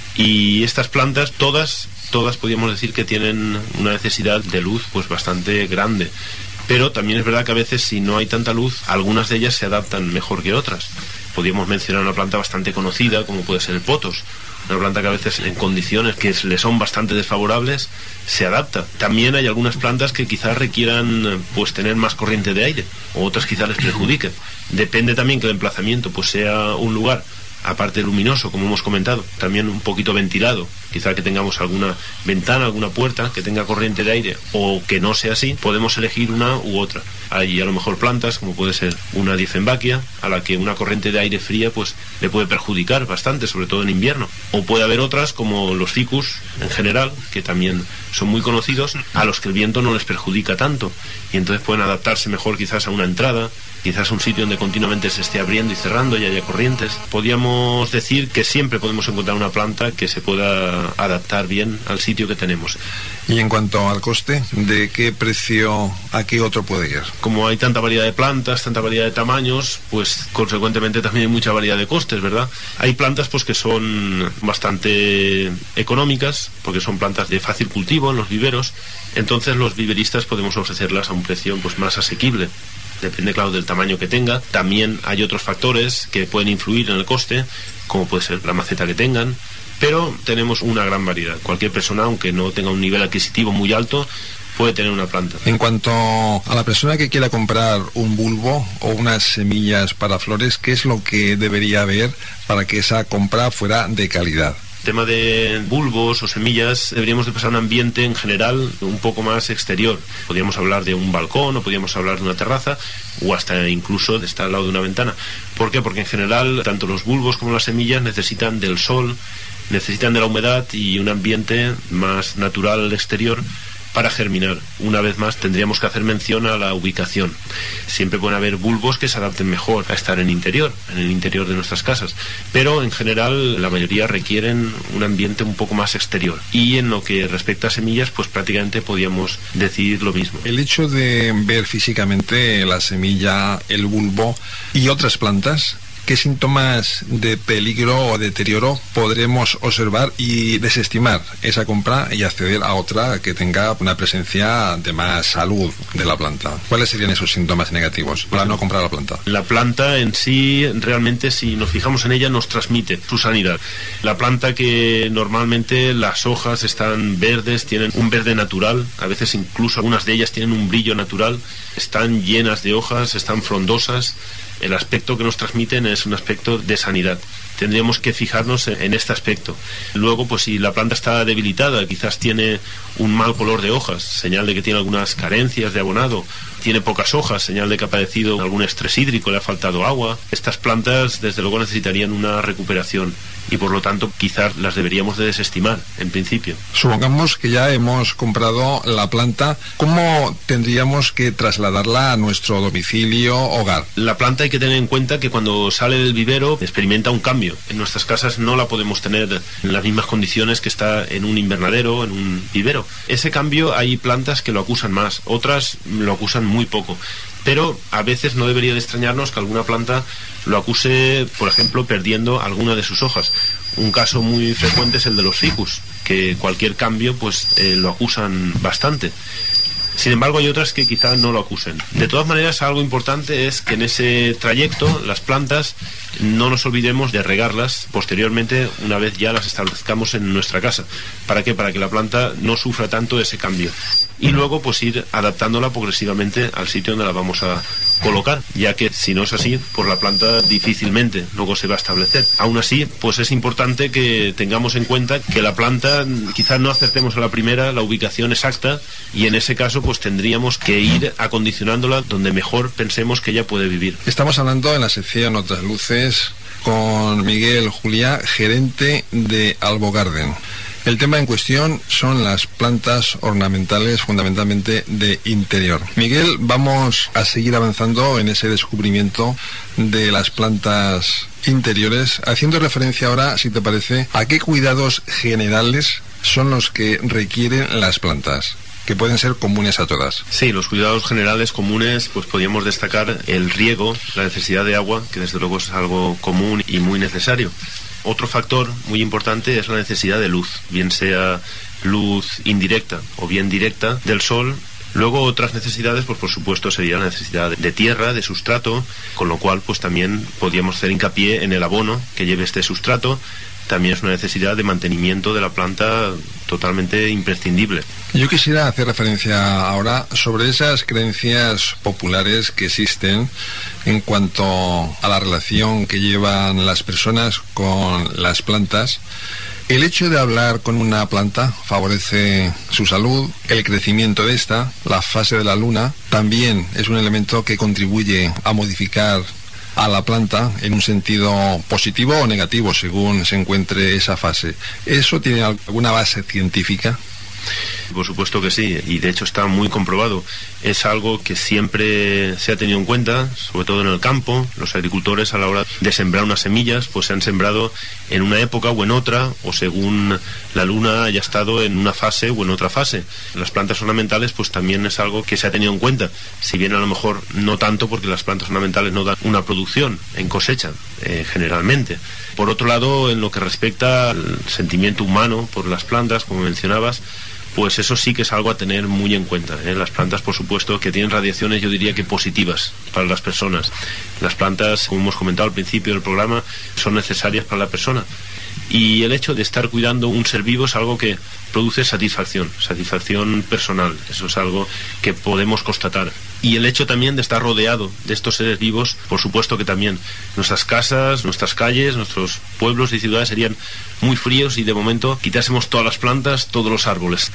Y estas plantas, todas, todas podríamos decir que tienen una necesidad de luz pues bastante grande. Pero también es verdad que a veces si no hay tanta luz, algunas de ellas se adaptan mejor que otras. Podríamos mencionar una planta bastante conocida como puede ser el potos, una planta que a veces en condiciones que le son bastante desfavorables se adapta. También hay algunas plantas que quizás requieran pues tener más corriente de aire, o otras quizás les perjudiquen. Depende también que el emplazamiento pues sea un lugar aparte luminoso, como hemos comentado, también un poquito ventilado, quizá que tengamos alguna ventana, alguna puerta que tenga corriente de aire, o que no sea así, podemos elegir una u otra. Hay a lo mejor plantas, como puede ser una Dieffenbachia, a la que una corriente de aire fría pues le puede perjudicar bastante, sobre todo en invierno. O puede haber otras, como los ficus en general, que también son muy conocidos, a los que el viento no les perjudica tanto, y entonces pueden adaptarse mejor quizás a una entrada, quizás un sitio donde continuamente se esté abriendo y cerrando y haya corrientes. Podríamos decir que siempre podemos encontrar una planta que se pueda adaptar bien al sitio que tenemos.
Y en cuanto al coste, ¿de qué precio a qué otro puede ir?
Como hay tanta variedad de plantas, tanta variedad de tamaños, pues consecuentemente también hay mucha variedad de costes, ¿verdad? Hay plantas pues que son bastante económicas, porque son plantas de fácil cultivo en los viveros, entonces los viveristas podemos ofrecerlas a un precio pues más asequible. Depende, claro, del tamaño que tenga. También hay otros factores que pueden influir en el coste, como puede ser la maceta que tengan, pero tenemos una gran variedad. Cualquier persona, aunque no tenga un nivel adquisitivo muy alto, puede tener una planta.
En cuanto a la persona que quiera comprar un bulbo o unas semillas para flores, ¿qué es lo que debería haber para que esa compra fuera de calidad?
Tema de bulbos o semillas, deberíamos de pasar un ambiente en general un poco más exterior. Podríamos hablar de un balcón o podríamos hablar de una terraza o hasta incluso de estar al lado de una ventana. ¿Por qué? Porque en general tanto los bulbos como las semillas necesitan del sol, necesitan de la humedad y un ambiente más natural al exterior para germinar. Una vez más tendríamos que hacer mención a la ubicación. Siempre pueden haber bulbos que se adapten mejor a estar en interior, en el interior de nuestras casas, pero en general la mayoría requieren un ambiente un poco más exterior. Y en lo que respecta a semillas, pues prácticamente podríamos decir lo mismo.
El hecho de ver físicamente la semilla, el bulbo y otras plantas, ¿qué síntomas de peligro o deterioro podremos observar y desestimar esa compra y acceder a otra que tenga una presencia de más salud de la planta? ¿Cuáles serían esos síntomas negativos para no comprar la planta?
La planta en sí, realmente, si nos fijamos en ella, nos transmite su sanidad. La planta que normalmente las hojas están verdes, tienen un verde natural, a veces incluso algunas de ellas tienen un brillo natural, están llenas de hojas, están frondosas. El aspecto que nos transmiten es un aspecto de sanidad. Tendríamos que fijarnos en este aspecto. Luego, pues si la planta está debilitada, quizás tiene un mal color de hojas, señal de que tiene algunas carencias de abonado, tiene pocas hojas, señal de que ha padecido algún estrés hídrico, le ha faltado agua. Estas plantas, desde luego, necesitarían una recuperación y por lo tanto quizás las deberíamos de desestimar en principio.
Supongamos que ya hemos comprado la planta, ¿cómo tendríamos que trasladarla a nuestro domicilio, hogar?
La planta hay que tener en cuenta que cuando sale del vivero experimenta un cambio. En nuestras casas no la podemos tener en las mismas condiciones que está en un invernadero, en un vivero. Ese cambio hay plantas que lo acusan más, otras lo acusan muy poco. Pero a veces no debería de extrañarnos que alguna planta lo acuse, por ejemplo, perdiendo alguna de sus hojas. Un caso muy frecuente es el de los ficus, que cualquier cambio pues eh, lo acusan bastante. Sin embargo, hay otras que quizás no lo acusen. De todas maneras, algo importante es que en ese trayecto las plantas no nos olvidemos de regarlas posteriormente una vez ya las establezcamos en nuestra casa. ¿Para qué? Para que la planta no sufra tanto ese cambio. Y luego pues ir adaptándola progresivamente al sitio donde la vamos a colocar, ya que si no es así, pues la planta difícilmente luego se va a establecer. Aún así, pues es importante que tengamos en cuenta que la planta quizás no acertemos a la primera la ubicación exacta, y en ese caso pues tendríamos que ir acondicionándola donde mejor pensemos que ella puede vivir.
Estamos hablando en la sección Otras Luces con Miguel Juliá, gerente de Albo Garden. El tema en cuestión son las plantas ornamentales, fundamentalmente de interior. Miguel, vamos a seguir avanzando en ese descubrimiento de las plantas interiores, haciendo referencia ahora, si te parece, a qué cuidados generales son los que requieren las plantas, que pueden ser comunes a todas.
Sí, los cuidados generales comunes, pues podríamos destacar el riego, la necesidad de agua, que desde luego es algo común y muy necesario. Otro factor muy importante es la necesidad de luz, bien sea luz indirecta o bien directa del sol. Luego otras necesidades, pues por supuesto sería la necesidad de tierra, de sustrato, con lo cual pues también podríamos hacer hincapié en el abono que lleve este sustrato. También es una necesidad de mantenimiento de la planta totalmente imprescindible.
Yo quisiera hacer referencia ahora sobre esas creencias populares que existen en cuanto a la relación que llevan las personas con las plantas. El hecho de hablar con una planta favorece su salud, el crecimiento de esta, la fase de la luna, también es un elemento que contribuye a modificar a la planta en un sentido positivo o negativo según se encuentre esa fase. ¿Eso tiene alguna base científica?
Por supuesto que sí, y de hecho está muy comprobado. Es algo que siempre se ha tenido en cuenta, sobre todo en el campo. Los agricultores, a la hora de sembrar unas semillas, pues se han sembrado en una época o en otra, o según la luna haya estado en una fase o en otra fase. Las plantas ornamentales pues también es algo que se ha tenido en cuenta, si bien a lo mejor no tanto, porque las plantas ornamentales no dan una producción en cosecha, eh, generalmente. Por otro lado, en lo que respecta al sentimiento humano por las plantas, como mencionabas, pues eso sí que es algo a tener muy en cuenta, ¿eh? Las plantas, por supuesto, que tienen radiaciones, yo diría que positivas para las personas. Las plantas, como hemos comentado al principio del programa, son necesarias para la persona. Y el hecho de estar cuidando un ser vivo es algo que produce satisfacción, satisfacción personal. Eso es algo que podemos constatar. Y el hecho también de estar rodeado de estos seres vivos, por supuesto que también nuestras casas, nuestras calles, nuestros pueblos y ciudades serían muy fríos y de momento quitásemos todas las plantas, todos los árboles.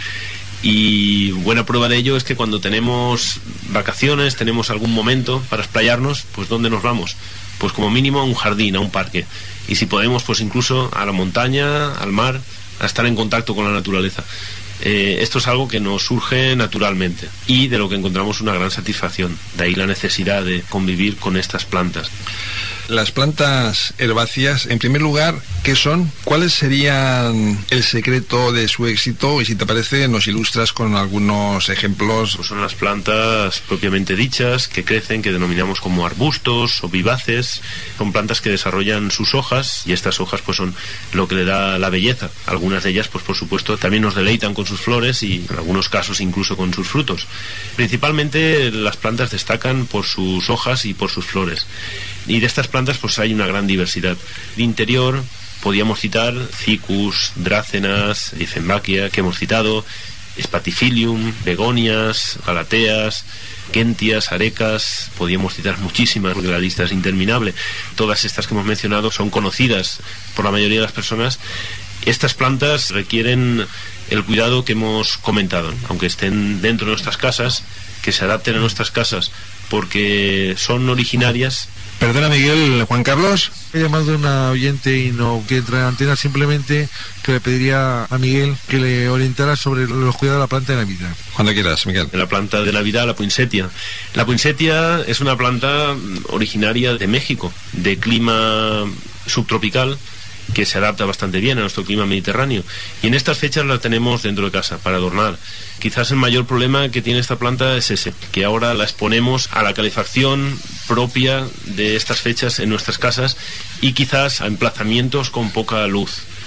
Y buena prueba de ello es que cuando tenemos vacaciones, tenemos algún momento para explayarnos, pues ¿dónde nos vamos? Pues como mínimo a un jardín, a un parque. Y si podemos, pues incluso a la montaña, al mar, a estar en contacto con la naturaleza. Eh, esto es algo que nos surge naturalmente y de lo que encontramos una gran satisfacción. De ahí la necesidad de convivir con estas plantas.
Las plantas herbáceas, en primer lugar, ¿qué son? ¿Cuáles serían el secreto de su éxito? Y si te parece, nos ilustras con algunos ejemplos.
Pues son las plantas propiamente dichas, que crecen, que denominamos como arbustos o vivaces. Son plantas que desarrollan sus hojas y estas hojas pues son lo que le da la belleza. Algunas de ellas, pues por supuesto, también nos deleitan con sus flores y en algunos casos incluso con sus frutos. Principalmente las plantas destacan por sus hojas y por sus flores. Y de estas plantas pues hay una gran diversidad. De interior podíamos citar ficus, drácenas, Dieffenbachia, que hemos citado, Spathiphyllum, begonias, galateas, quentias, arecas, podíamos citar muchísimas porque la lista es interminable. Todas estas que hemos mencionado son conocidas por la mayoría de las personas. Estas plantas requieren el cuidado que hemos comentado, aunque estén dentro de nuestras casas, que se adapten a nuestras casas porque son originarias.
Perdona, Miguel, Juan Carlos.
He llamado a una oyente y no que entra en antena, simplemente que le pediría a Miguel que le orientara sobre los cuidados de la planta de Navidad.
Cuando quieras, Miguel.
La planta de Navidad, la poinsettia. La poinsettia es una planta originaria de México, de clima subtropical, que se adapta bastante bien a nuestro clima mediterráneo. Y en estas fechas la tenemos dentro de casa, para adornar. Quizás el mayor problema que tiene esta planta es ese, que ahora la exponemos a la calefacción propia de estas fechas en nuestras casas y quizás a emplazamientos con poca luz.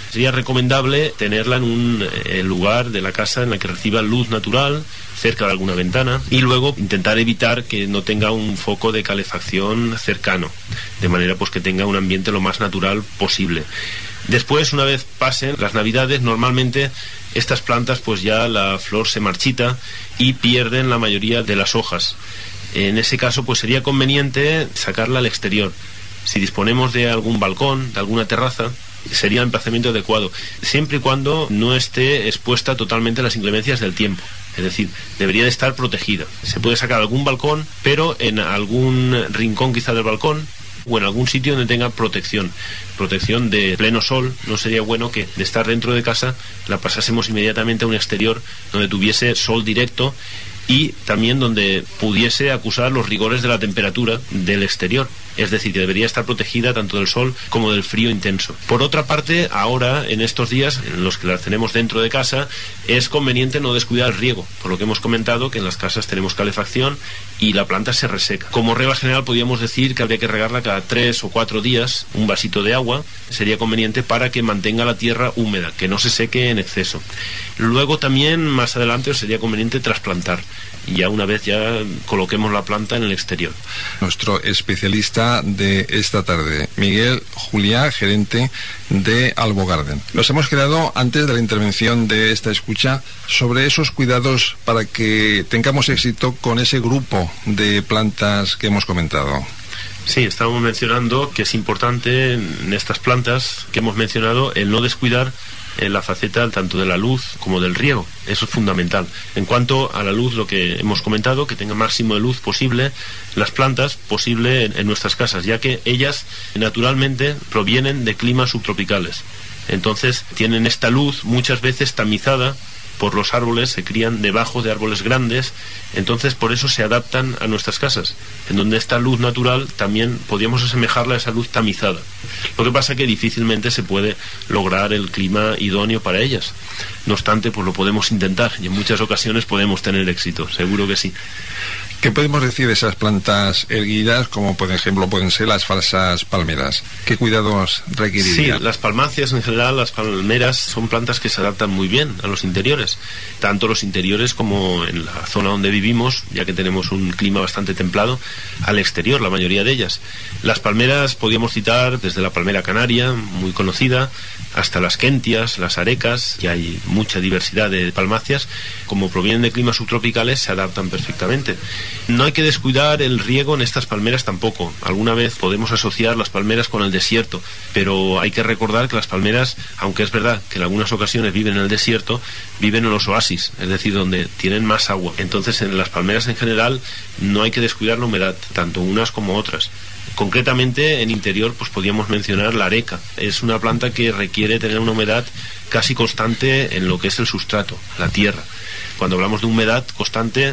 Sería recomendable tenerla en un eh, lugar de la casa en el que reciba luz natural, cerca de alguna ventana, y luego intentar evitar que no tenga un foco de calefacción cercano, de manera pues que tenga un ambiente lo más natural posible. Después, una vez pasen las navidades, normalmente estas plantas pues ya la flor se marchita y pierden la mayoría de las hojas. En ese caso pues sería conveniente sacarla al exterior. Si disponemos de algún balcón, de alguna terraza, sería el emplazamiento adecuado, siempre y cuando no esté expuesta totalmente a las inclemencias del tiempo. Es decir, debería de estar protegida. Se puede sacar algún balcón, pero en algún rincón quizá del balcón, o en algún sitio donde tenga protección, protección de pleno sol. No sería bueno que de estar dentro de casa la pasásemos inmediatamente a un exterior donde tuviese sol directo y también donde pudiese acusar los rigores de la temperatura del exterior. Es decir, que debería estar protegida tanto del sol como del frío intenso. Por otra parte, ahora, en estos días en los que las tenemos dentro de casa, es conveniente no descuidar el riego, por lo que hemos comentado que en las casas tenemos calefacción y la planta se reseca. Como regla general podríamos decir que habría que regarla cada tres o cuatro días, un vasito de agua, sería conveniente para que mantenga la tierra húmeda, que no se seque en exceso. Luego también, más adelante, sería conveniente trasplantar, y ya una vez ya coloquemos la planta en el exterior.
Nuestro especialista de esta tarde, Miguel Juliá, gerente de Albogarden. Nos hemos quedado antes de la intervención de esta escucha sobre esos cuidados para que tengamos éxito con ese grupo de plantas que hemos comentado.
Sí, estábamos mencionando que es importante en estas plantas que hemos mencionado el no descuidar en la faceta tanto de la luz como del riego. Eso es fundamental. En cuanto a la luz, lo que hemos comentado, que tenga máximo de luz posible las plantas posible en, en nuestras casas, ya que ellas naturalmente provienen de climas subtropicales. Entonces tienen esta luz muchas veces tamizada por los árboles, se crían debajo de árboles grandes, entonces por eso se adaptan a nuestras casas, en donde esta luz natural también podríamos asemejarla a esa luz tamizada. Lo que pasa es que difícilmente se puede lograr el clima idóneo para ellas. No obstante, pues lo podemos intentar y en muchas ocasiones podemos tener éxito, seguro que sí.
¿Qué podemos decir de esas plantas erguidas, como por ejemplo pueden ser las falsas palmeras? ¿Qué cuidados requerirían?
Sí, las palmáceas en general, las palmeras, son plantas que se adaptan muy bien a los interiores, tanto los interiores como en la zona donde vivimos, ya que tenemos un clima bastante templado, al exterior, la mayoría de ellas. Las palmeras podríamos citar desde la palmera canaria, muy conocida, hasta las kentias, las arecas, y hay mucha diversidad de palmáceas. Como provienen de climas subtropicales, se adaptan perfectamente. No hay que descuidar el riego en estas palmeras tampoco. Alguna vez podemos asociar las palmeras con el desierto, pero hay que recordar que las palmeras, aunque es verdad que en algunas ocasiones viven en el desierto, viven en los oasis, es decir, donde tienen más agua. Entonces, en las palmeras en general no hay que descuidar la humedad, tanto unas como otras. Concretamente, en interior, pues podríamos mencionar la areca. Es una planta que requiere tener una humedad casi constante en lo que es el sustrato, la tierra. Cuando hablamos de humedad constante,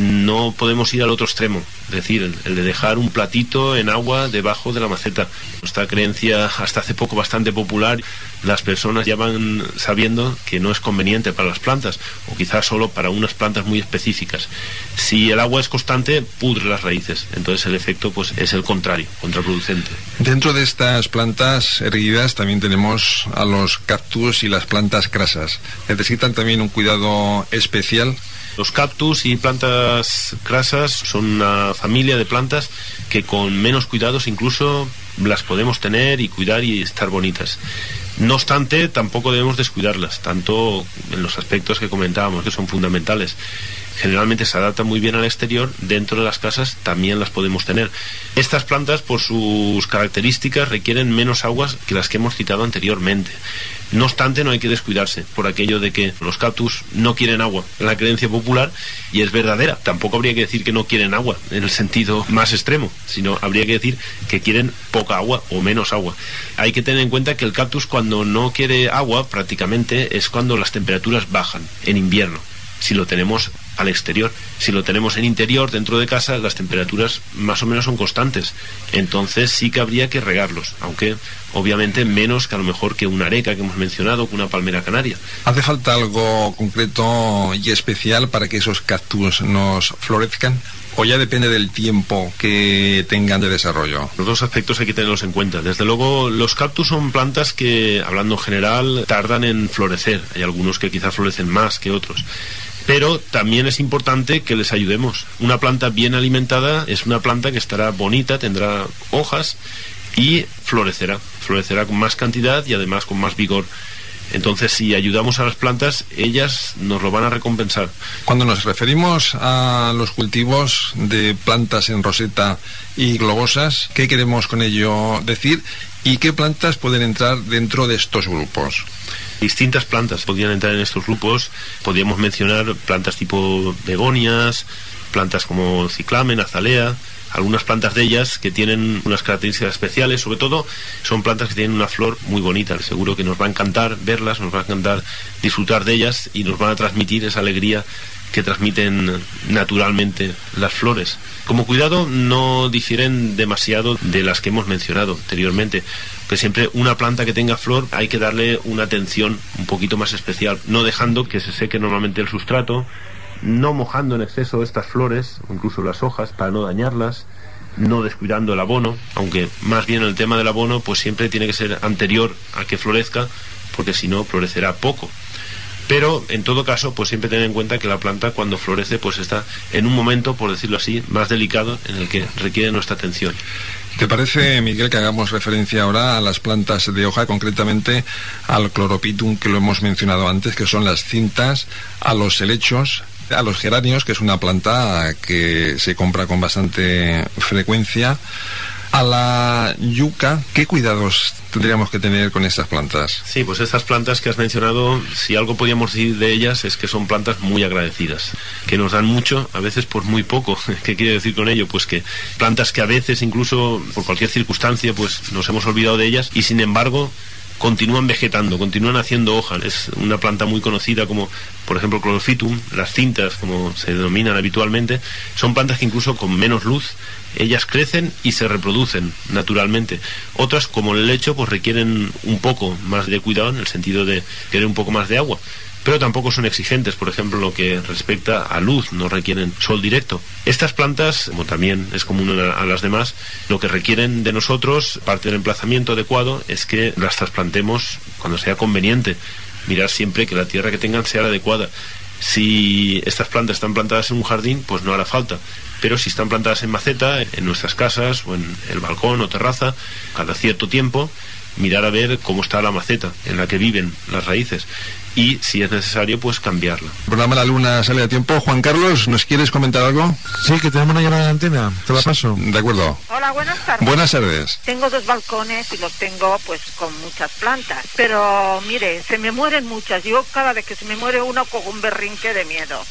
no podemos ir al otro extremo, es decir, el, el de dejar un platito en agua debajo de la maceta. Esta creencia, hasta hace poco bastante popular, las personas ya van sabiendo que no es conveniente para las plantas, o quizás solo para unas plantas muy específicas. Si el agua es constante, pudre las raíces, entonces el efecto pues es el contrario, contraproducente.
Dentro de estas plantas erguidas también tenemos a los cactus y las plantas crasas. ¿Necesitan también un cuidado especial?
Los cactus y plantas crasas son una familia de plantas que con menos cuidados incluso las podemos tener y cuidar y estar bonitas. No obstante, tampoco debemos descuidarlas, tanto en los aspectos que comentábamos, que son fundamentales. Generalmente se adaptan muy bien al exterior, dentro de las casas también las podemos tener. Estas plantas, por sus características, requieren menos aguas que las que hemos citado anteriormente. No obstante, no hay que descuidarse por aquello de que los cactus no quieren agua, la creencia popular, y es verdadera. Tampoco habría que decir que no quieren agua en el sentido más extremo, sino habría que decir que quieren poca agua o menos agua. Hay que tener en cuenta que el cactus, cuando no quiere agua, prácticamente es cuando las temperaturas bajan en invierno, si lo tenemos al exterior. Si lo tenemos en interior, dentro de casa, las temperaturas más o menos son constantes. Entonces sí que habría que regarlos, aunque obviamente menos que a lo mejor que una areca que hemos mencionado, que una palmera canaria.
¿Hace falta algo concreto y especial para que esos cactus nos florezcan? o ya depende del tiempo que tengan de desarrollo?
Los dos aspectos hay que tenerlos en cuenta. Desde luego, los cactus son plantas que, hablando en general, tardan en florecer. Hay algunos que quizás florecen más que otros. Pero también es importante que les ayudemos. Una planta bien alimentada es una planta que estará bonita, tendrá hojas y florecerá. Florecerá con más cantidad y además con más vigor. Entonces, si ayudamos a las plantas, ellas nos lo van a recompensar.
Cuando nos referimos a los cultivos de plantas en roseta y globosas, ¿qué queremos con ello decir? ¿Y qué plantas pueden entrar dentro de estos grupos?
Distintas plantas podrían entrar en estos grupos. Podríamos mencionar plantas tipo begonias, plantas como ciclamen, azalea. Algunas plantas de ellas que tienen unas características especiales, sobre todo son plantas que tienen una flor muy bonita. Seguro que nos va a encantar verlas, nos va a encantar disfrutar de ellas y nos van a transmitir esa alegría que transmiten naturalmente las flores. Como cuidado, no difieren demasiado de las que hemos mencionado anteriormente, que siempre una planta que tenga flor hay que darle una atención un poquito más especial, no dejando que se seque normalmente el sustrato, no mojando en exceso estas flores, o incluso las hojas, para no dañarlas, no descuidando el abono, aunque más bien el tema del abono pues siempre tiene que ser anterior a que florezca, porque si no florecerá poco. Pero en todo caso, pues siempre tener en cuenta que la planta cuando florece pues está en un momento, por decirlo así, más delicado, en el que requiere nuestra atención.
¿Te parece, Miguel, que hagamos referencia ahora a las plantas de hoja, concretamente al Chlorophyllum, que lo hemos mencionado antes, que son las cintas, a los helechos, a los geranios, que es una planta que se compra con bastante frecuencia, a la yuca? ¿Qué cuidados tendríamos que tener con estas plantas?
Sí, pues estas plantas que has mencionado, si algo podríamos decir de ellas es que son plantas muy agradecidas, que nos dan mucho, a veces por muy poco. ¿Qué quiere decir con ello? Pues que plantas que a veces, incluso por cualquier circunstancia, pues nos hemos olvidado de ellas y sin embargo continúan vegetando, continúan haciendo hoja. Es una planta muy conocida como, por ejemplo, Chlorophyllum, las cintas, como se denominan habitualmente. Son plantas que incluso con menos luz, ellas crecen y se reproducen naturalmente. Otras, como el helecho, pues requieren un poco más de cuidado, en el sentido de querer un poco más de agua. Pero tampoco son exigentes, por ejemplo, lo que respecta a luz, no requieren sol directo. Estas plantas, como también es común a las demás, lo que requieren de nosotros, parte del emplazamiento adecuado, es que las trasplantemos cuando sea conveniente. Mirar siempre que la tierra que tengan sea la adecuada. Si estas plantas están plantadas en un jardín, pues no hará falta. Pero si están plantadas en maceta, en nuestras casas o en el balcón o terraza, cada cierto tiempo, mirar a ver cómo está la maceta en la que viven las raíces y si es necesario pues cambiarla.
El programa La Luna sale a tiempo. Juan Carlos, ¿nos quieres comentar algo?
Sí, que tenemos una llamada de antena, te la paso.
De acuerdo.
Hola, buenas tardes.
Buenas tardes.
Tengo dos balcones y los tengo pues con muchas plantas, pero mire, se me mueren muchas. Yo cada vez que se me muere uno cojo un berrinche de miedo.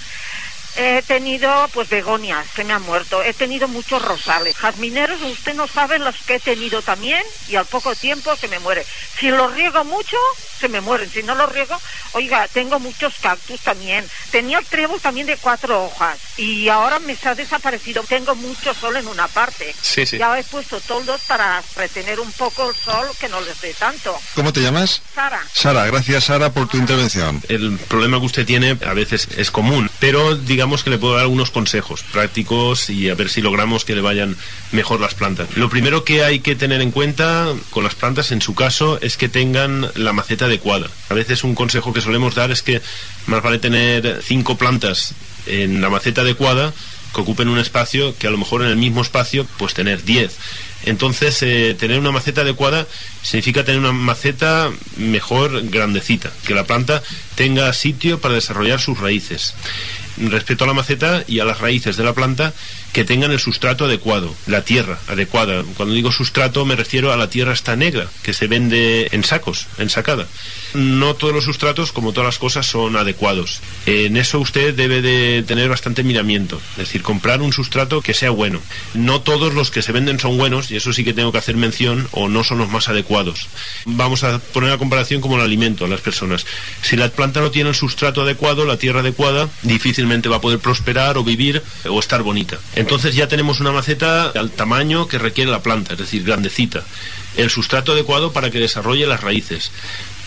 He tenido pues begonias, se me han muerto. He tenido muchos rosales. Jazmineros, usted no sabe los que he tenido también y al poco tiempo se me muere. Si los riego mucho, se me mueren. Si no los riego, oiga, tengo muchos cactus también. Tenía el trébol también de cuatro hojas y ahora me se ha desaparecido. Tengo mucho sol en una parte.
Sí, sí.
Ya he puesto toldos para retener un poco el sol, que no les dé tanto.
¿Cómo te llamas?
Sara.
Sara, gracias Sara por tu intervención.
El problema que usted tiene a veces es común, pero digamos que le puedo dar algunos consejos prácticos y a ver si logramos que le vayan mejor las plantas. Lo primero que hay que tener en cuenta con las plantas, en su caso, es que tengan la maceta adecuada. A veces un consejo que solemos dar es que más vale tener cinco plantas en la maceta adecuada que ocupen un espacio que a lo mejor en el mismo espacio pues tener diez. Entonces, eh, tener una maceta adecuada significa tener una maceta mejor grandecita, que la planta tenga sitio para desarrollar sus raíces. Respecto a la maceta y a las raíces de la planta, que tengan el sustrato adecuado, la tierra adecuada. Cuando digo sustrato me refiero a la tierra esta negra, que se vende en sacos, ensacada. No todos los sustratos, como todas las cosas, son adecuados. En eso usted debe de tener bastante miramiento, es decir, comprar un sustrato que sea bueno. No todos los que se venden son buenos, y eso sí que tengo que hacer mención, o no son los más adecuados. Vamos a poner la comparación como el alimento a las personas. Si la planta no tiene el sustrato adecuado, la tierra adecuada, difícilmente va a poder prosperar o vivir o estar bonita. Entonces ya tenemos una maceta al tamaño que requiere la planta, es decir, grandecita. El sustrato adecuado para que desarrolle las raíces.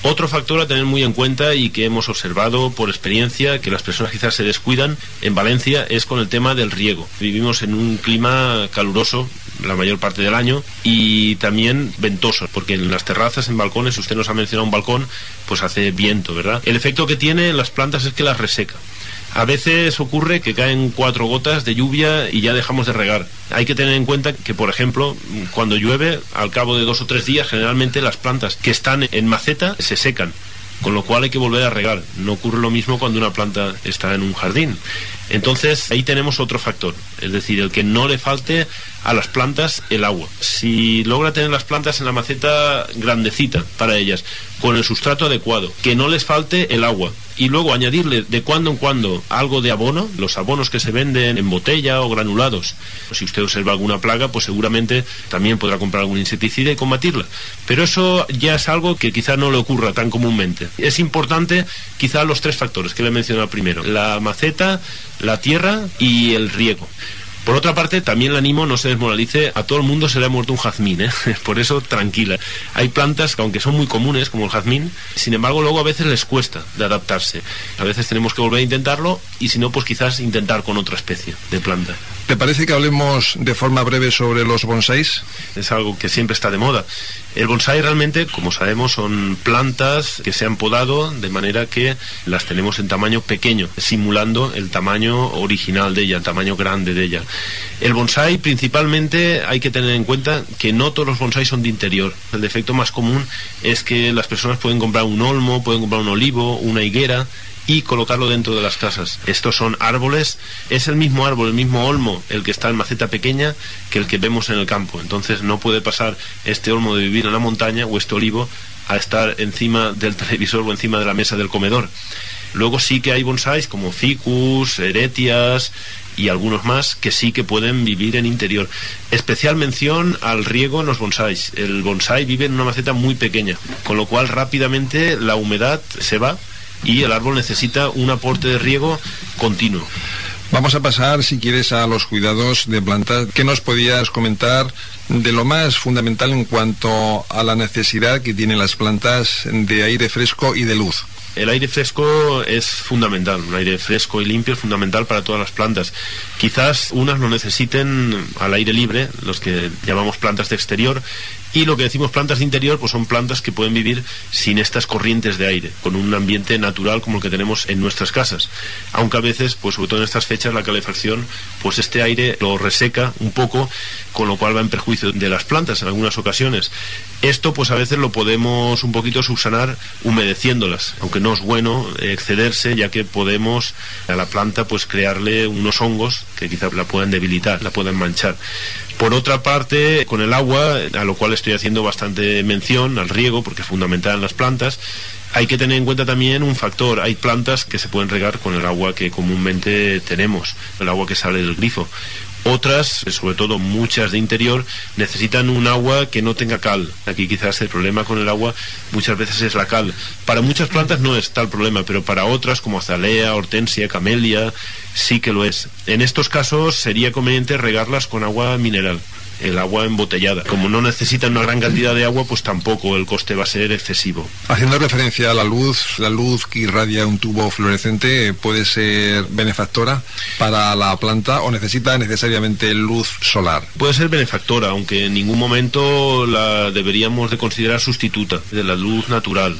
Otro factor a tener muy en cuenta y que hemos observado por experiencia que las personas quizás se descuidan en Valencia es con el tema del riego. Vivimos en un clima caluroso la mayor parte del año y también ventoso, porque en las terrazas, en balcones, usted nos ha mencionado un balcón, pues hace viento, ¿verdad? El efecto que tiene en las plantas es que las reseca. A veces ocurre que caen cuatro gotas de lluvia y ya dejamos de regar. Hay que tener en cuenta que, por ejemplo, cuando llueve, al cabo de dos o tres días, generalmente las plantas que están en maceta se secan, con lo cual hay que volver a regar. No ocurre lo mismo cuando una planta está en un jardín. Entonces, ahí tenemos otro factor, es decir, el que no le falte a las plantas el agua. Si logra tener las plantas en la maceta grandecita para ellas, con el sustrato adecuado, que no les falte el agua, y luego añadirle de cuando en cuando algo de abono, los abonos que se venden en botella o granulados. Si usted observa alguna plaga, pues seguramente también podrá comprar algún insecticida y combatirla. Pero eso ya es algo que quizá no le ocurra tan comúnmente. Es importante quizá los tres factores que le he mencionado primero: la maceta, la tierra y el riego. Por otra parte, también le animo, no se desmoralice, a todo el mundo se le ha muerto un jazmín, ¿eh? Por eso, tranquila. Hay plantas que, aunque son muy comunes, como el jazmín, sin embargo, luego a veces les cuesta de adaptarse. A veces tenemos que volver a intentarlo, y si no, pues quizás intentar con otra especie de planta.
¿Te parece que hablemos de forma breve sobre los bonsáis?
Es algo que siempre está de moda. El bonsái realmente, como sabemos, son plantas que se han podado de manera que las tenemos en tamaño pequeño, simulando el tamaño original de ella, el tamaño grande de ella. El bonsái, principalmente, hay que tener en cuenta que no todos los bonsáis son de interior. El defecto más común es que las personas pueden comprar un olmo, pueden comprar un olivo, una higuera y colocarlo dentro de las casas. Estos son árboles, es el mismo árbol, el mismo olmo, el que está en maceta pequeña que el que vemos en el campo. Entonces no puede pasar este olmo de vivir en la montaña o este olivo a estar encima del televisor o encima de la mesa del comedor. Luego sí que hay bonsáis como ficus, heretias y algunos más que sí que pueden vivir en interior. Especial mención al riego en los bonsáis. El bonsái vive en una maceta muy pequeña, con lo cual rápidamente la humedad se va y el árbol necesita un aporte de riego continuo.
Vamos a pasar, si quieres, a los cuidados de plantas. ¿Qué nos podías comentar de lo más fundamental en cuanto a la necesidad que tienen las plantas de aire fresco y de luz?
El aire fresco es fundamental, un aire fresco y limpio es fundamental para todas las plantas. Quizás unas lo necesiten al aire libre, los que llamamos plantas de exterior, y lo que decimos plantas de interior, pues son plantas que pueden vivir sin estas corrientes de aire, con un ambiente natural como el que tenemos en nuestras casas. Aunque a veces, pues sobre todo en estas fechas, la calefacción, pues este aire lo reseca un poco, con lo cual va en perjuicio de las plantas en algunas ocasiones. Esto, pues a veces lo podemos un poquito subsanar humedeciéndolas, aunque no es bueno excederse, ya que podemos a la planta pues crearle unos hongos que quizás la puedan debilitar, la puedan manchar. Por otra parte, con el agua, a lo cual estoy haciendo bastante mención, al riego, porque es fundamental en las plantas, hay que tener en cuenta también un factor. Hay plantas que se pueden regar con el agua que comúnmente tenemos, el agua que sale del grifo. Otras, sobre todo muchas de interior, necesitan un agua que no tenga cal. Aquí quizás el problema con el agua muchas veces es la cal. Para muchas plantas no es tal problema, pero para otras como azalea, hortensia, camelia, sí que lo es. En estos casos sería conveniente regarlas con agua mineral, el agua embotellada. Como no necesitan una gran cantidad de agua, pues tampoco el coste va a ser excesivo.
Haciendo referencia a la luz, la luz que irradia un tubo fluorescente puede ser benefactora para la planta o necesita necesariamente luz solar.
Puede ser benefactora, aunque en ningún momento la deberíamos de considerar sustituta de la luz natural.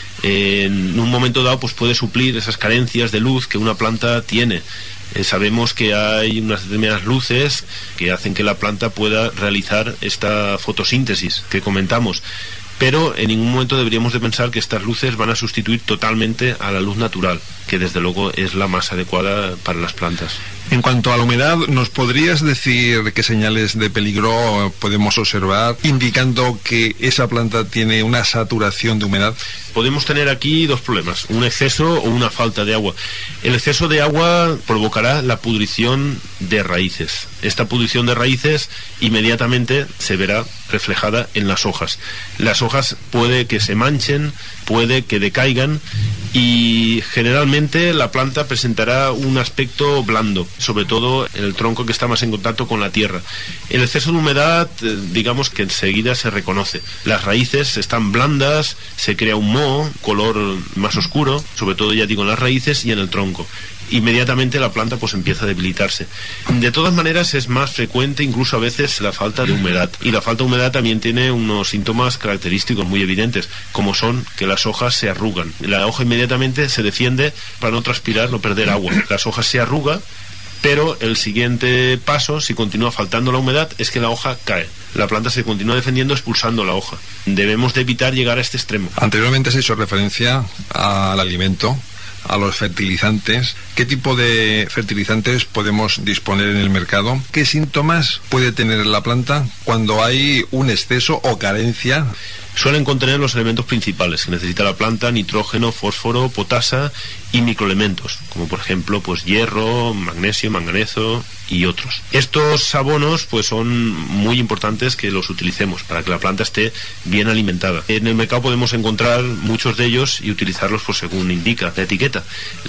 En un momento dado pues puede suplir esas carencias de luz que una planta tiene. Eh, sabemos que hay unas determinadas luces que hacen que la planta pueda realizar esta fotosíntesis que comentamos, pero en ningún momento deberíamos de pensar que estas luces van a sustituir totalmente a la luz natural, que desde luego es la más adecuada para las plantas.
En cuanto a la humedad, ¿nos podrías decir qué señales de peligro podemos observar indicando que esa planta tiene una saturación de humedad?
Podemos tener aquí dos problemas, un exceso o una falta de agua. El exceso de agua provocará la pudrición de raíces. Esta pudrición de raíces inmediatamente se verá reflejada en las hojas. Las hojas puede que se manchen, puede que decaigan y generalmente la planta presentará un aspecto blando, sobre todo en el tronco que está más en contacto con la tierra. El exceso de humedad, digamos que enseguida se reconoce. Las raíces están blandas, se crea un moho moho, color más oscuro, sobre todo ya digo en las raíces y en el tronco. Inmediatamente la planta pues empieza a debilitarse. De todas maneras es más frecuente incluso a veces la falta de humedad, y la falta de humedad también tiene unos síntomas característicos muy evidentes, como son que las hojas se arrugan. La hoja inmediatamente se defiende para no transpirar, no perder agua. Las hojas se arrugan, pero el siguiente paso, si continúa faltando la humedad, es que la hoja cae. La planta se continúa defendiendo expulsando la hoja. Debemos de evitar llegar a este extremo.
Anteriormente se hizo referencia al alimento, a los fertilizantes. ¿Qué tipo de fertilizantes podemos disponer en el mercado? ¿Qué síntomas puede tener la planta cuando hay un exceso o carencia?
Suelen contener los elementos principales que necesita la planta: nitrógeno, fósforo, potasa y microelementos, como por ejemplo pues hierro, magnesio, manganeso y otros. Estos abonos pues son muy importantes que los utilicemos para que la planta esté bien alimentada. En el mercado podemos encontrar muchos de ellos y utilizarlos pues según indica la etiqueta.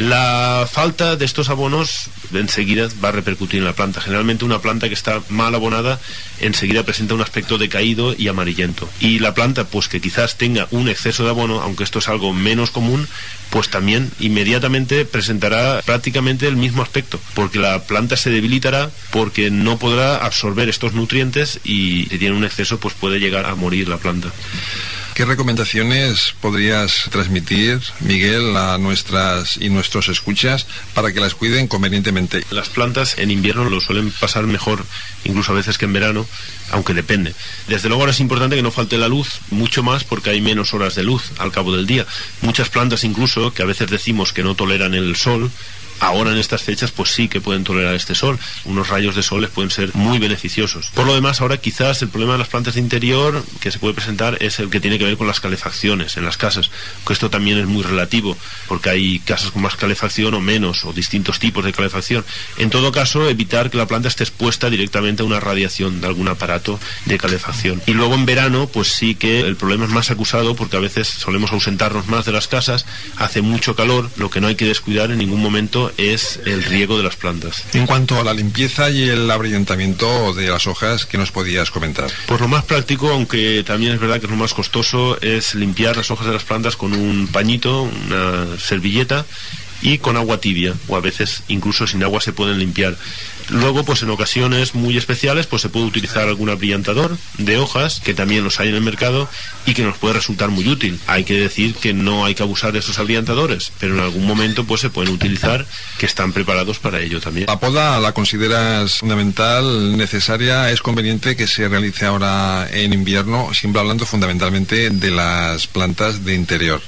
La falta de estos abonos enseguida va a repercutir en la planta. Generalmente una planta que está mal abonada enseguida presenta un aspecto decaído y amarillento. Y la planta pues que quizás tenga un exceso de abono, aunque esto es algo menos común, pues también inmediatamente presentará prácticamente el mismo aspecto, porque la planta se debilitará porque no podrá absorber estos nutrientes, y si tiene un exceso pues puede llegar a morir la planta.
¿Qué recomendaciones podrías transmitir, Miguel, a nuestras y nuestros escuchas para que las cuiden convenientemente?
Las plantas en invierno lo suelen pasar mejor, incluso a veces que en verano, aunque depende. Desde luego ahora es importante que no falte la luz, mucho más porque hay menos horas de luz al cabo del día. Muchas plantas incluso, que a veces decimos que no toleran el sol, ahora en estas fechas pues sí que pueden tolerar este sol. Unos rayos de sol les pueden ser muy beneficiosos. Por lo demás, ahora quizás el problema de las plantas de interior que se puede presentar es el que tiene que ver con las calefacciones en las casas, que esto también es muy relativo, porque hay casas con más calefacción o menos, o distintos tipos de calefacción. En todo caso, evitar que la planta esté expuesta directamente a una radiación de algún aparato de calefacción. Y luego en verano pues sí que el problema es más acusado, porque a veces solemos ausentarnos más de las casas, hace mucho calor. Lo que no hay que descuidar en ningún momento es el riego de las plantas.
En cuanto a la limpieza y el abrillantamiento de las hojas, ¿qué nos podías comentar?
Pues lo más práctico, aunque también es verdad que es lo más costoso, es limpiar las hojas de las plantas con un pañito, una servilleta y con agua tibia, o a veces incluso sin agua se pueden limpiar. Luego, pues en ocasiones muy especiales, pues se puede utilizar algún abrillantador de hojas, que también los hay en el mercado y que nos puede resultar muy útil. Hay que decir que no hay que abusar de esos abrillantadores, pero en algún momento pues se pueden utilizar, que están preparados para ello también.
¿La poda la consideras fundamental, necesaria? ¿Es conveniente que se realice ahora en invierno? Siempre hablando fundamentalmente de las plantas de interior.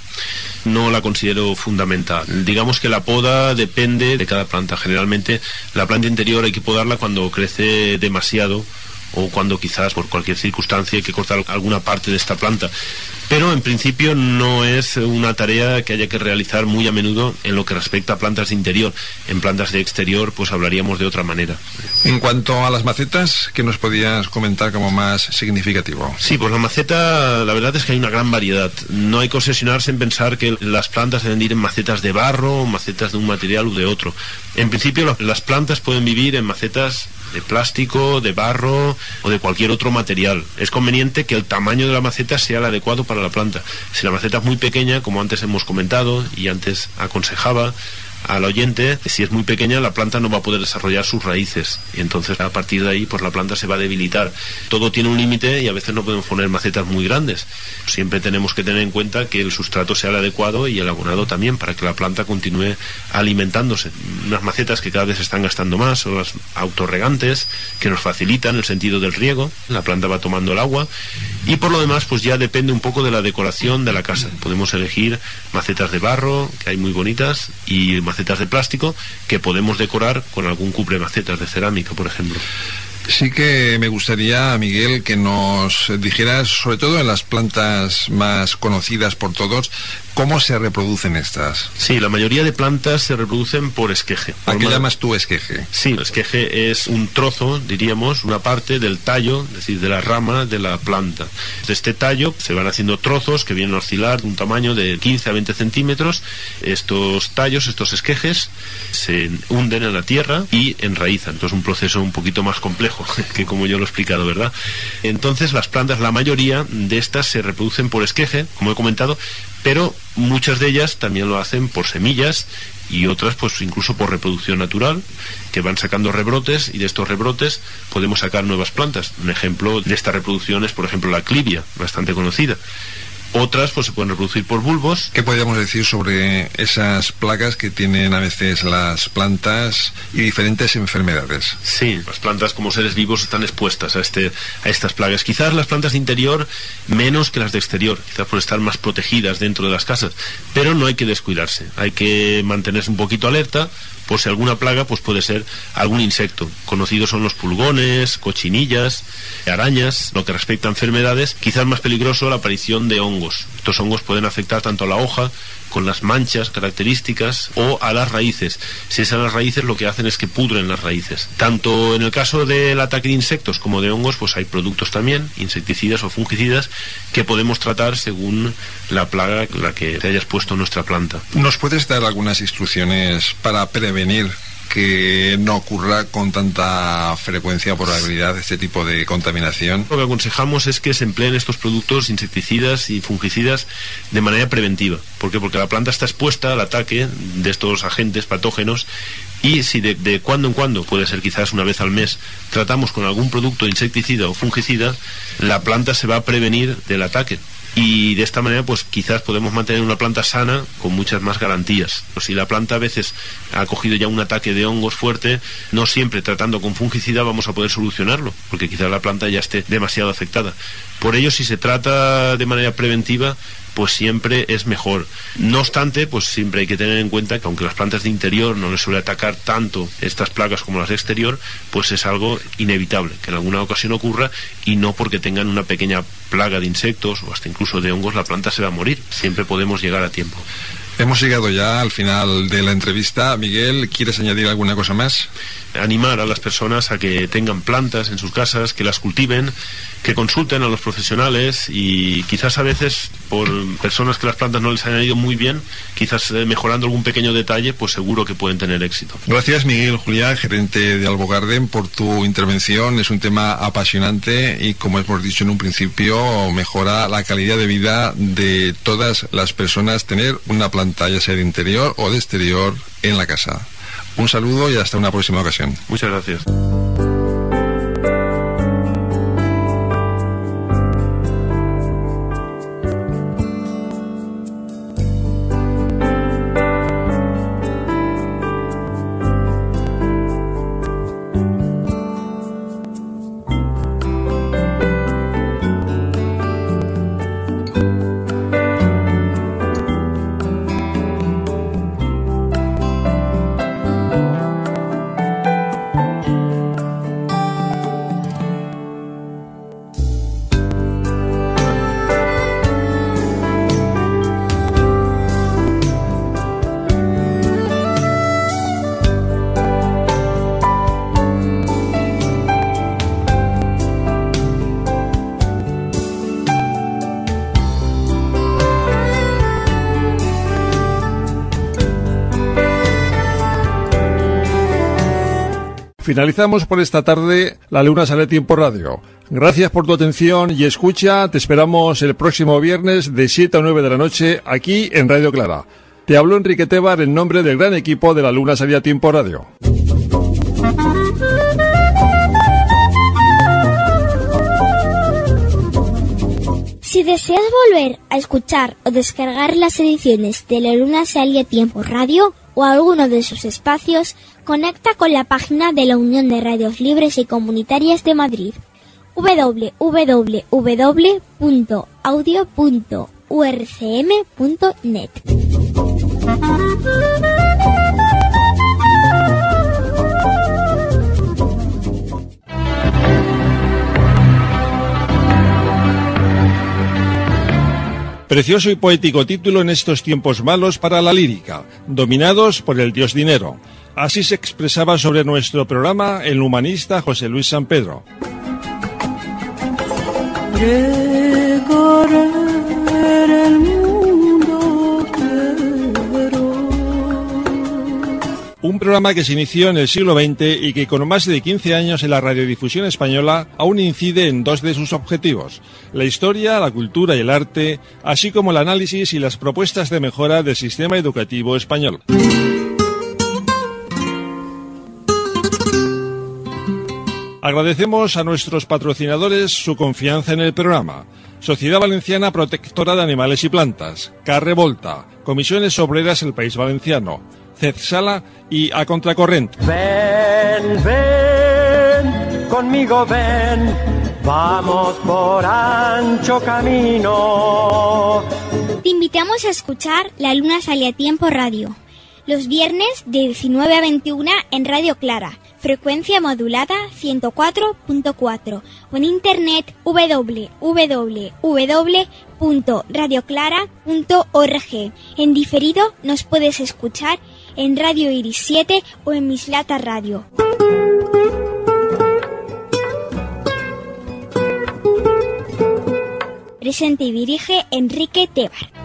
No la considero fundamental. Digamos que la poda depende de cada planta. Generalmente la planta interior hay que podarla cuando crece demasiado, o cuando quizás por cualquier circunstancia hay que cortar alguna parte de esta planta. Pero en principio no es una tarea que haya que realizar muy a menudo en lo que respecta a plantas de interior. En plantas de exterior pues hablaríamos de otra manera.
En cuanto a las macetas, ¿qué nos podías comentar como más significativo?
Sí, pues la maceta, la verdad es que hay una gran variedad. No hay que obsesionarse en pensar que las plantas deben ir en macetas de barro o macetas de un material u de otro. En principio las plantas pueden vivir en macetas de plástico, de barro o de cualquier otro material. Es conveniente que el tamaño de la maceta sea el adecuado para la planta. Si la maceta es muy pequeña, como antes hemos comentado y antes aconsejaba al oyente, si es muy pequeña la planta no va a poder desarrollar sus raíces, y entonces a partir de ahí pues la planta se va a debilitar. Todo tiene un límite y a veces no podemos poner macetas muy grandes. Siempre tenemos que tener en cuenta que el sustrato sea el adecuado y el abonado también, para que la planta continúe alimentándose. Unas macetas que cada vez se están gastando más son las autorregantes, que nos facilitan el sentido del riego. La planta va tomando el agua, y por lo demás pues ya depende un poco de la decoración de la casa. Podemos elegir macetas de barro, que hay muy bonitas, y macetas de plástico que podemos decorar con algún cubremacetas de cerámica, por ejemplo.
Sí que me gustaría, Miguel, que nos dijeras, sobre todo en las plantas más conocidas por todos, ¿cómo se reproducen estas?
Sí, la mayoría de plantas se reproducen por esqueje.
¿A qué llamas tú esqueje?
Sí, el esqueje es un trozo, diríamos, una parte del tallo, es decir, de la rama de la planta. De este tallo se van haciendo trozos que vienen a oscilar de un tamaño de quince a veinte centímetros. Estos tallos, estos esquejes, se hunden en la tierra y enraizan. Entonces es un proceso un poquito más complejo que como yo lo he explicado, ¿verdad? Entonces las plantas, la mayoría de estas se reproducen por esqueje, como he comentado, pero muchas de ellas también lo hacen por semillas y otras pues incluso por reproducción natural, que van sacando rebrotes, y de estos rebrotes podemos sacar nuevas plantas. Un ejemplo de esta reproducción es, por ejemplo, la clivia, bastante conocida. Otras pues se pueden reproducir por bulbos.
¿Qué podríamos decir sobre esas plagas que tienen a veces las plantas y diferentes enfermedades?
Sí, las plantas como seres vivos están expuestas a, este, a estas plagas. Quizás las plantas de interior menos que las de exterior, quizás por estar más protegidas dentro de las casas, pero no hay que descuidarse, hay que mantenerse un poquito alerta, por si alguna plaga pues puede ser algún insecto. Conocidos son los pulgones, cochinillas, arañas. Lo que respecta a enfermedades, quizás más peligroso la aparición de hongos. Estos hongos pueden afectar tanto a la hoja, con las manchas características, o a las raíces. Si es a las raíces, lo que hacen es que pudren las raíces. Tanto en el caso del ataque de insectos como de hongos, pues hay productos también, insecticidas o fungicidas, que podemos tratar según la plaga la que te hayas puesto en nuestra planta.
¿Nos puedes dar algunas instrucciones para prevenir que no ocurra con tanta frecuencia o probabilidad este tipo de contaminación?
Lo que aconsejamos es que se empleen estos productos insecticidas y fungicidas de manera preventiva. ¿Por qué? Porque la planta está expuesta al ataque de estos agentes patógenos, y si de, de cuando en cuando, puede ser quizás una vez al mes, tratamos con algún producto insecticida o fungicida, la planta se va a prevenir del ataque. Y de esta manera pues quizás podemos mantener una planta sana con muchas más garantías. Si la planta a veces ha cogido ya un ataque de hongos fuerte, no siempre tratando con fungicida vamos a poder solucionarlo, porque quizás la planta ya esté demasiado afectada. Por ello, si se trata de manera preventiva, pues siempre es mejor. No obstante, pues siempre hay que tener en cuenta que aunque las plantas de interior no les suele atacar tanto estas plagas como las de exterior, pues es algo inevitable que en alguna ocasión ocurra, y no porque tengan una pequeña plaga de insectos o hasta incluso de hongos la planta se va a morir. Siempre podemos llegar a tiempo.
Hemos llegado ya al final de la entrevista. Miguel, ¿quieres añadir alguna cosa más?
Animar a las personas a que tengan plantas en sus casas, que las cultiven, que consulten a los profesionales, y quizás a veces por personas que las plantas no les hayan ido muy bien, quizás eh, mejorando algún pequeño detalle, pues seguro que pueden tener éxito.
Gracias, Miguel Julián, gerente de Albogarden, por tu intervención. Es un tema apasionante y, como hemos dicho en un principio, mejora la calidad de vida de todas las personas tener una planta, ya sea de interior o de exterior, en la casa. Un saludo y hasta una próxima ocasión.
Muchas gracias.
Finalizamos por esta tarde La Luna Sale a Tiempo Radio. Gracias por tu atención y escucha. Te esperamos el próximo viernes de siete a nueve de la noche aquí en Radio Clara. Te habló Enrique Tebar en nombre del gran equipo de La Luna Sale a Tiempo Radio.
Si deseas volver a escuchar o descargar las ediciones de La Luna Sale a Tiempo Radio o alguno de sus espacios, conecta con la página de la Unión de Radios Libres y Comunitarias de Madrid, doble u doble u doble u punto audio punto u r c m punto net.
Precioso y poético título en estos tiempos malos para la lírica, dominados por el dios dinero. Así se expresaba sobre nuestro programa el humanista José Luis San Pedro.
Recorrer el mundo quiero.
Un programa que se inició en el siglo veinte y que con más de quince años en la radiodifusión española aún incide en dos de sus objetivos: la historia, la cultura y el arte, así como el análisis y las propuestas de mejora del sistema educativo español. Agradecemos a nuestros patrocinadores su confianza en el programa: Sociedad Valenciana Protectora de Animales y Plantas, Carre Volta, Comisiones Obreras del País Valenciano, CEDSALA y A Contracorrent.
Ven, ven, conmigo ven, vamos por ancho camino.
Te invitamos a escuchar La Luna Sale a Tiempo Radio, los viernes de diecinueve a veintiuna en Radio Clara, frecuencia modulada ciento cuatro punto cuatro, o en internet doble u doble u doble u punto radio clara punto org. En diferido nos puedes escuchar en Radio Iris siete o en Mislata Radio. Presente y dirige Enrique Tebar.